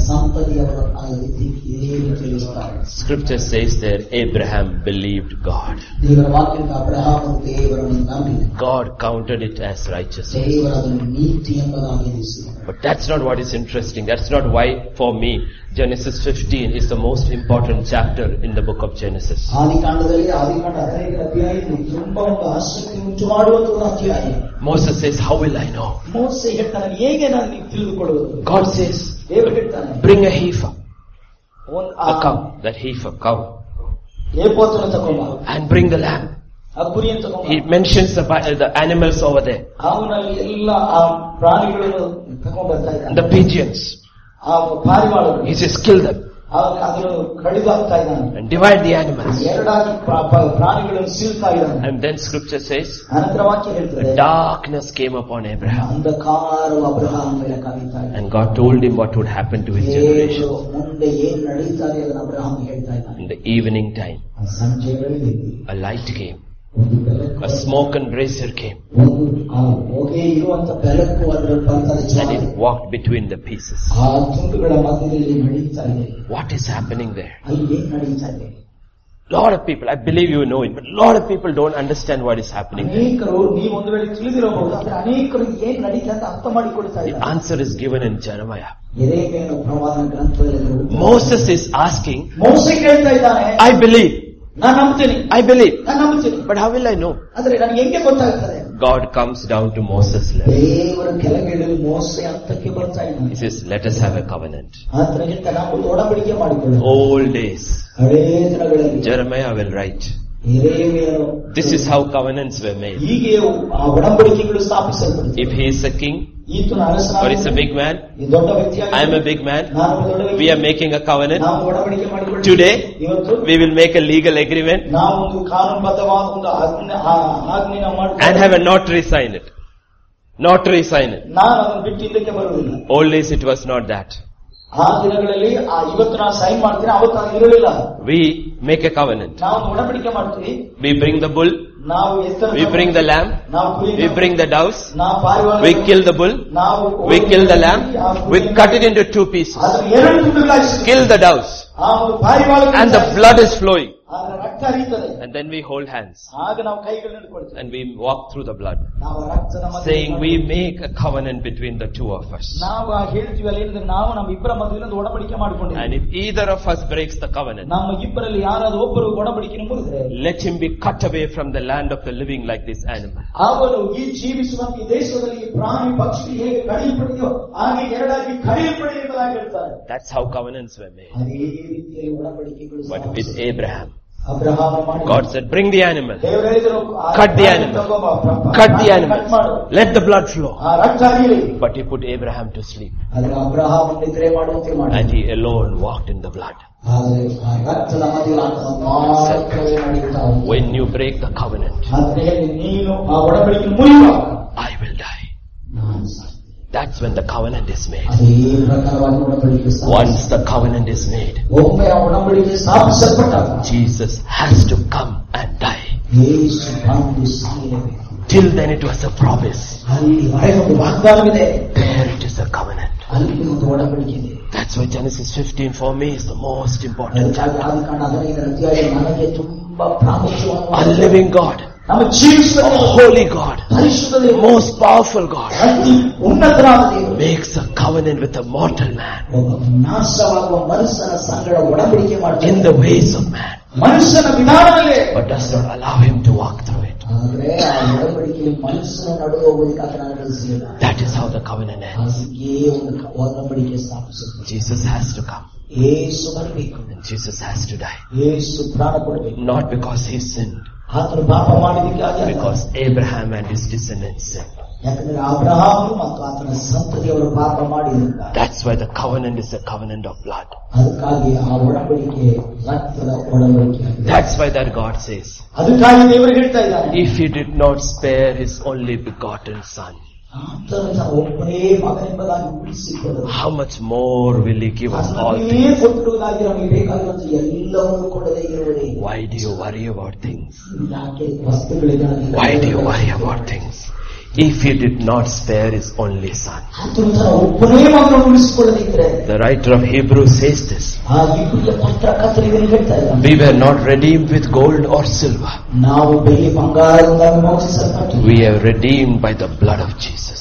Scripture says that Abraham believed God. God counted it as righteousness. But that's not what is interesting. That's not why, for me, Genesis 15 is the most important chapter in the book of Genesis. Moses says, how will I know? God says, bring a heifer. A cow, that heifer, cow. And bring the lamb. He mentions the animals over there. The pigeons. He says, kill them. And divide the animals. And then scripture says, the darkness came upon Abraham. And God told him what would happen to his generation. In the evening time, a light came. A smoke and brazier came. And it walked between the pieces. What is happening there? Lot of people, I believe you know it, but a lot of people don't understand what is happening there. The answer is given in Jeremiah. Moses is asking, I believe. I believe. But how will I know? God comes down to Moses' level. He says, let us have a covenant. Old days. Jeremiah will write. This is how covenants were made. If he is a king, or is a big man, I am a big man, we are making a covenant. Today, we will make a legal agreement and have a notary sign it. Notary sign it. Old days it was not that. We make a covenant. We bring the bull. We bring the lamb. We bring the doves. We kill the bull. We kill the lamb. We cut it into 2 pieces. Kill the doves. And the blood is flowing. And then we hold hands. And we walk through the blood. Saying we make a covenant between the 2 of us. And if either of us breaks the covenant, let him be cut away from the land of the living like this animal. That's how covenants were made. But with Abraham, God said, bring the animal. Cut the animal. Cut the animal. Let the blood flow. But he put Abraham to sleep. And he alone walked in the blood. Said, when you break the covenant, I will die. That's when the covenant is made. Once the covenant is made, Jesus has to come and die. Till then it was a promise. There it is a covenant. That's why Genesis 15 for me is the most important chapter. A living God. A holy God, most powerful God, makes a covenant with a mortal man in the ways of man, but does not allow him to walk through it. That is how the covenant ends. Jesus has to come. And Jesus has to die. Not because he sinned, because Abraham and his descendants sinned. That's why the covenant is a covenant of blood. That's why that God says, if He did not spare His only begotten Son, how much more will He give us all things? Why do you worry about things? Why do you worry about things? If He did not spare His only Son. The writer of Hebrews says this. We were not redeemed with gold or silver. We are redeemed by the blood of Jesus.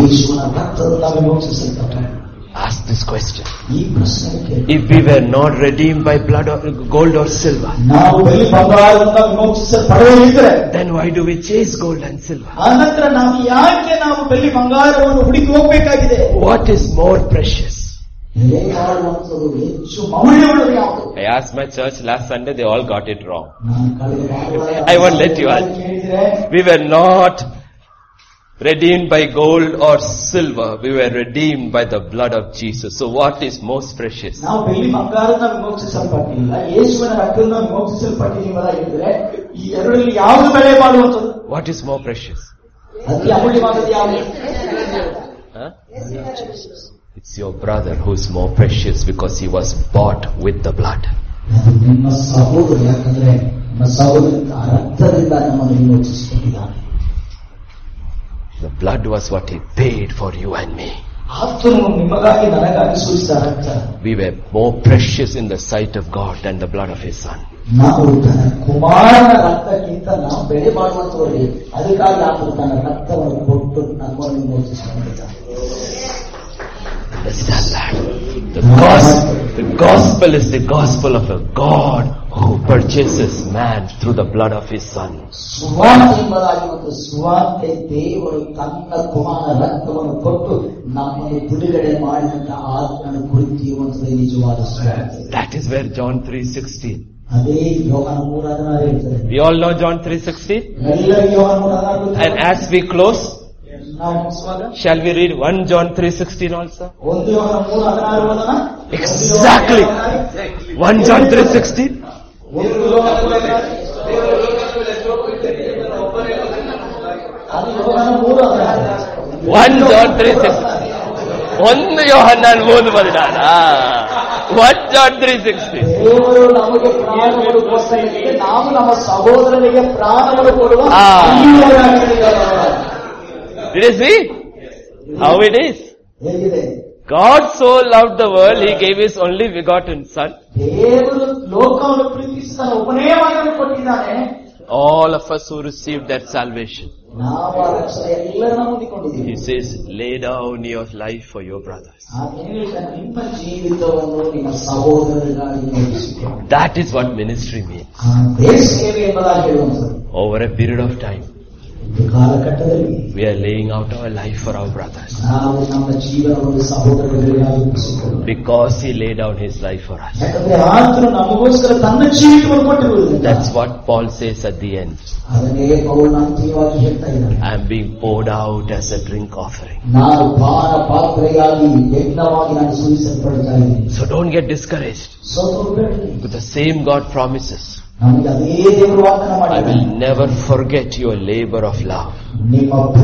Ask this question. If we were not redeemed by blood or gold or silver, then why do we chase gold and silver? What is more precious? I asked my church last Sunday, they all got it wrong. I won't let you ask. We were not redeemed by gold or silver. We were redeemed by the blood of Jesus. So what is most precious? What is more precious? Huh? It's your brother who is more precious because he was bought with the blood. The blood was what He paid for you and me. We were more precious in the sight of God than the blood of His Son. Understand that. The gospel is the gospel of a God who purchases man through the blood of His Son. That is where John 3:16. We all know John 3:16. And as we close, shall we read 1 John 3:16 also? Exactly. 1 John 3:16. 1 John 3:16. 1 ಯೋಹನ್ನನ್ 3:16. 1 John 3:16. Did you see how it is? God so loved the world, He gave His only begotten Son. All of us who received that salvation. He says, lay down your life for your brothers. That is what ministry means. Over a period of time, we are laying out our life for our brothers. Because He laid down His life for us. That's what Paul says at the end. I am being poured out as a drink offering. So don't get discouraged. But the same God promises, I will never forget your labor of love. I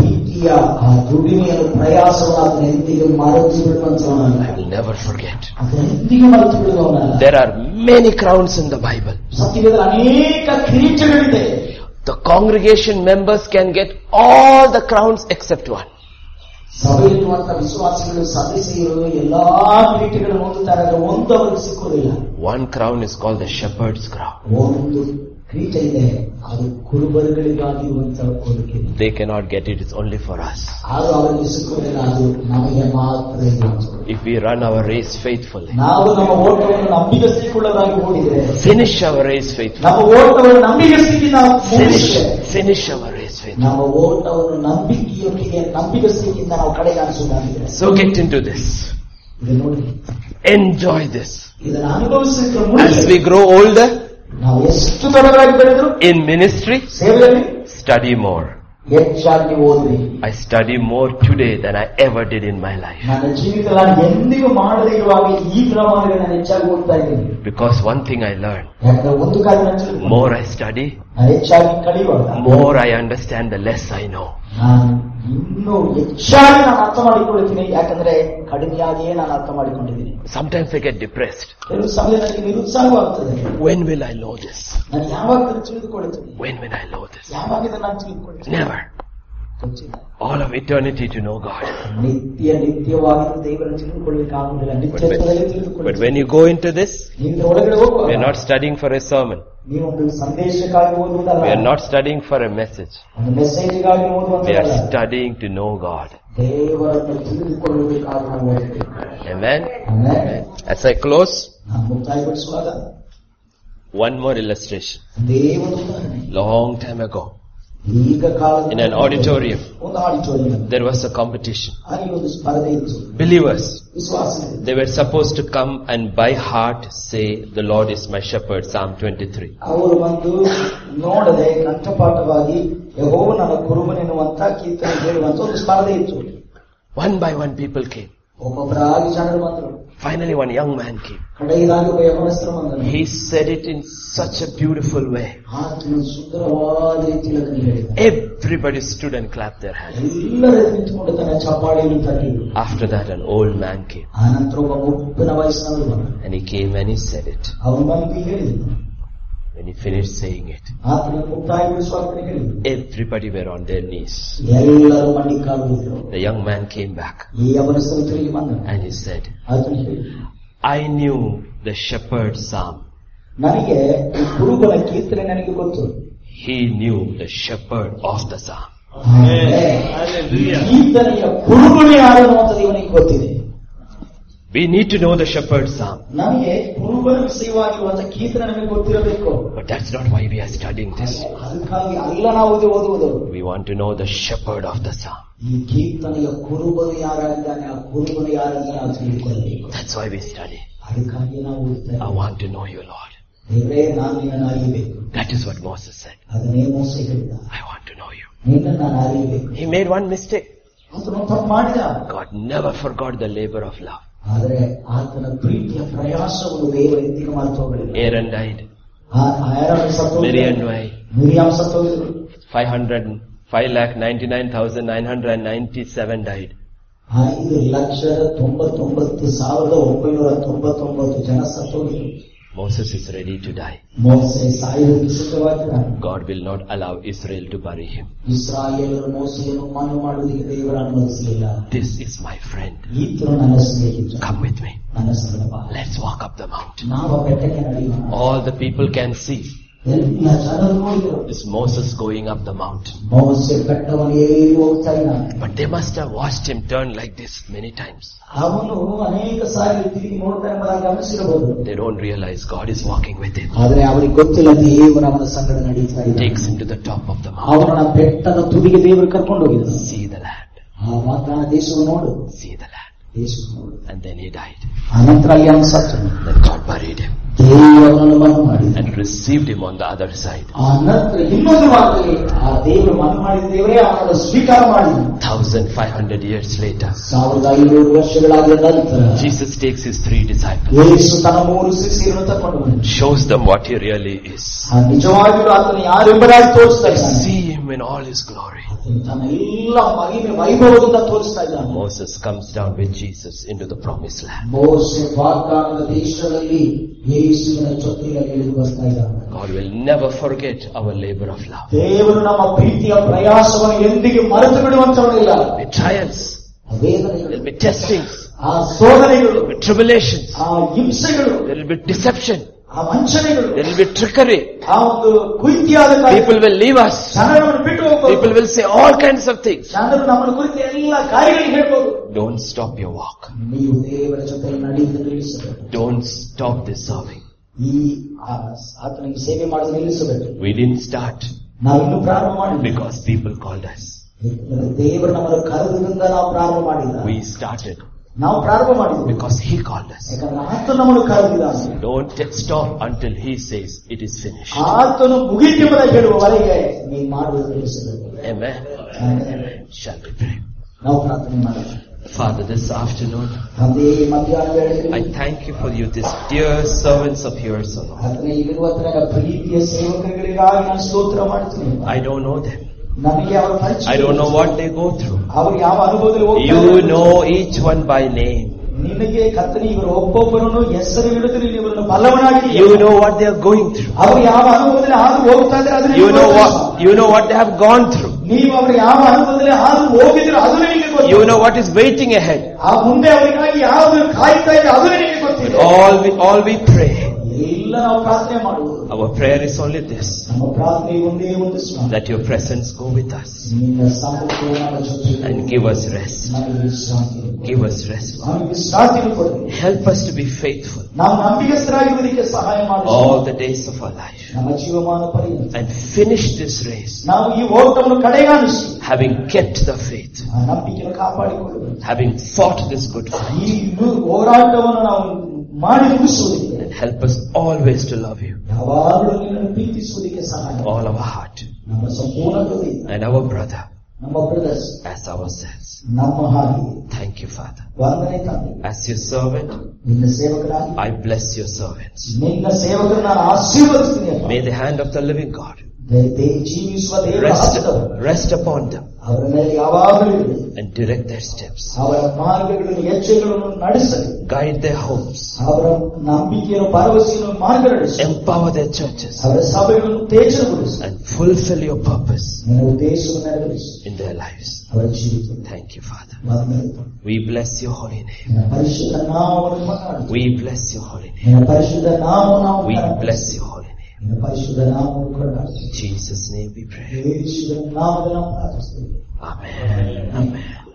will never forget. There are many crowns in the Bible. The congregation members can get all the crowns except one. One crown is called the shepherd's crown. They cannot get it, it's only for us. If we run our race faithfully, finish our race faithfully, finish our race faithfully. So get into this. Enjoy this. As we grow older, in ministry, study more. ಹೆಚ್ಚಾಗಿ ಓದ್ರಿ. I study more today than I ever did in my life. ನನ್ನ ಜೀವಿತದಲ್ಲಿ ನಾನು ಎಂದಿಗೂ ಮಾಡದೇ ಇರುವಾಗ ಈ ಪ್ರಮಾಣದಲ್ಲಿ ನಾನು ಹೆಚ್ಚಾಗಿ ಓದ್ತಾ ಇದ್ದೀನಿ. Because one thing I learned, ಯಾಕಂದ್ರೆ ಒಂದು ಕಾರ್ಯ ನಾನು more I study, ಹೆಚ್ಚಾಗಿ ಕಲಿಯುವಾಗ more I understand, the less I know. ನಾನು ಇನ್ನೂ ಹೆಚ್ಚಾಗಿ ನಾನು ಅರ್ಥ ಮಾಡಿಕೊಳ್ಳುತ್ತೀನಿ, ಯಾಕಂದ್ರೆ ಕಡಿಮೆಯಾಗಿಯೇ ನಾನು ಅರ್ಥ ಮಾಡಿಕೊಂಡಿದ್ದೀನಿ. Sometimes I get depressed. ಕೆಲವು ಸಮಯ ನನಗೆ ನಿರುತ್ಸಾಹವಾಗ್ತದೆ. When will I know this? ನಾನು ಯಾವಾಗ ತಿಳಿದುಕೊಳ್ಳುತ್ತೀನಿ? When will I know this? ಯಾವಾಗ ಇದನ್ನು ನಾನು ತಿಳಿದುಕೊಳ್ಳುತ್ತೀನಿ? Never. All of eternity to know God. ನಿತ್ಯವಾಗಿ ದೇವರನ್ನು ತಿಳಿದುಕೊಳ್ಳಬೇಕಾಗುವುದಿಲ್ಲ, ನಿತ್ಯತ್ವದಲ್ಲಿ ತಿಳಿದುಕೊಳ್ಳುತ್ತೀನಿ. But when you go into this, ಒಳಗಡೆ ಹೋಗುವಾಗ we are not studying for a sermon. ನೀವೊಂದು ಸಂದೇಶಕ್ಕಾಗಿ ಓದುವುದಲ್ಲ. We are not studying for a message. ಒಂದು ಮೆಸೇಜ್ಗಾಗಿ ಓದುವುದಲ್ಲ. We are studying to know God. ದೇವರನ್ನು ತಿಳಿದುಕೊಳ್ಳಬೇಕಾಗಿ ನಾವು ಓದಬೇಕು. Amen. Amen. As I close, ನಾನು ಮುಕ್ತಾಯಗೊಳಿಸುವಾಗ one more illustration. ದೇವರ ಉದಾಹರಣೆ. Long time ago, ಈಗ ಕಾಲದಲ್ಲಿ in an auditorium, ಒಂದು auditorium there was a competition. ಅಲ್ಲಿ ಒಂದು ಸ್ಪರ್ಧೆ ಇತ್ತು. Believers, ವಿಶ್ವಾಸಿಗಳು, they were supposed to come and by heart say, "The Lord is my shepherd," Psalm 23. ಅವರು ಬಂದು ನೋಡದೆ ಕಂಠಪಾಠವಾಗಿ ಯೆಹೋವನು ನನ್ನ ಕುರುಬನೆನ್ನುವಂತ ಕೀರ್ತನೆ ಹೇಳುವಂತ ಒಂದು ಸ್ಪರ್ಧೆ ಇತ್ತು. One by one people came. ಒಬ್ಬೊಬ್ಬರಾಗಿ ಜನರು ಬಂದರು. Finally one young man came. ಕಡೆಯದಾಗಿ ಒಬ್ಬ ಯೌವನಸ್ಥರು ಬಂದರು. He said it in such a beautiful way. ಆತನು ಸುಂದರವಾದ ರೀತಿಯಲ್ಲಿ ಅದನ್ನು ಹೇಳಿದ. Everybody stood and clapped their hands. ಎಲ್ಲರೂ ನಿಂತುಕೊಂಡು ತನ್ನ ಚಪ್ಪಾಳೆಯನ್ನು ತಟ್ಟಿದರು. After that an old man came. ಆನಂತರ ಒಬ್ಬ ಮುಪ್ಪಿನ ವಯಸ್ಸಿನವರು ಬಂದರು. And he came and he said it. ಅವನು ಬಂದು ಹೇಳಿದನು. When he finished saying it, ಆತನ ಮುಕ್ತಾಯಗೊಳಿಸುವಾಗ ಹೇಳಿದನು. everybody were on their knees. ಎಲ್ಲರೂ ಮಣ್ಣಿಕಾಗಿದ್ದರು. The young man came back. ಈ ಯೌವನಸ್ಥರು ತಿರುಗಿ ಬಂದರು. And he said, ಆತನು ಹೇಳಿದನು, I knew the shepherd's psalm. ನನಗೆ ಈ ಕುರುಬನ ಕೀರ್ತನೆ ನನಗೆ ಗೊತ್ತು. He knew the shepherd of the psalm. ಕೀರ್ತನೆಯ ಕುರುಬನೇ ಯಾರು ಅನ್ನುವಂಥದ್ದು ಇವನಿಗೆ ಗೊತ್ತಿದೆ. We need to know the shepherd's psalm. ನಮಗೆ ಕುರುಬನ ವಿಷಯವಾಗಿರುವಂತಹ ಕೀರ್ತನೆ ನಮಗೆ ಗೊತ್ತಿರಬೇಕು. But that's not why we are studying this. ಅದಕ್ಕಾಗಿ ಅಲ್ಲ ನಾವು ಓದುವುದು. We want to know the shepherd of the psalm. ಈ ಕೀರ್ತನೆಯ ಕುರುಬನು ಯಾರಾಗಿದ್ದಾನೆ, ಆ ಕುರುಬನು ಯಾರಂತ ನಾವು ತಿಳಿದುಕೊಳ್ಳಬೇಕು. That's why we study. ಅದಕ್ಕಾಗಿ ನಾವು ಓದುತ್ತೇವೆ. I want to know you, Lord. ದೇವರೇ, ನಾನು ನಿನ್ನನ್ನು ಅರಿಯಬೇಕು. That is what Moses said. ಅದನ್ನೇ ಮೋಸೆ ಹೇಳಿದ. I want to know you. ನಿನ್ನನ್ನು ನಾನು ಅರಿಯಬೇಕು. He made one mistake. ಆತನು ತಪ್ಪು ಮಾಡಿದ. God never forgot the labor of love. ಆದರೆ ಆತನ ಪ್ರೀತಿಯ ಪ್ರಯಾಸವನ್ನು ದೇವರು ಎಂದಿಗೂ ಮರೆತು ಹೋಗಲಿಲ್ಲ. Aaron died. ಮಿರಿಯಾಮ್ ಸತ್ತೋಗಿದ್ರು. 5,99,997 died. 5,99,999 ಜನ ಸತ್ತೋಗಿದ್ರು. Moses is ready to die. ಮೋಸೆ ಸಾಯುವುದಕ್ಕೆ ಸಿದ್ಧವಾಗಿದ್ದಾನೆ. God will not allow Israel to bury him. ಇಸ್ರಾಯೇಲರು ಮೋಸೆಯನ್ನು ಮಣ್ಣು ಮಾಡುವುದಕ್ಕೆ ದೇವರು ಅನುಮತಿಸಲಿಲ್ಲ. This is my friend. ಈತನು ನನ್ನ ಸ್ನೇಹಿತ. Come with me. ನನ್ನ ಸಂಗಡ ಬಾ. Let's walk up the mountain. ನಾವು ಬೆಟ್ಟಕ್ಕೆ ನಡೆಯೋಣ. All the people can see. ಎಲ್ಲ ಜನರು ನೋಡಿದರು. Is Moses going up the mountain? ಮೋಸೆ ಬೆಟ್ಟವನ್ನು ಏರಿ ಹೋಗ್ತಾ ಇದ್ದಾನೆ. But they must have watched him turn like this many times. ಅವನು ಅನೇಕ ಸಾರಿ ತಿರುಗಿ ನೋಡ್ತಾ ಎಂಬುದಾಗಿ ಗಮನಿಸಿರಬಹುದು. They don't realize God is walking with him. ಆದರೆ ಅವರಿಗೆ ಗೊತ್ತಿಲ್ಲ ದೇವರು ಅವನ ಸಂಗಡ ನಡೀತಾ ಇದ್ದಾನೆ. Takes him to the top of the mountain. ಅವನ ಬೆಟ್ಟದ ತುದಿಗೆ ದೇವರು ಕರ್ಕೊಂಡು ಹೋಗಿದ್ದಾನೆ. See the land. ಆ ವಾಗ್ದಾನ ದೇಶವನ್ನು ನೋಡು. See the land. ದೇಶವನ್ನು ನೋಡು. And then he died. ಅನಂತರ ಅಲ್ಲಿ ಅವನು ಸತ್ತನು. Then God buried him. ದೇವರು ಅವನನ್ನು ಮಣ್ಣು ಮಾಡಿದ. And received him on the other side. ಅನಂತರ ಇನ್ನೊಂದು ವಾಗ್ದಾನ, ಆ ದೇವರು ಮಣ್ಣು ಮಾಡಿದ ದೇವರೇ ಅವನನ್ನು ಸ್ವೀಕಾರ ಮಾಡಿದನು. 1,500 years later, 1500 ವರ್ಷಗಳಾದ ನಂತರ Jesus takes his 3 disciples. ಯೇಸು ತನ್ನ 3 ಶಿಷ್ಯರನ್ನು ತಕೊಂಡು ಬಂದನು. Shows them what he really is. ನಿಜವಾಗಿಯೂ ಆತನು ಯಾರೆಂಬುದಾಗಿ ತೋರಿಸ್ತಾ ಇದ್ದಾನೆ. See him in all his glory. ತನ್ನ ಎಲ್ಲ ಮಹಿಮೆ ವೈಭವದಿಂದ ತೋರಿಸ್ತಾ ಇದ್ದಾನೆ. Moses comes down with Jesus into the promised land. ಮೋಸೆ ವಾಗ್ದಾನದ ದೇಶದಲ್ಲಿ ಯೇಸುವಿನ ಜೊತೆಯಲ್ಲಿ ಇಳಿದು ಬರ್ತಾ ಇದ್ದಾನೆ. God will never forget our labor of love. ದೇವರು ನಮ್ಮ ಪ್ರೀತಿಯ ಪ್ರಯಾಸವನ್ನು ಎಂದಿಗೂ ಮರೆತು ಬಿಡುವಂತವನಿಲ್ಲ. There will be trials. ವೇದನೆಗಳು, There will be testings. ಆ ಸೋದನೆಗಳು, There will be tribulations. ಆ ಹಿಂಸೆಗಳು, There will be deception. ಆ ವಂಚನೆಗಳು, There will be trickery. ಆ ಒಂದು ಕುಯ್ತಿಯಾದ People will leave us. ಜನರನ್ನು ಬಿಟ್ಟು ಹೋಗ್ಬೋದು. People will say all kinds of things. ಜನರು ನಮ್ಮನ್ನು ಕುರಿತು ಎಲ್ಲ ಕಾರ್ಯಗಳಿಗೆ ಹೇಳ್ಬೋದು. Don't stop your walk. ನೀವು ದೇವರ ಜೊತೆ ನಡೆಯುವುದು ನಿಲ್ಲಿಸಬೇಕು. Don't stop this serving. ಈ ಆತನಿಗೆ ಸೇವೆ ಮಾಡೋದು ನಿಲ್ಲಿಸಬೇಕು. We didn't start ನಾವಿನ್ನೂ ಪ್ರಾರಂಭ ಮಾಡಿಲ್ಲ. because people called us. ದೇವರು ನಮ್ಮನ್ನು ಕರೆದುದರಿಂದ ನಾವು ಪ್ರಾರಂಭ ಮಾಡಿಲ್ಲ. We started ನಾವು ಪ್ರಾರಂಭ ಮಾಡಿದ್ವಿ because he called us. ಯಾಕಂದ್ರೆ ಆತನು ನಮ್ಮನ್ನು ಕರೆದಿದ್ದಾನೆ. Don't stop until he says it is finished. ಆತನು ಮುಗಿಯುವುದನ್ನು ಹೇಳುವವರೆಗೆ ನೀವು ಮಾಡುವುದು ನಿಲ್ಲಿಸಬೇಕು. Amen. Shall we pray? ನಾವು ಪ್ರಾರ್ಥನೆ ಮಾಡೋಣ. Father, this afternoon, I thank you for you, these dear servants of yours, O Lord. I don't know them. I don't know what they go through. You know each one by name. You know what they are going through. You know what they have gone through. You know what is waiting ahead. But all we pray, our prayer is only this, that your presence go with us and give us rest. Give us rest. Help us to be faithful all the days of our life and finish this race having kept the faith, having fought this good fight. And help us always to love you, all our heart, and our brother as ourselves. Thank you, Father. As your servant, I bless your servants. May the hand of the living God rest upon them and direct their steps. Guide their homes. Empower their churches and fulfill your purpose in their lives. Thank you, Father. We bless your holy name. We bless your holy name. We bless your holy name. In Jesus' name we pray. Amen. Amen.